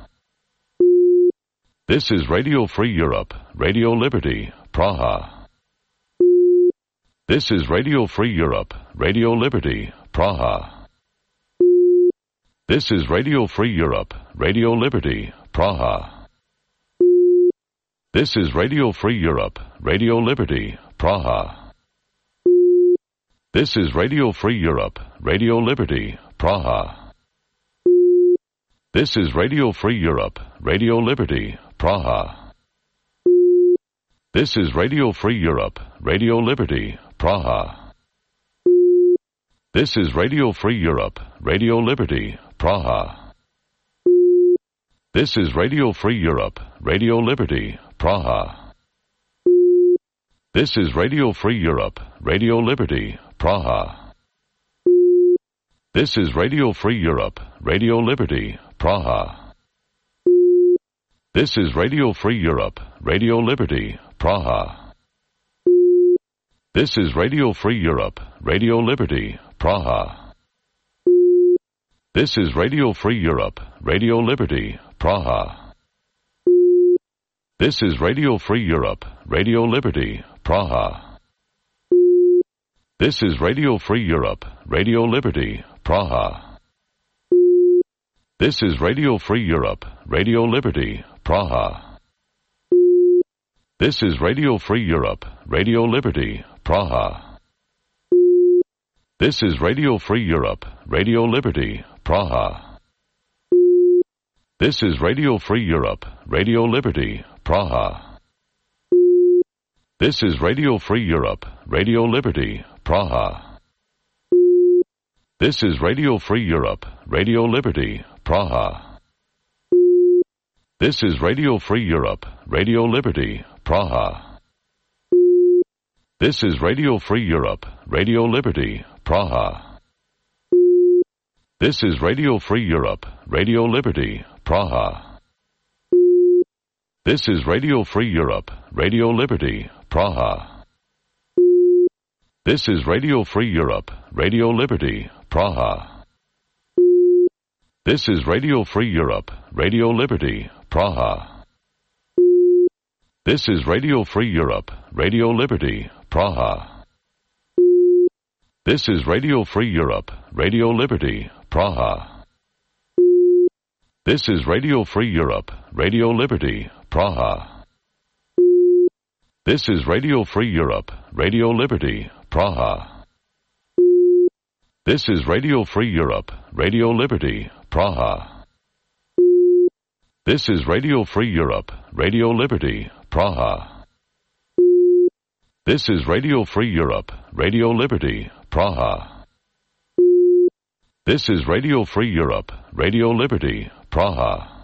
This is Radio Free Europe, Radio Liberty, Praha. This is Radio Free Europe, Radio Liberty, Praha. This is Radio Free Europe, Radio Liberty, Praha. This is Radio Free Europe, Radio Liberty, Praha. This is Radio Free Europe, Radio Liberty, Praha. This is Radio Free Europe, Radio Liberty, Praha. This is Radio Free Europe, Radio Liberty, Praha. This is Radio Free Europe, Radio Liberty, Praha. This is Radio Free Europe, Radio Liberty, Praha. This is Radio Free Europe, Radio Liberty, Praha. This is Radio Free Europe, Radio Liberty, Praha. This is Radio Free Europe, Radio Liberty, Praha. This is Radio Free Europe, Radio Liberty, Praha. This is Radio Free Europe, Radio Liberty, Praha. This is Radio Free Europe, Radio Liberty, Praha. This is Radio Free Europe, Radio Liberty, Praha. This is Radio Free Europe, Radio Liberty, Praha. This is Radio Free Europe, Radio Liberty, Praha. This is Radio Free Europe, Radio Liberty, Praha. This is Radio Free Europe, Radio Liberty, Praha. This is Radio Free Europe, Radio Liberty, Praha. This is Radio Free Europe, Radio Liberty, Praha. This is Radio Free Europe, Radio Liberty, Praha. This is Radio Free Europe, Radio Liberty, Praha. This is Radio Free Europe, Radio Liberty, Praha. This is Radio Free Europe, Radio Liberty, Praha. This is Radio Free Europe, Radio Liberty, Praha. This is Radio Free Europe, Radio Liberty, Praha. This is Radio Free Europe, Radio Liberty, Praha. This is Radio Free Europe, Radio Liberty, Praha. This is Radio Free Europe, Radio Liberty, Praha. This is Radio Free Europe, Radio Liberty, Praha. This is Radio Free Europe, Radio Liberty, Praha. This is Radio Free Europe, Radio Liberty, Praha. This is Radio Free Europe, Radio Liberty, Praha. This is Radio Free Europe, Radio Liberty, Praha.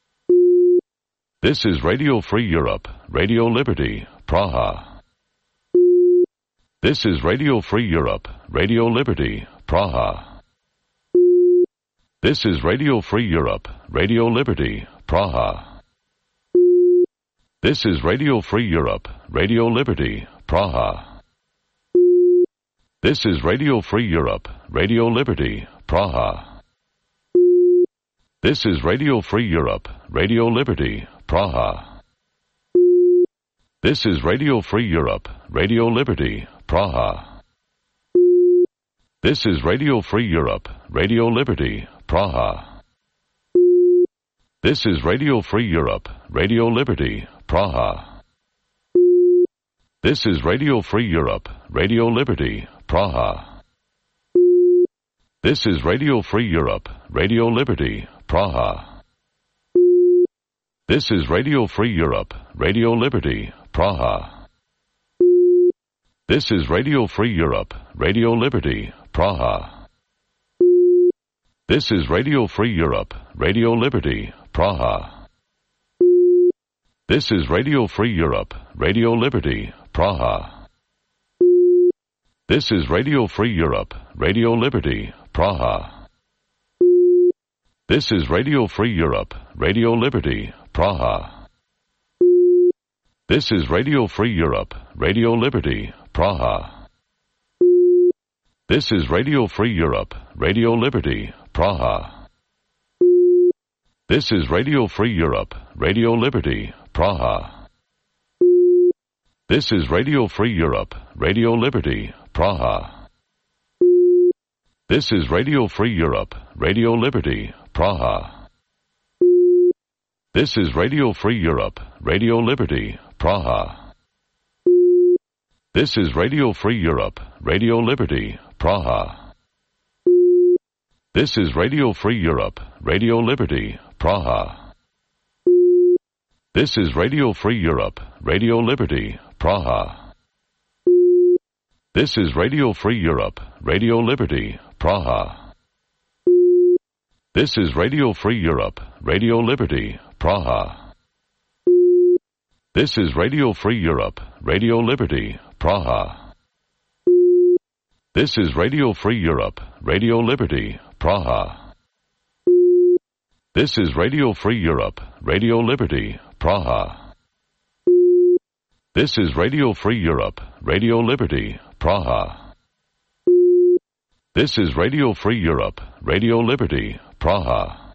This is Radio Free Europe, Radio Liberty, Praha. This is Radio Free Europe, Radio Liberty, Praha. This is Radio Free Europe, Radio Liberty, Praha. This is Radio Free Europe, Radio Liberty, Praha. This is Radio Free Europe, Radio Liberty, Praha. This is Radio Free Europe, Radio Liberty, Praha. This is Radio Free Europe, Radio Liberty, Praha. This is Radio Free Europe, Radio Liberty, Praha. This is Radio Free Europe, Radio Liberty, Praha. This is Radio Free Europe, Radio Liberty, Praha. This is Radio Free Europe, Radio Liberty, Praha. This is Radio Free Europe, Radio Liberty, Praha. This is Radio Free Europe, Radio Liberty, Praha. This is Radio Free Europe, Radio Liberty, Praha. This is Radio Free Europe, Radio Liberty, Praha. This is Radio Free Europe, Radio Liberty, Praha. This is Radio Free Europe, Radio Liberty, Praha. This is Radio Free Europe, Radio Liberty, Praha. This is Radio Free Europe, Radio Liberty, Praha. This is Radio Free Europe, Radio Liberty, Praha. This is Radio Free Europe, Radio Liberty, Praha. This is Radio Free Europe, Radio Liberty, Praha. This is Radio Free Europe, Radio Liberty, Praha. This is Radio Free Europe, Radio Liberty, Praha. This is Radio Free Europe, Radio Liberty, Praha. This is Radio Free Europe, Radio Liberty, Praha. This is Radio Free Europe, Radio Liberty, Praha. This is Radio Free Europe, Radio Liberty, Praha. This is Radio Free Europe, Radio Liberty, Praha. This is Radio Free Europe, Radio Liberty, Praha. This is Radio Free Europe, Radio Liberty, Praha. This is Radio Free Europe, Radio Liberty, Praha. This is Radio Free Europe, Radio Liberty, Praha.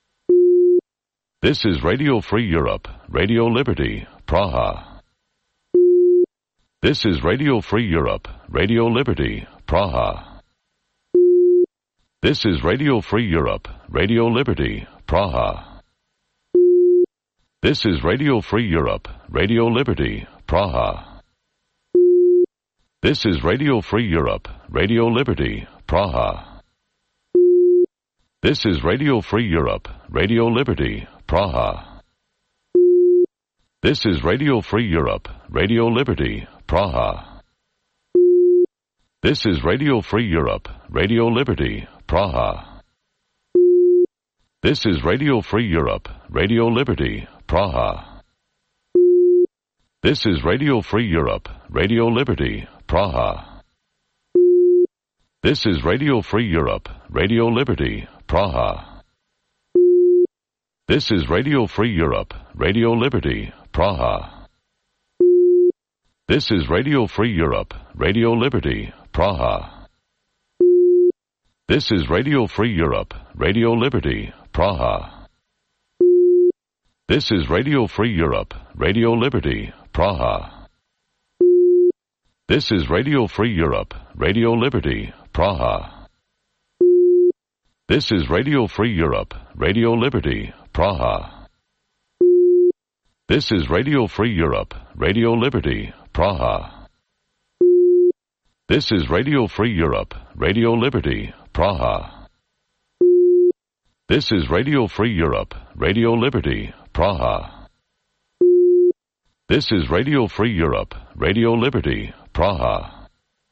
This is Radio Free Europe, Radio Liberty, Praha. This is Radio Free Europe, Radio Liberty, Praha. This is Radio Free Europe, Radio Liberty, Praha. This is Radio Free Europe, Radio Liberty, Praha. This is Radio Free Europe, Radio Liberty, Praha. This is Radio Free Europe, Radio Liberty, Praha. This is Radio Free Europe, Radio Liberty, Praha. This is Radio Free Europe, Radio Liberty, Praha. This is Radio Free Europe, Radio Liberty, Praha. This is Radio Free Europe, Radio Liberty, Praha. This is Radio Free Europe, Radio Liberty, Praha. This is Radio Free Europe, Radio Liberty, Praha. This is Radio Free Europe, Radio Liberty, Praha. This is Radio Free Europe, Radio Liberty, Praha. This is Radio Free Europe, Radio Liberty, Praha. This is Radio Free Europe, Radio Liberty, Praha. This is Radio Free Europe, Radio Liberty, Praha. This is Radio Free Europe, Radio Liberty, Praha. This is Radio Free Europe, Radio Liberty, Praha. This is Radio Free Europe, Radio Liberty, Praha. This is Radio Free Europe, Radio Liberty, Praha.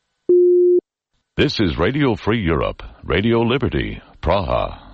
This is Radio Free Europe, Radio Liberty, Praha.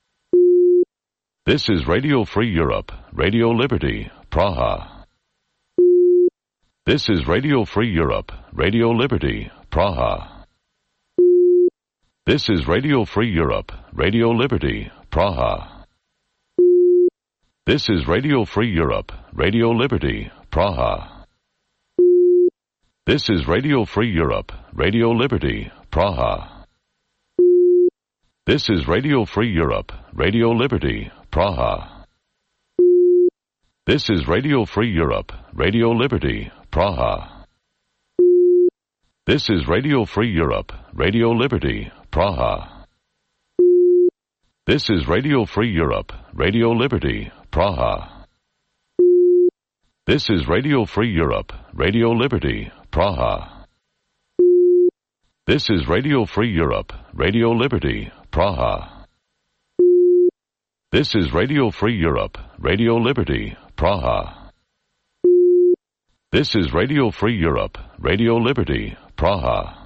This is Radio Free Europe, Radio Liberty, Praha. This is Radio Free Europe, Radio Liberty, Praha. This is Radio Free Europe, Radio Liberty, Praha. This is Radio Free Europe, Radio Liberty, Praha. This is Radio Free Europe, Radio Liberty, Praha. This is Radio Free Europe, Radio Liberty, Praha. This is Radio Free Europe, Radio Liberty, Praha. This is Radio Free Europe, Radio Liberty, Praha. This is Radio Free Europe, Radio Liberty, Praha. This is Radio Free Europe, Radio Liberty, Praha. This is Radio Free Europe, Radio Liberty, Praha. This is Radio Free Europe, Radio Liberty, Praha. This is Radio Free Europe, Radio Liberty, Praha.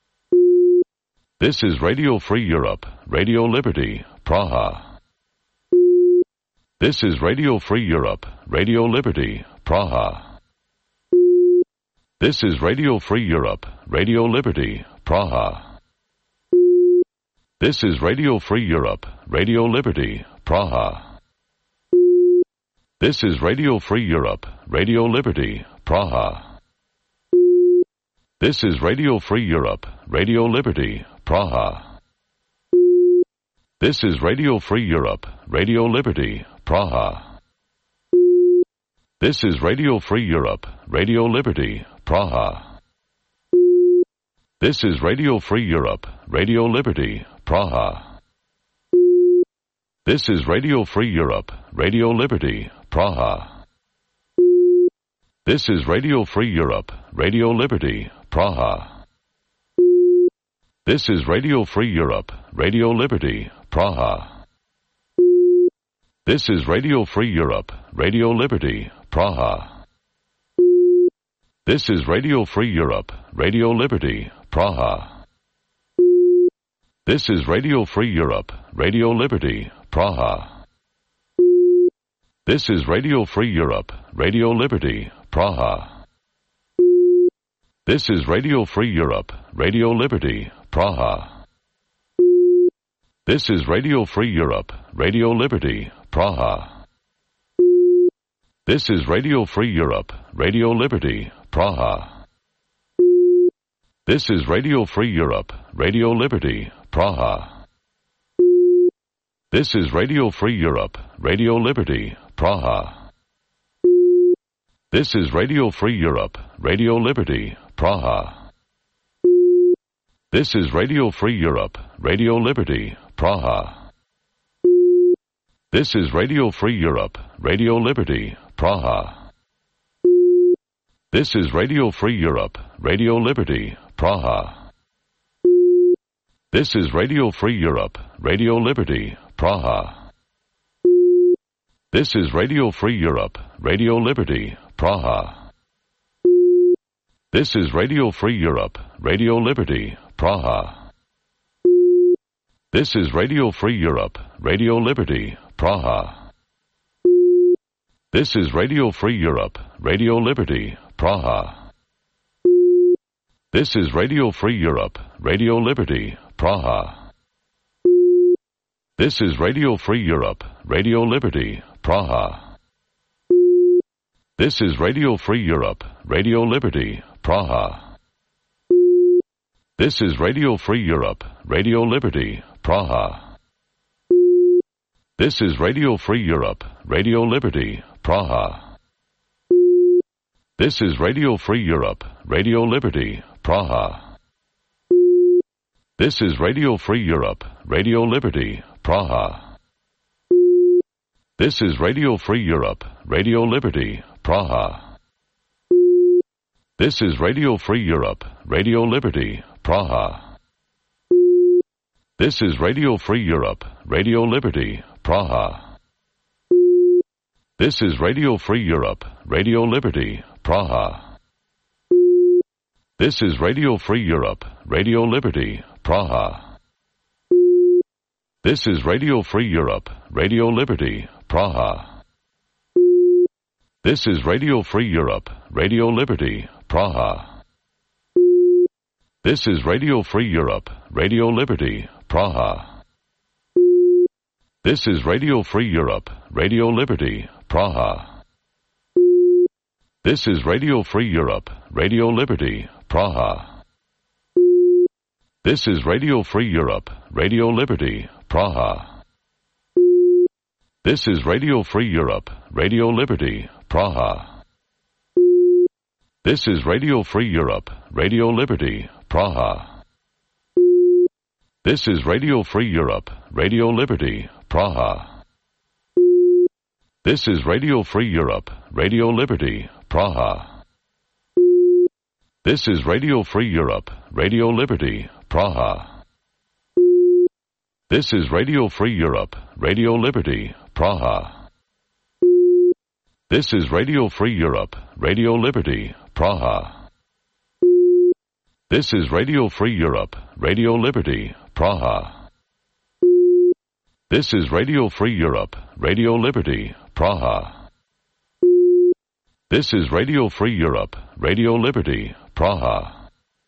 This is Radio Free Europe, Radio Liberty, Praha. This is Radio Free Europe, Radio Liberty, Praha. This is Radio Free Europe, Radio Liberty, Praha. This is Radio Free Europe, Radio Liberty, Praha. This is Radio Free Europe, Radio Liberty, Praha. This is Radio Free Europe, Radio Liberty, Praha. This is Radio Free Europe, Radio Liberty, Praha. This is Radio Free Europe, Radio Liberty, Praha. This is Radio Free Europe, Radio Liberty, Praha. This is Radio Free Europe, Radio Liberty, Praha. This is Radio Free Europe, Radio Liberty, Praha. This is Radio Free Europe, Radio Liberty, Praha. This is Radio Free Europe, Radio Liberty, Praha. This is Radio Free Europe, Radio Liberty, Praha. This is Radio Free Europe, Radio Liberty, Praha. This is Radio Free Europe, Radio Liberty, Praha. This is Radio Free Europe, Radio Liberty, Praha. This is Radio Free Europe, Radio Liberty, Praha. This is Radio Free Europe, Radio Liberty, Praha. This is Radio Free Europe, Radio Liberty, Praha. This is Radio Free Europe, Radio Liberty, Praha. This is Radio Free Europe, Radio Liberty, Praha. This is Radio Free Europe, Radio Liberty, Praha. This is Radio Free Europe, Radio Liberty, Praha. This is Radio Free Europe, Radio Liberty, Praha. This is Radio Free Europe, Radio Liberty, Praha. This is Radio Free Europe, Radio Liberty, Praha. This is Radio Free Europe, Radio Liberty, Praha. This is Radio Free Europe, Radio Liberty, Praha. This is Radio Free Europe, Radio Liberty, Praha. This is Radio Free Europe, Radio Liberty, Praha. This is Radio Free Europe, Radio Liberty, Praha. This is Radio Free Europe, Radio Liberty, Praha. This is Radio Free Europe, Radio Liberty, Praha. This is Radio Free Europe, Radio Liberty, Praha. This is Radio Free Europe, Radio Liberty, Praha. This is Radio Free Europe, Radio Liberty, Praha. This is Radio Free Europe, Radio Liberty, Praha. This is Radio Free Europe, Radio Liberty, Praha. This is Radio Free Europe, Radio Liberty, Praha. This is Radio Free Europe, Radio Liberty, Praha. This is Radio Free Europe, Radio Liberty, Praha. This is Radio Free Europe, Radio Liberty, Praha. This is Radio Free Europe, Radio Liberty, Praha. This is Radio Free Europe, Radio Liberty, Praha. This is Radio Free Europe, Radio Liberty, Praha. This is Radio Free Europe, Radio Liberty, Praha. This is Radio Free Europe, Radio Liberty, Praha. This is Radio Free Europe, Radio Liberty, Praha. This is Radio Free Europe, Radio Liberty, Praha. This is Radio Free Europe, Radio Liberty, Praha. This is Radio Free Europe, Radio Liberty, Praha. This is Radio Free Europe, Radio Liberty, Praha. This is Radio Free Europe, Radio Liberty, Praha. This is Radio Free Europe, Radio Liberty, Praha. This is Radio Free Europe, Radio Liberty, Praha. This is Radio Free Europe, Radio Liberty, Praha. This is Radio Free Europe, Radio Liberty, Praha.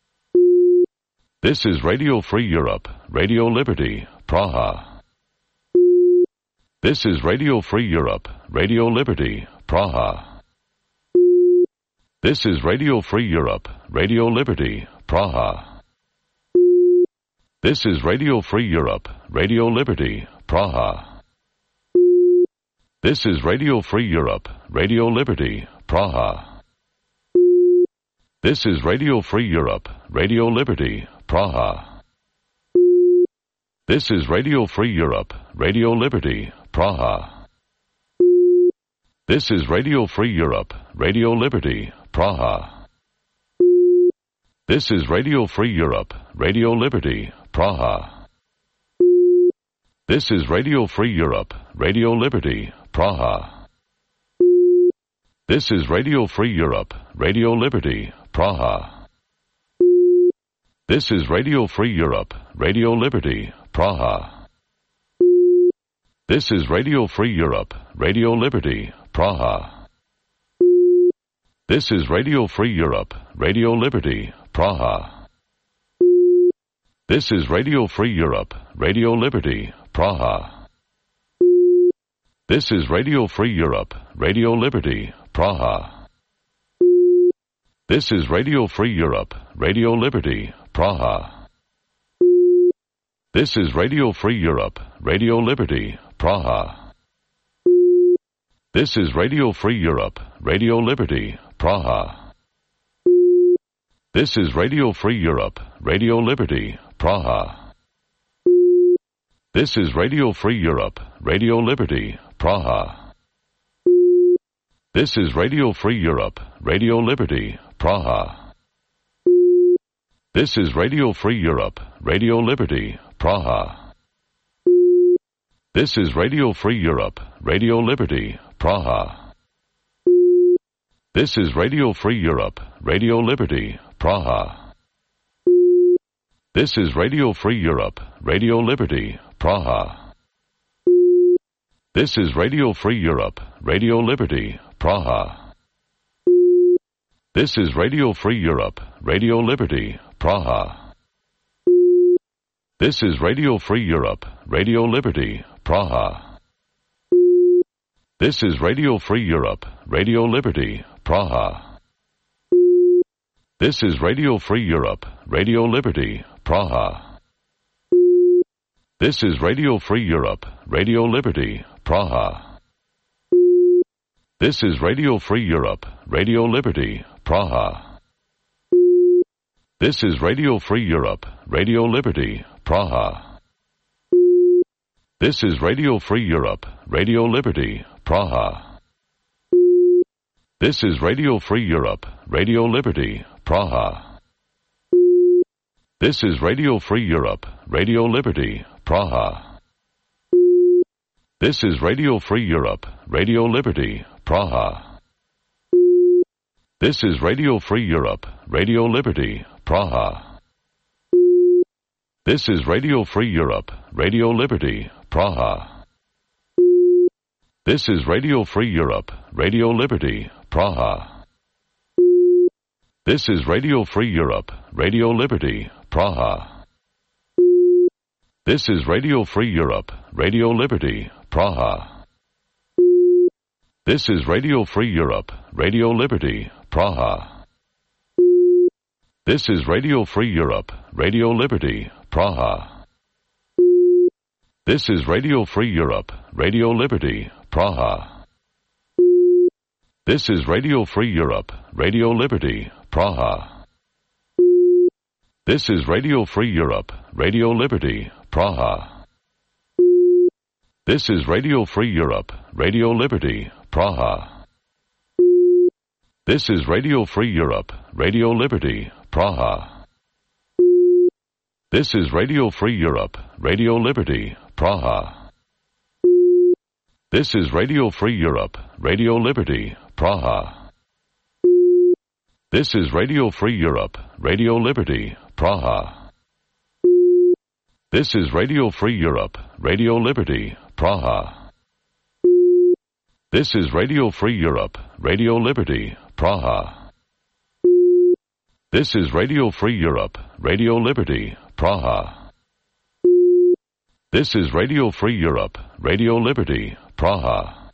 This is Radio Free Europe, Radio Liberty, Praha. This is Radio Free Europe, Radio Liberty, Praha. This is Radio Free Europe, Radio Liberty, Praha. This is Radio Free Europe, Radio Liberty, Praha. This is Radio Free Europe, Radio Liberty, Praha. This is Radio Free Europe, Radio Liberty, Praha. This is Radio Free Europe, Radio Liberty, Praha. This is Radio Free Europe, Radio Liberty, Praha. This is Radio Free Europe, Radio Liberty, Praha. This is Radio Free Europe, Radio Liberty, Praha. This is Radio Free Europe, Radio Liberty, Praha. This is Radio Free Europe, Radio Liberty, Praha. This is Radio Free Europe, Radio Liberty, Praha. This is Radio Free Europe, Radio Liberty, Praha. This is Radio Free Europe, Radio Liberty, Praha. This is Radio Free Europe, Radio Liberty, Praha. This is Radio Free Europe, Radio Liberty, Praha. This is Radio Free Europe, Radio Liberty, Praha. This is Radio Free Europe, Radio Liberty, Praha. This is Radio Free Europe, Radio Liberty, Praha. This is Radio Free Europe, Radio Liberty, Praha. This is Radio Free Europe, Radio Liberty, Praha. This is Radio Free Europe, Radio Liberty, Praha. This is Radio Free Europe, Radio Liberty, Praha. This is Radio Free Europe, Radio Liberty, Praha. This is Radio Free Europe, Radio Liberty, Praha. This is Radio Free Europe, Radio Liberty, Praha. This is Radio Free Europe, Radio Liberty, Praha. This is Radio Free Europe, Radio Liberty, Praha. This is Radio Free Europe, Radio Liberty, Praha. This is Radio Free Europe, Radio Liberty, Praha. This is Radio Free Europe, Radio Liberty, Praha. This is Radio Free Europe, Radio Liberty, Praha. This is Radio Free Europe, Radio Liberty, Praha. This is Radio Free Europe, Radio Liberty, Praha. This is Radio Free Europe, Radio Liberty, Praha. This is Radio Free Europe, Radio Liberty, Praha. This is Radio Free Europe, Radio Liberty, Praha. This is Radio Free Europe, Radio Liberty, Praha. This is Radio Free Europe, Radio Liberty, Praha. This is Radio Free Europe, Radio Liberty, Praha. This is Radio Free Europe, Radio Liberty, Praha. This is Radio Free Europe, Radio Liberty, Praha. This is Radio Free Europe, Radio Liberty, Praha. This is Radio Free Europe, Radio Liberty, Praha. This is Radio Free Europe, Radio Liberty, Praha. This is Radio Free Europe, Radio Liberty, Praha. This is Radio Free Europe, Radio Liberty, Praha. This is Radio Free Europe, Radio Liberty, Praha. This is Radio Free Europe, Radio Liberty, Praha. This is Radio Free Europe, Radio Liberty, Praha. This is Radio Free Europe, Radio Liberty, Praha. This is Radio Free Europe, Radio Liberty, Praha. This is Radio Free Europe, Radio Liberty, Praha. This is Radio Free Europe, Radio Liberty, Praha. This is Radio Free Europe, Radio Liberty, Praha. This is Radio Free Europe, Radio Liberty, Praha.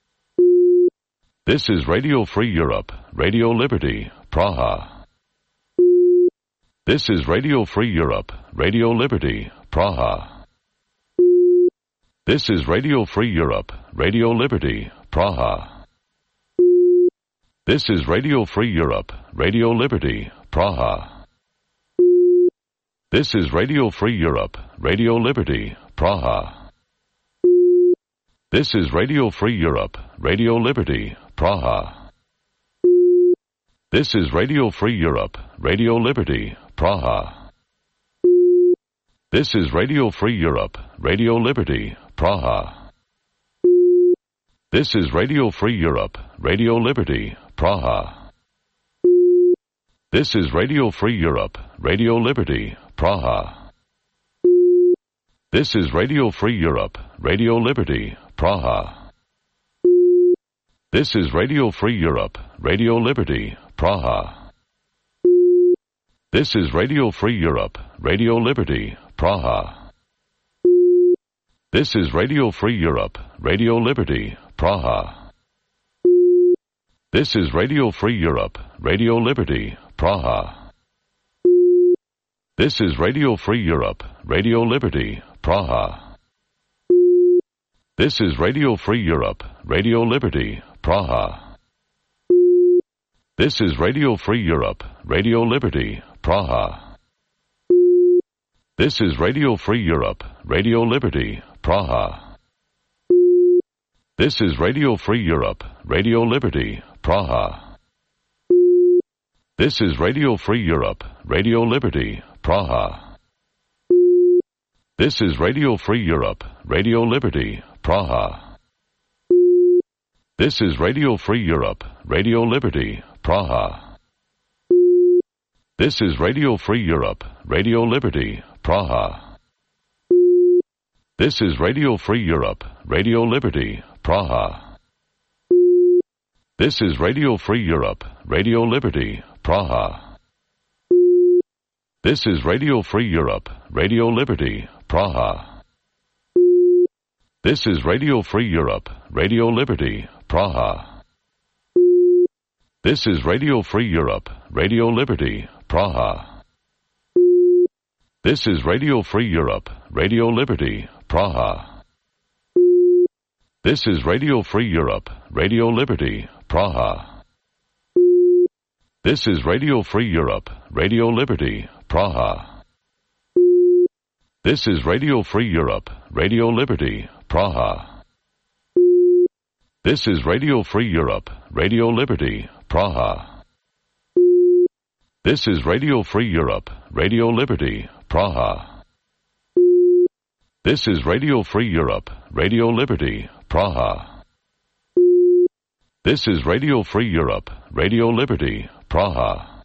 This is Radio Free Europe, Radio Liberty, Praha. This is Radio Free Europe, Radio Liberty, Praha. This is Radio Free Europe, Radio Liberty, Praha. This is Radio Free Europe, Radio Liberty, Praha. This is Radio Free Europe, Radio Liberty, Praha. This is Radio Free Europe, Radio Liberty, Praha. This is Radio Free Europe, Radio Liberty, Praha. This is Radio Free Europe, Radio Liberty, Praha. This is Radio Free Europe, Radio Liberty, Praha. This is Radio Free Europe, Radio Liberty, Praha. This is Radio Free Europe, Radio Liberty, Praha. This is Radio Free Europe, Radio Liberty, Praha. This is Radio Free Europe, Radio Liberty, Praha. This is Radio Free Europe, Radio Liberty, Praha. This is Radio Free Europe, Radio Liberty, Praha. This is Radio Free Europe, Radio Liberty, Praha. This is Radio Free Europe, Radio Liberty, Praha. This is Radio Free Europe, Radio Liberty, Praha. This is Radio Free Europe, Radio Liberty, Praha. This is Radio Free Europe, Radio Liberty, Praha. This is Radio Free Europe, Radio Liberty, Praha. This is Radio Free Europe, Radio Liberty, Praha. This is Radio Free Europe, Radio Liberty, Praha. This is Radio Free Europe, Radio Liberty, Praha. This is Radio Free Europe, Radio Liberty, Praha. This is Radio Free Europe, Radio Liberty, Praha. This is Radio Free Europe, Radio Liberty, Praha. This is Radio Free Europe, Radio Liberty, Praha. This is Radio Free Europe, Radio Liberty, Praha. This is Radio Free Europe, Radio Liberty, Praha. This is Radio Free Europe, Radio Liberty, Praha. This is Radio Free Europe, Radio Liberty, Praha. This is Radio Free Europe, Radio Liberty, Praha. This is Radio Free Europe, Radio Liberty, Praha. This is Radio Free Europe, Radio Liberty, Praha. This is Radio Free Europe, Radio Liberty, Praha. This is Radio Free Europe, Radio Liberty, Praha.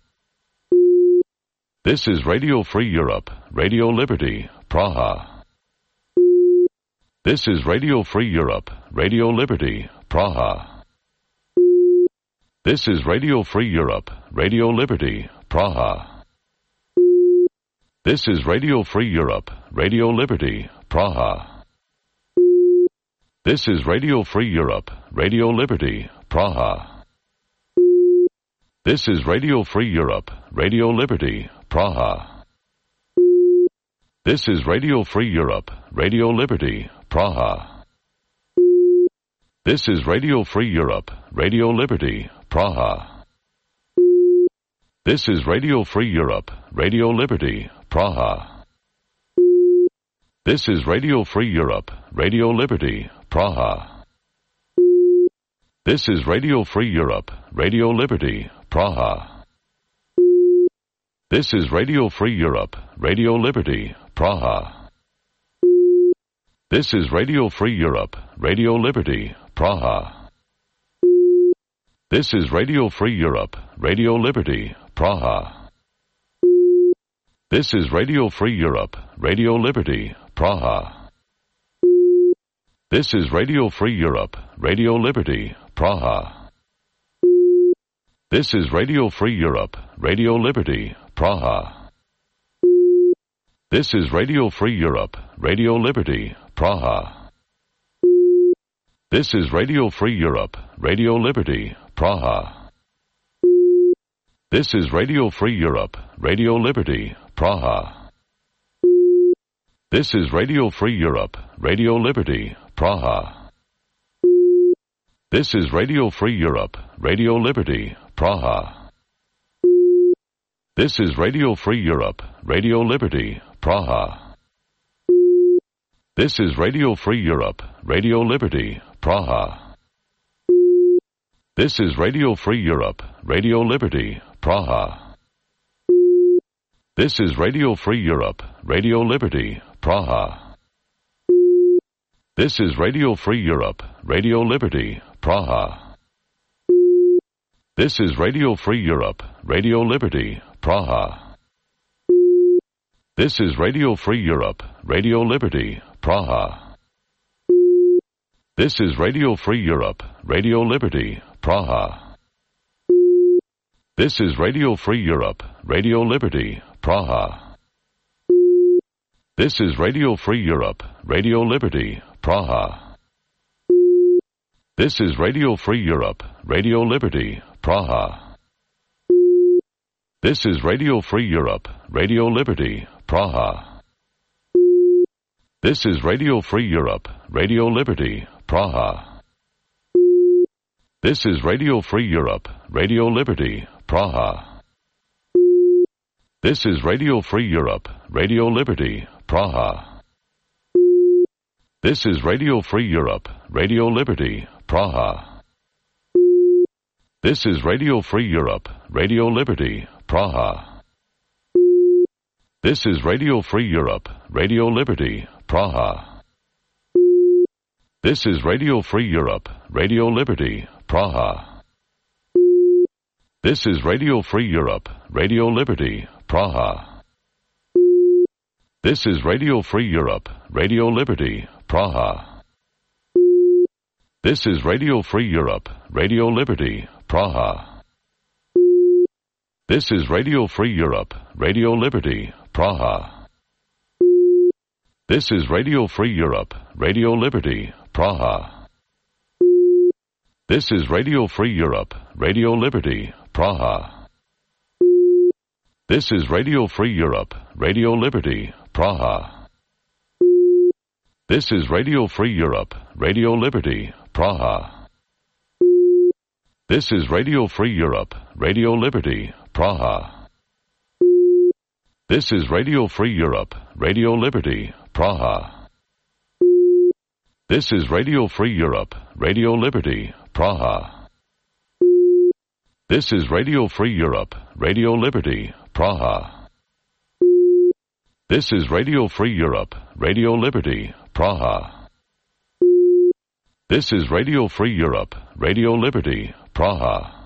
This is Radio Free Europe, Radio Liberty, Praha. This is Radio Free Europe, Radio Liberty, Praha. This is Radio Free Europe, Radio Liberty, Praha. This is Radio Free Europe, Radio Liberty, Praha. This is Radio Free Europe, Radio Liberty, Praha. This is Radio Free Europe, Radio Liberty, Praha. This is Radio Free Europe, Radio Liberty, Praha. This is Radio Free Europe, Radio Liberty, Praha. This is Radio Free Europe, Radio Liberty, Praha. This is Radio Free Europe, Radio Liberty, Praha. This is Radio Free Europe, Radio Liberty, Praha. This is Radio Free Europe, Radio Liberty, Praha. This is Radio Free Europe, Radio Liberty, Praha. This is Radio Free Europe, Radio Liberty, Praha. This is Radio Free Europe, Radio Liberty, Praha. This is Radio Free Europe, Radio Liberty, Praha. This is Radio Free Europe, Radio Liberty, Praha. This is Radio Free Europe, Radio Liberty, Praha. This is Radio Free Europe, Radio Liberty, Praha. This is Radio Free Europe, Radio Liberty, Praha. This is Radio Free Europe, Radio Liberty, Praha. This is Radio Free Europe, Radio Liberty, Praha. This is Radio Free Europe, Radio Liberty, Praha. This is Radio Free Europe, Radio Liberty, Praha. This is Radio Free Europe, Radio Liberty, Praha. This is Radio Free Europe, Radio Liberty, Praha. This is Radio Free Europe, Radio Liberty, Praha. This is Radio Free Europe, Radio Liberty, Praha. This is Radio Free Europe, Radio Liberty, Praha. This is Radio Free Europe, Radio Liberty, Praha. This is Radio Free Europe, Radio Liberty, Praha. This is Radio Free Europe, Radio Liberty, Praha. This is Radio Free Europe, Radio Liberty, Praha. This is Radio Free Europe, Radio Liberty, Praha. This is Radio Free Europe, Radio Liberty, Praha. This is Radio Free Europe, Radio Liberty, Praha. This is Radio Free Europe, Radio Liberty, Praha. This is Radio Free Europe, Radio Liberty, Praha. This is Radio Free Europe, Radio Liberty, Praha. This is Radio Free Europe, Radio Liberty, Praha. This is Radio Free Europe, Radio Liberty, Praha. This is Radio Free Europe, Radio Liberty, Praha. This is Radio Free Europe, Radio Liberty, Praha. This is Radio Free Europe, Radio Liberty, Praha. This is Radio Free Europe, Radio Liberty, Praha. This is Radio Free Europe, Radio Liberty, Praha. This is Radio Free Europe, Radio Liberty, Praha. This is Radio Free Europe, Radio Liberty, Praha. This is Radio Free Europe, Radio Liberty, Praha. This is Radio Free Europe, Radio Liberty, Praha. This is Radio Free Europe, Radio Liberty, Praha. This is Radio Free Europe, Radio Liberty, Praha. This is Radio Free Europe, Radio Liberty, Praha. This is Radio Free Europe, Radio Liberty, Praha. This is Radio Free Europe, Radio Liberty, Praha.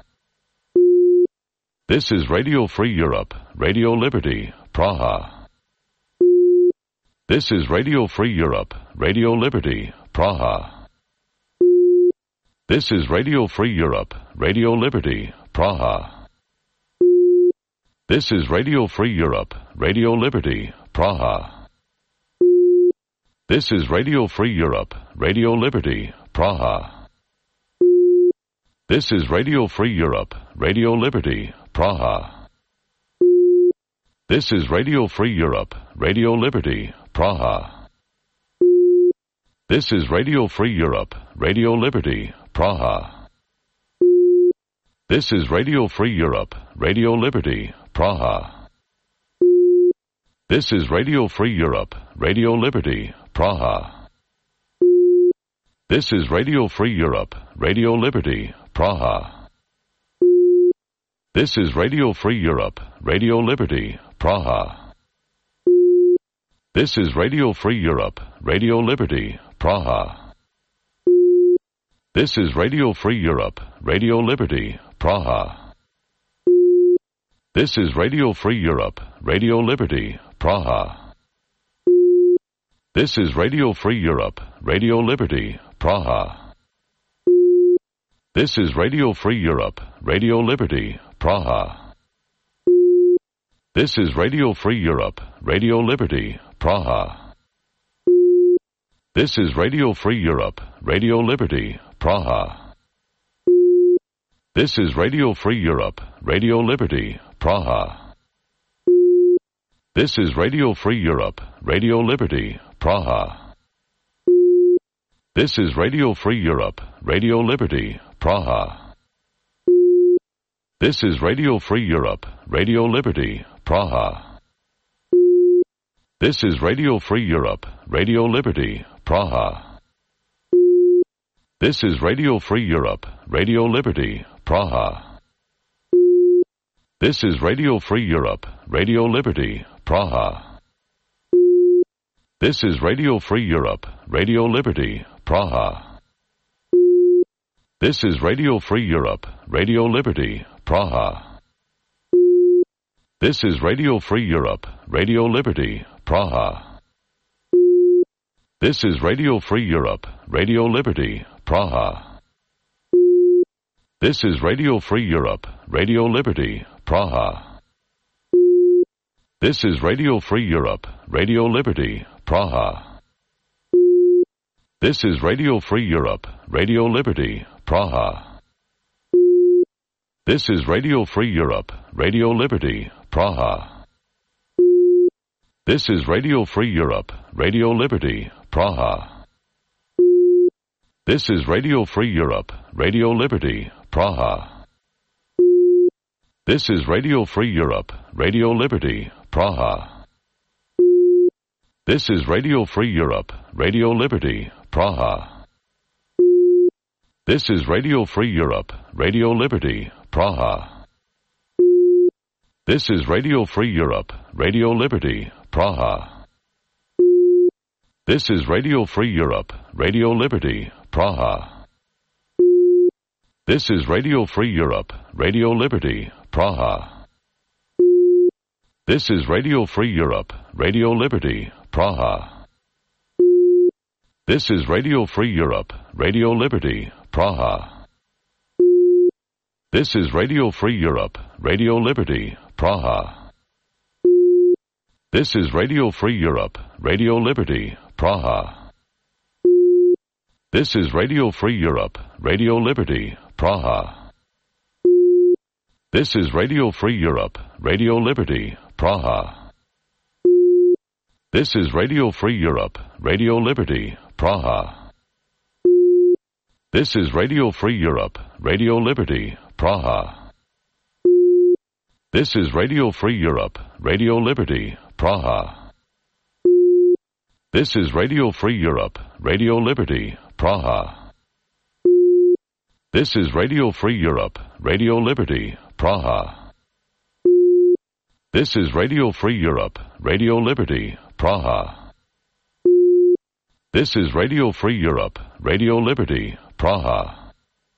This is Radio Free Europe, Radio Liberty, Praha. This is Radio Free Europe, Radio Liberty, Praha. This is Radio Free Europe, Radio Liberty, Praha. This is Radio Free Europe, Radio Liberty, Praha. This is Radio Free Europe, Radio Liberty, Praha. This is Radio Free Europe, Radio Liberty, Praha. This is Radio Free Europe, Radio Liberty, Praha. This is Radio Free Europe, Radio Liberty, Praha. This is Radio Free Europe, Radio Liberty, Praha. This is Radio Free Europe, Radio Liberty, Praha. This is Radio Free Europe, Radio Liberty, Praha. This is Radio Free Europe, Radio Liberty, Praha. This is Radio Free Europe, Radio Liberty, Praha. This is Radio Free Europe, Radio Liberty, Praha. This is Radio Free Europe, Radio Liberty, Praha. This is Radio Free Europe, Radio Liberty, Praha. This is Radio Free Europe, Radio Liberty, Praha. This is Radio Free Europe, Radio Liberty, Praha. This is Radio Free Europe, Radio Liberty, Praha. This is Radio Free Europe, Radio Liberty, Praha. This is Radio Free Europe, Radio Liberty, Praha. This is Radio Free Europe, Radio Liberty, Praha. This is Radio Free Europe, Radio Liberty, Praha. This is Radio Free Europe, Radio Liberty, Praha. This is Radio Free Europe, Radio Liberty, Praha. This is Radio Free Europe, Radio Liberty, Praha. This is Radio Free Europe, Radio Liberty, Praha. This is Radio Free Europe, Radio Liberty, Praha. This is Radio Free Europe, Radio Liberty, Praha. This is Radio Free Europe, Radio Liberty, Praha. This is Radio Free Europe, Radio Liberty, Praha. This is Radio Free Europe, Radio Liberty, Praha. This is Radio Free Europe, Radio Liberty, Praha. This is Radio Free Europe, Radio Liberty, Praha. This is Radio Free Europe, Radio Liberty, Praha. This is Radio Free Europe, Radio Liberty, Praha. This is Radio Free Europe, Radio Liberty, Praha. This is Radio Free Europe, Radio Liberty, Praha. This is Radio Free Europe, Radio Liberty, Praha. This is Radio Free Europe, Radio Liberty, Praha. This is Radio Free Europe, Radio Liberty, Praha. This is Radio Free Europe, Radio Liberty, Praha. This is Radio Free Europe, Radio Liberty, Praha. This is Radio Free Europe, Radio Liberty, Praha. This is Radio Free Europe, Radio Liberty, Praha. This is Radio Free Europe, Radio Liberty, Praha. This is Radio Free Europe, Radio Liberty, Praha. This is Radio Free Europe, Radio Liberty, Praha. This is Radio Free Europe, Radio Liberty, Praha. This is Radio Free Europe, Radio Liberty, Praha. This is Radio Free Europe, Radio Liberty, Praha. This is Radio Free Europe, Radio Liberty, Praha. This is Radio Free Europe, Radio Liberty, Praha. This is Radio Free Europe, Radio Liberty, Praha. This is Radio Free Europe, Radio Liberty, Praha.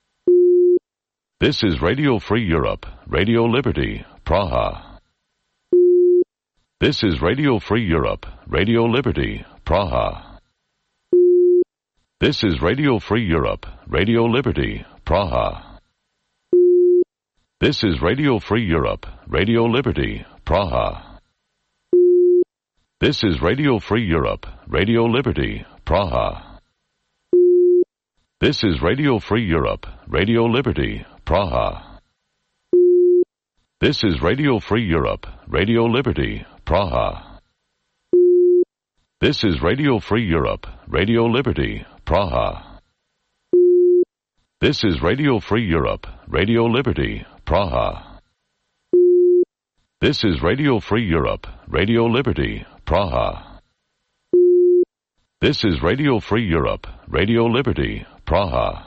This is Radio Free Europe, Radio Liberty, Praha. This is Radio Free Europe, Radio Liberty, Praha. This is Radio Free Europe, Radio Liberty, Praha. This is Radio Free Europe, Radio Liberty, Praha. This is Radio Free Europe, Radio Liberty, Praha. This is Radio Free Europe, Radio Liberty, Praha. This is Radio Free Europe, Radio Liberty, Praha. This is Radio Free Europe, Radio Liberty, Praha. This is Radio Free Europe, Radio Liberty, Praha. This is Radio Free Europe, Radio Liberty, Praha. This is Radio Free Europe, Radio Liberty, Praha.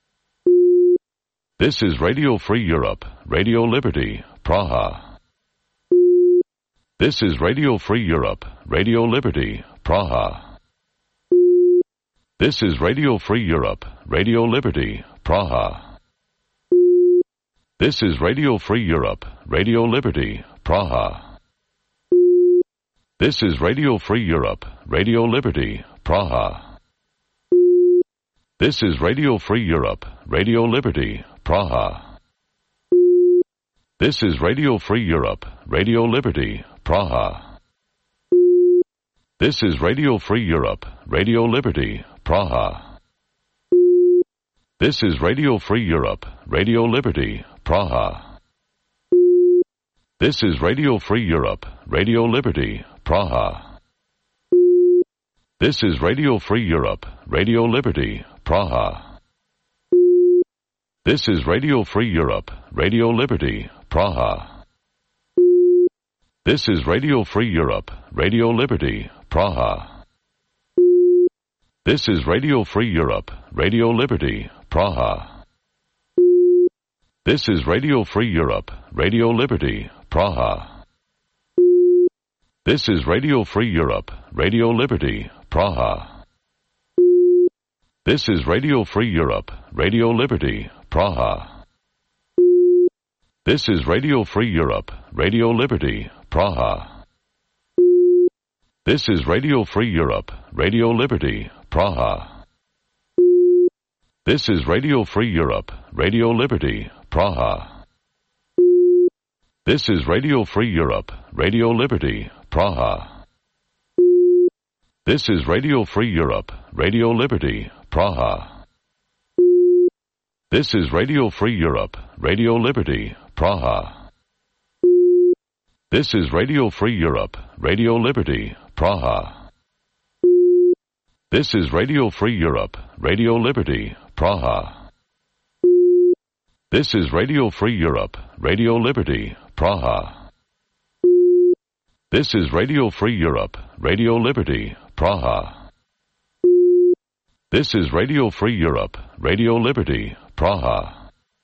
This is Radio Free Europe, Radio Liberty, Praha. This is Radio Free Europe, Radio Liberty, Praha. This is Radio Free Europe, Radio Liberty, Praha. This is Radio Free Europe, Radio Liberty, Praha. This is Radio Free Europe, Radio Liberty, Praha. This is Radio Free Europe, Radio Liberty, Praha. This is Radio Free Europe, Radio Liberty, Praha. This is Radio Free Europe, Radio Liberty, Praha. This is Radio Free Europe, Radio Liberty, Praha. This is Radio Free Europe, Radio Liberty, Praha. This is Radio Free Europe, Radio Liberty, Praha. This is Radio Free Europe, Radio Liberty, Praha. This is Radio Free Europe, Radio Liberty, Praha. This is Radio Free Europe, Radio Liberty, Praha. This is Radio Free Europe, Radio Liberty, Praha. This is Radio Free Europe, Radio Liberty, Praha. This is Radio Free Europe, Radio Liberty, Praha. This is Radio Free Europe, Radio Liberty, Praha. This is Radio Free Europe, Radio Liberty, Praha. This is Radio Free Europe, Radio Liberty, Praha. This is Radio Free Europe, Radio Liberty, Praha. This is Radio Free Europe, Radio Liberty, Praha. This is Radio Free Europe, Radio Liberty, Praha. This is Radio Free Europe, Radio Liberty, Praha. This is Radio Free Europe, Radio Liberty, Praha. This is Radio Free Europe, Radio Liberty, Praha. This is Radio Free Europe, Radio Liberty, Praha. This is Radio Free Europe, Radio Liberty, Praha.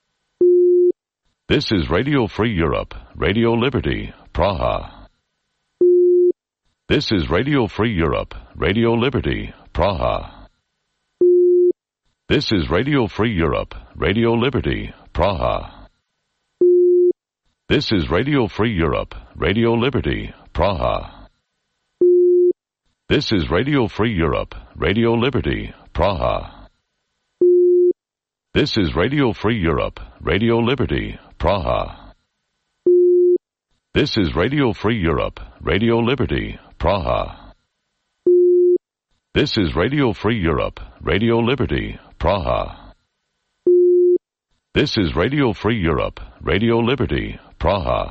This is Radio Free Europe, Radio Liberty, Praha. This is Radio Free Europe, Radio Liberty, Praha. This is Radio Free Europe, Radio Liberty, Praha. This is Radio Free Europe, Radio Liberty, Praha. This is Radio Free Europe, Radio Liberty, Praha. This is Radio Free Europe, Radio Liberty, Praha. This is Radio Free Europe, Radio Liberty, Praha. This is Radio Free Europe, Radio Liberty, Praha. This is Radio Free Europe, Radio Liberty, Praha.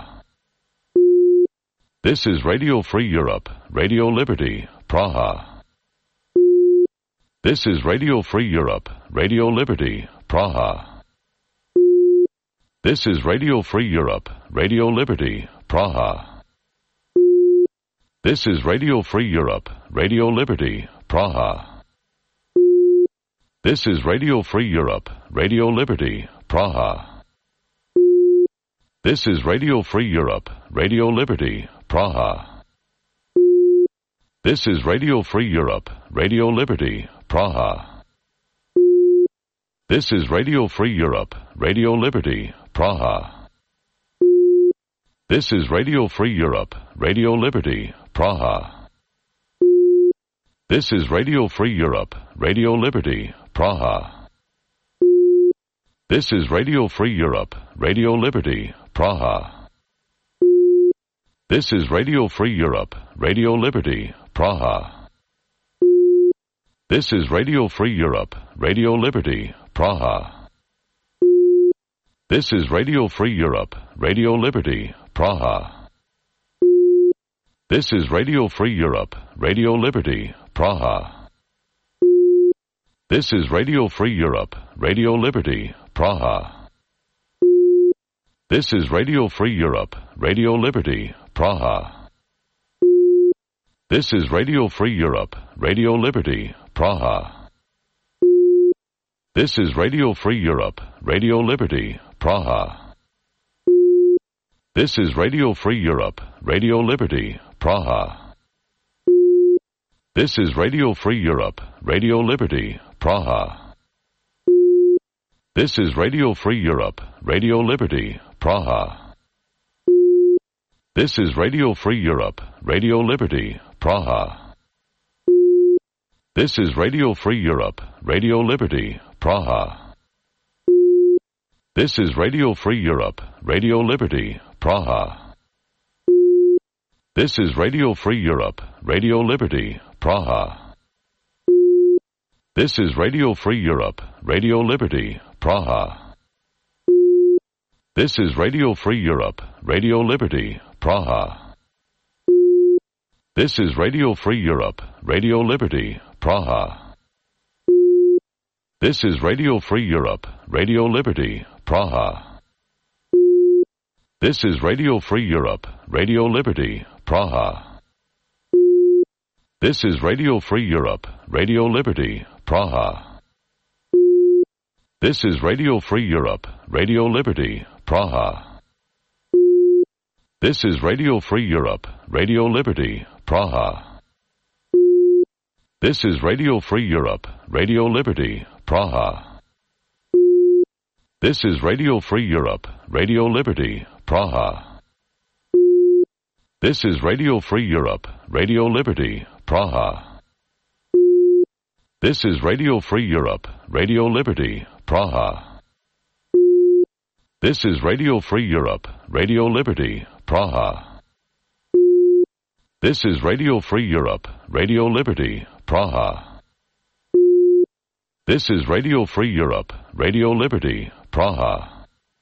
This is Radio Free Europe, Radio Liberty, Praha. This is Radio Free Europe, Radio Liberty, Praha. This is Radio Free Europe, Radio Liberty, Praha. This is Radio Free Europe, Radio Liberty, Praha. This is Radio Free Europe, Radio Liberty, Praha. This is Radio Free Europe, Radio Liberty, Praha. This is Radio Free Europe, Radio Liberty, Praha. This is Radio Free Europe, Radio Liberty, Praha. This is Radio Free Europe, Radio Liberty, Praha. This is Radio Free Europe, Radio Liberty, Praha. This is Radio Free Europe, Radio Liberty, Praha. This is Radio Free Europe, Radio Liberty, Praha. This is Radio Free Europe, Radio Liberty, Praha. This is Radio Free Europe, Radio Liberty, Praha. This is Radio Free Europe, Radio Liberty, Praha. This is Radio Free Europe, Radio Liberty, Praha. This is Radio Free Europe, Radio Liberty, Praha. This is Radio Free Europe, Radio Liberty, Praha. This is Radio Free Europe, Radio Liberty, Praha. This is Radio Free Europe, Radio Liberty, Praha. This is Radio Free Europe, Radio Liberty, Praha. This is Radio Free Europe, Radio Liberty, Praha. This is Radio Free Europe, Radio Liberty, Praha. This is Radio Free Europe, Radio Liberty, Praha. This is Radio Free Europe, Radio Liberty, Praha. This is Radio Free Europe, Radio Liberty, Praha. This is Radio Free Europe, Radio Liberty, Praha. This is Radio Free Europe, Radio Liberty, Praha. This is Radio Free Europe, Radio Liberty, Praha. This is Radio Free Europe, Radio Liberty, Praha. This is Radio Free Europe, Radio Liberty, Praha. This is Radio Free Europe, Radio Liberty, Praha. This is Radio Free Europe, Radio Liberty, Praha. This is Radio Free Europe, Radio Liberty, Praha. This is Radio Free Europe, Radio Liberty, Praha. This is Radio Free Europe, Radio Liberty, Praha. This is Radio Free Europe, Radio Liberty, Praha. This is Radio Free Europe, Radio Liberty, Praha. This is Radio Free Europe, Radio Liberty, Praha. This is Radio Free Europe, Radio Liberty, Praha. This is Radio Free Europe, Radio Liberty, Praha.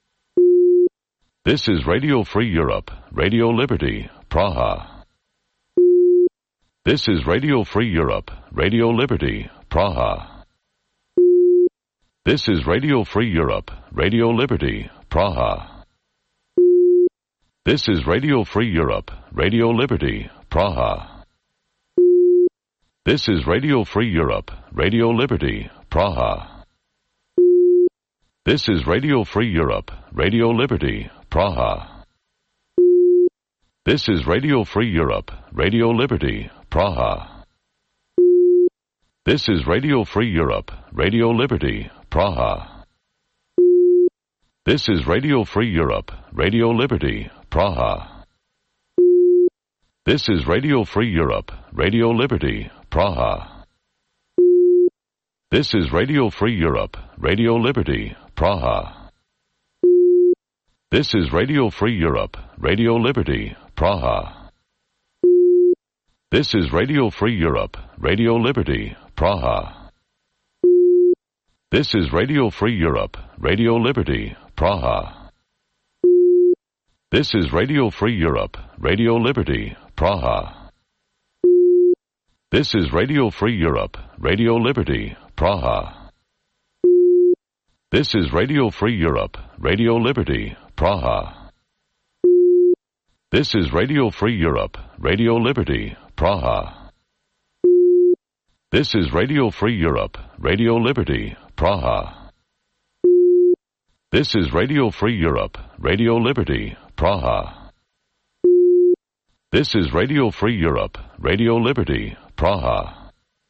This is Radio Free Europe, Radio Liberty, Praha. This is Radio Free Europe, Radio Liberty, Praha. This is Radio Free Europe, Radio Liberty, Praha. This is Radio Free Europe, Radio Liberty, Praha. This is Radio Free Europe, Radio Liberty, Praha. This is Radio Free Europe, Radio Liberty, Praha. This is Radio Free Europe, Radio Liberty, Praha. This is Radio Free Europe, Radio Liberty, Praha. This is Radio Free Europe, Radio Liberty, Praha. This is Radio Free Europe, Radio Liberty, Praha. This is Radio Free Europe, Radio Liberty, Praha. This is Radio Free Europe, Radio Liberty, Praha. This is Radio Free Europe, Radio Liberty, Praha. This is Radio Free Europe, Radio Liberty, Praha. This is Radio Free Europe, Radio Liberty, Praha. This is Radio Free Europe, Radio Liberty, Praha. This is Radio Free Europe, Radio Liberty, Praha. This is Radio Free Europe, Radio Liberty, Praha. This is Radio Free Europe, Radio Liberty, Praha. This is Radio Free Europe, Radio Liberty, Praha. This is Radio Free Europe, Radio Liberty, Praha.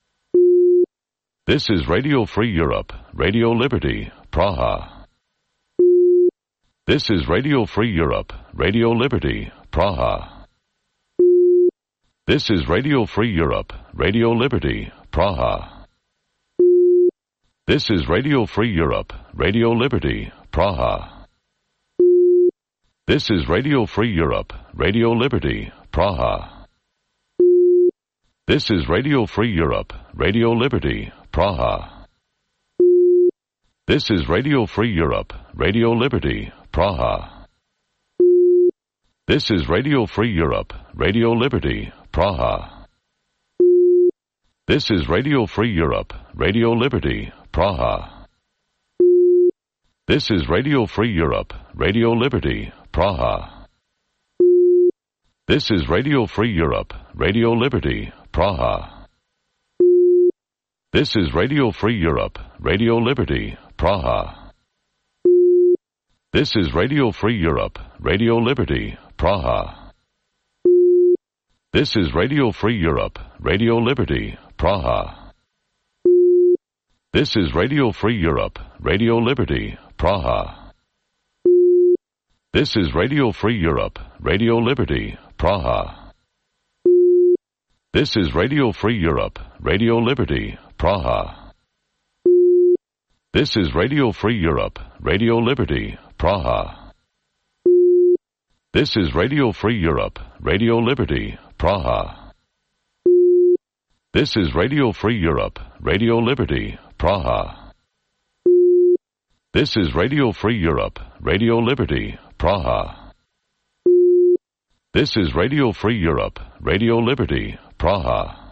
This is Radio Free Europe, Radio Liberty, Praha. This is Radio Free Europe, Radio Liberty, Praha. This is Radio Free Europe, Radio Liberty, Praha. This is Radio Free Europe, Radio Liberty, Praha. This is Radio Free Europe, Radio Liberty, Praha. This is Radio Free Europe, Radio Liberty, Praha. This is Radio Free Europe, Radio Liberty, Praha. This is Radio Free Europe, Radio Liberty, Praha. This is Radio Free Europe, Radio Liberty, Praha. This is Radio Free Europe, Radio Liberty, Praha. This is Radio Free Europe, Radio Liberty, Praha. This is Radio Free Europe, Radio Liberty, Praha. This is Radio Free Europe, Radio Liberty, Praha. This is Radio Free Europe, Radio Liberty, Praha. This is Radio Free Europe, Radio Liberty, Praha. This is Radio Free Europe, Radio Liberty, Praha. This is Radio Free Europe, Radio Liberty, Praha. This is Radio Free Europe, Radio Liberty, Praha. This is Radio Free Europe, Radio Liberty, Praha. This is Radio Free Europe, Radio Liberty, Praha. This is Radio Free Europe, Radio Liberty, Praha. This is Radio Free Europe, Radio Liberty, Praha.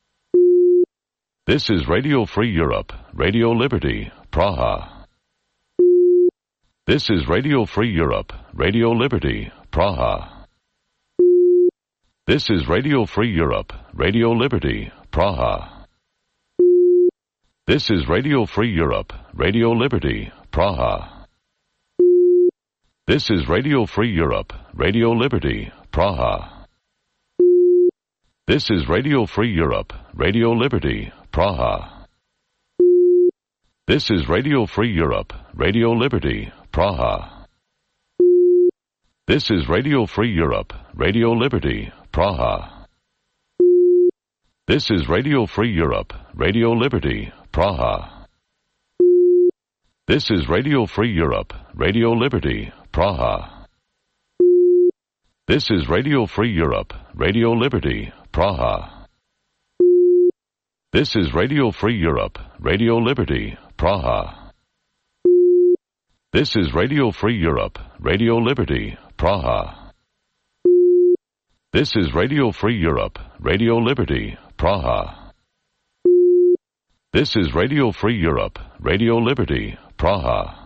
This is Radio Free Europe, Radio Liberty, Praha. This is Radio Free Europe, Radio Liberty, Praha. This is Radio Free Europe, Radio Liberty, Praha. This is Radio Free Europe, Radio Liberty, Praha. This is Radio Free Europe, Radio Liberty, Praha. This is Radio Free Europe, Radio Liberty, Praha. This is Radio Free Europe, Radio Liberty, Praha. This is Radio Free Europe, Radio Liberty, Praha. This is Radio Free Europe, Radio Liberty, Praha. This is Radio Free Europe, Radio Liberty, Praha. This is Radio Free Europe, Radio Liberty, Praha. This is Radio Free Europe, Radio Liberty, Praha. This is Radio Free Europe, Radio Liberty, Praha. This is Radio Free Europe, Radio Liberty, Praha. This is Radio Free Europe, Radio Liberty, Praha.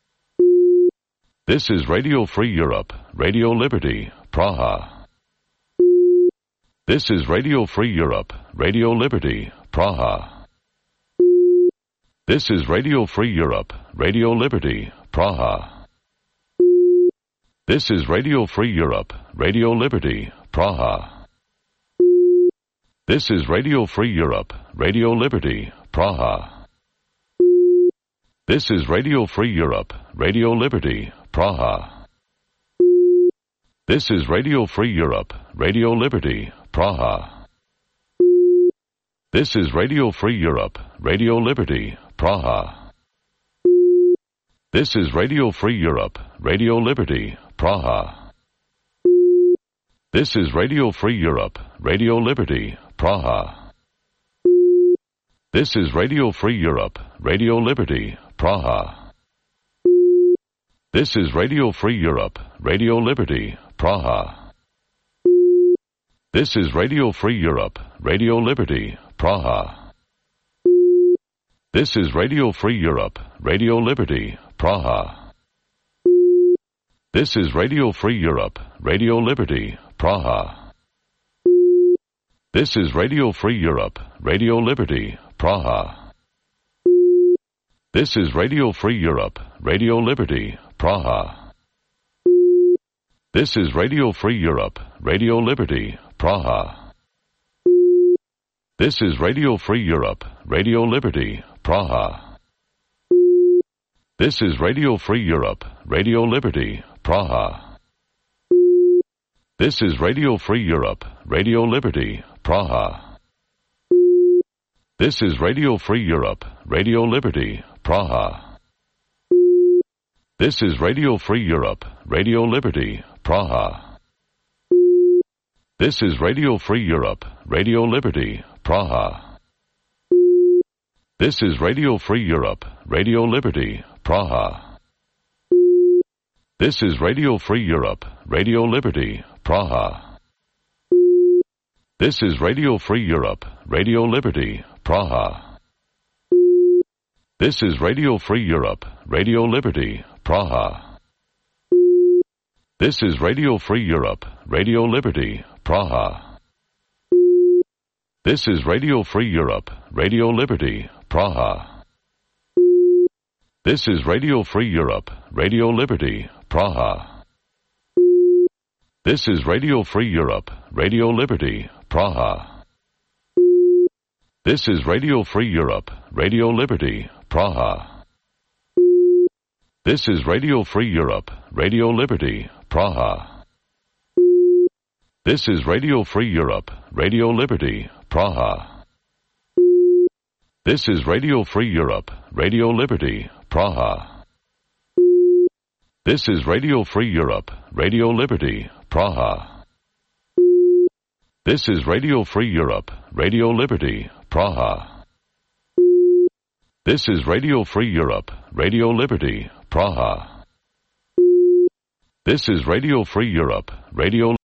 This is Radio Free Europe, Radio Liberty, Praha. This is Radio Free Europe, Radio Liberty, Praha. This is Radio Free Europe, Radio Liberty, Praha. This is Radio Free Europe, Radio Liberty, Praha. This is Radio Free Europe, Radio Liberty, Praha. This is Radio Free Europe, Radio Liberty, Praha. This is Radio Free Europe, Radio Liberty, Praha. This is Radio Free Europe, Radio Liberty, Praha. This is Radio Free Europe, Radio Liberty, Praha. This is Radio Free Europe, Radio Liberty, Praha. This is Radio Free Europe, Radio Liberty, Praha. This is Radio Free Europe, Radio Liberty, Praha. This is Radio Free Europe, Radio Liberty, Praha. This is Radio Free Europe, Radio Liberty, Praha. This is Radio Free Europe, Radio Liberty, Praha. This is Radio Free Europe, Radio Liberty, Praha. This is Radio Free Europe, Radio Liberty, Praha. This is Radio Free Europe, Radio Liberty, Praha. This is Radio Free Europe, Radio Liberty, Praha. This is Radio Free Europe, Radio Liberty, Praha. This is Radio Free Europe, Radio Liberty, Praha. This is Radio Free Europe, Radio Liberty, Praha. This is Radio Free Europe, Radio Liberty, Praha. This is Radio Free Europe, Radio Liberty, Praha. This is Radio Free Europe, Radio Liberty, Praha. This is Radio Free Europe, Radio Liberty, Praha. This is Radio Free Europe, Radio Liberty, Praha. This is Radio Free Europe, Radio Liberty, Praha. This is Radio Free Europe, Radio Liberty, Praha. This is Radio Free Europe, Radio Liberty, Praha. This is Radio Free Europe, Radio Liberty, Praha. This is Radio Free Europe, Radio Liberty, Praha. This is Radio Free Europe, Radio Liberty, Praha. This is Radio Free Europe, Radio Liberty, Praha. This is Radio Free Europe, Radio Liberty, Praha. This is Radio Free Europe, Radio Liberty, Praha. This is Radio Free Europe, Radio Liberty, Praha. This is Radio Free Europe, Radio Liberty, Praha. This is Radio Free Europe, Radio Liberty, Praha. This is Radio Free Europe, Radio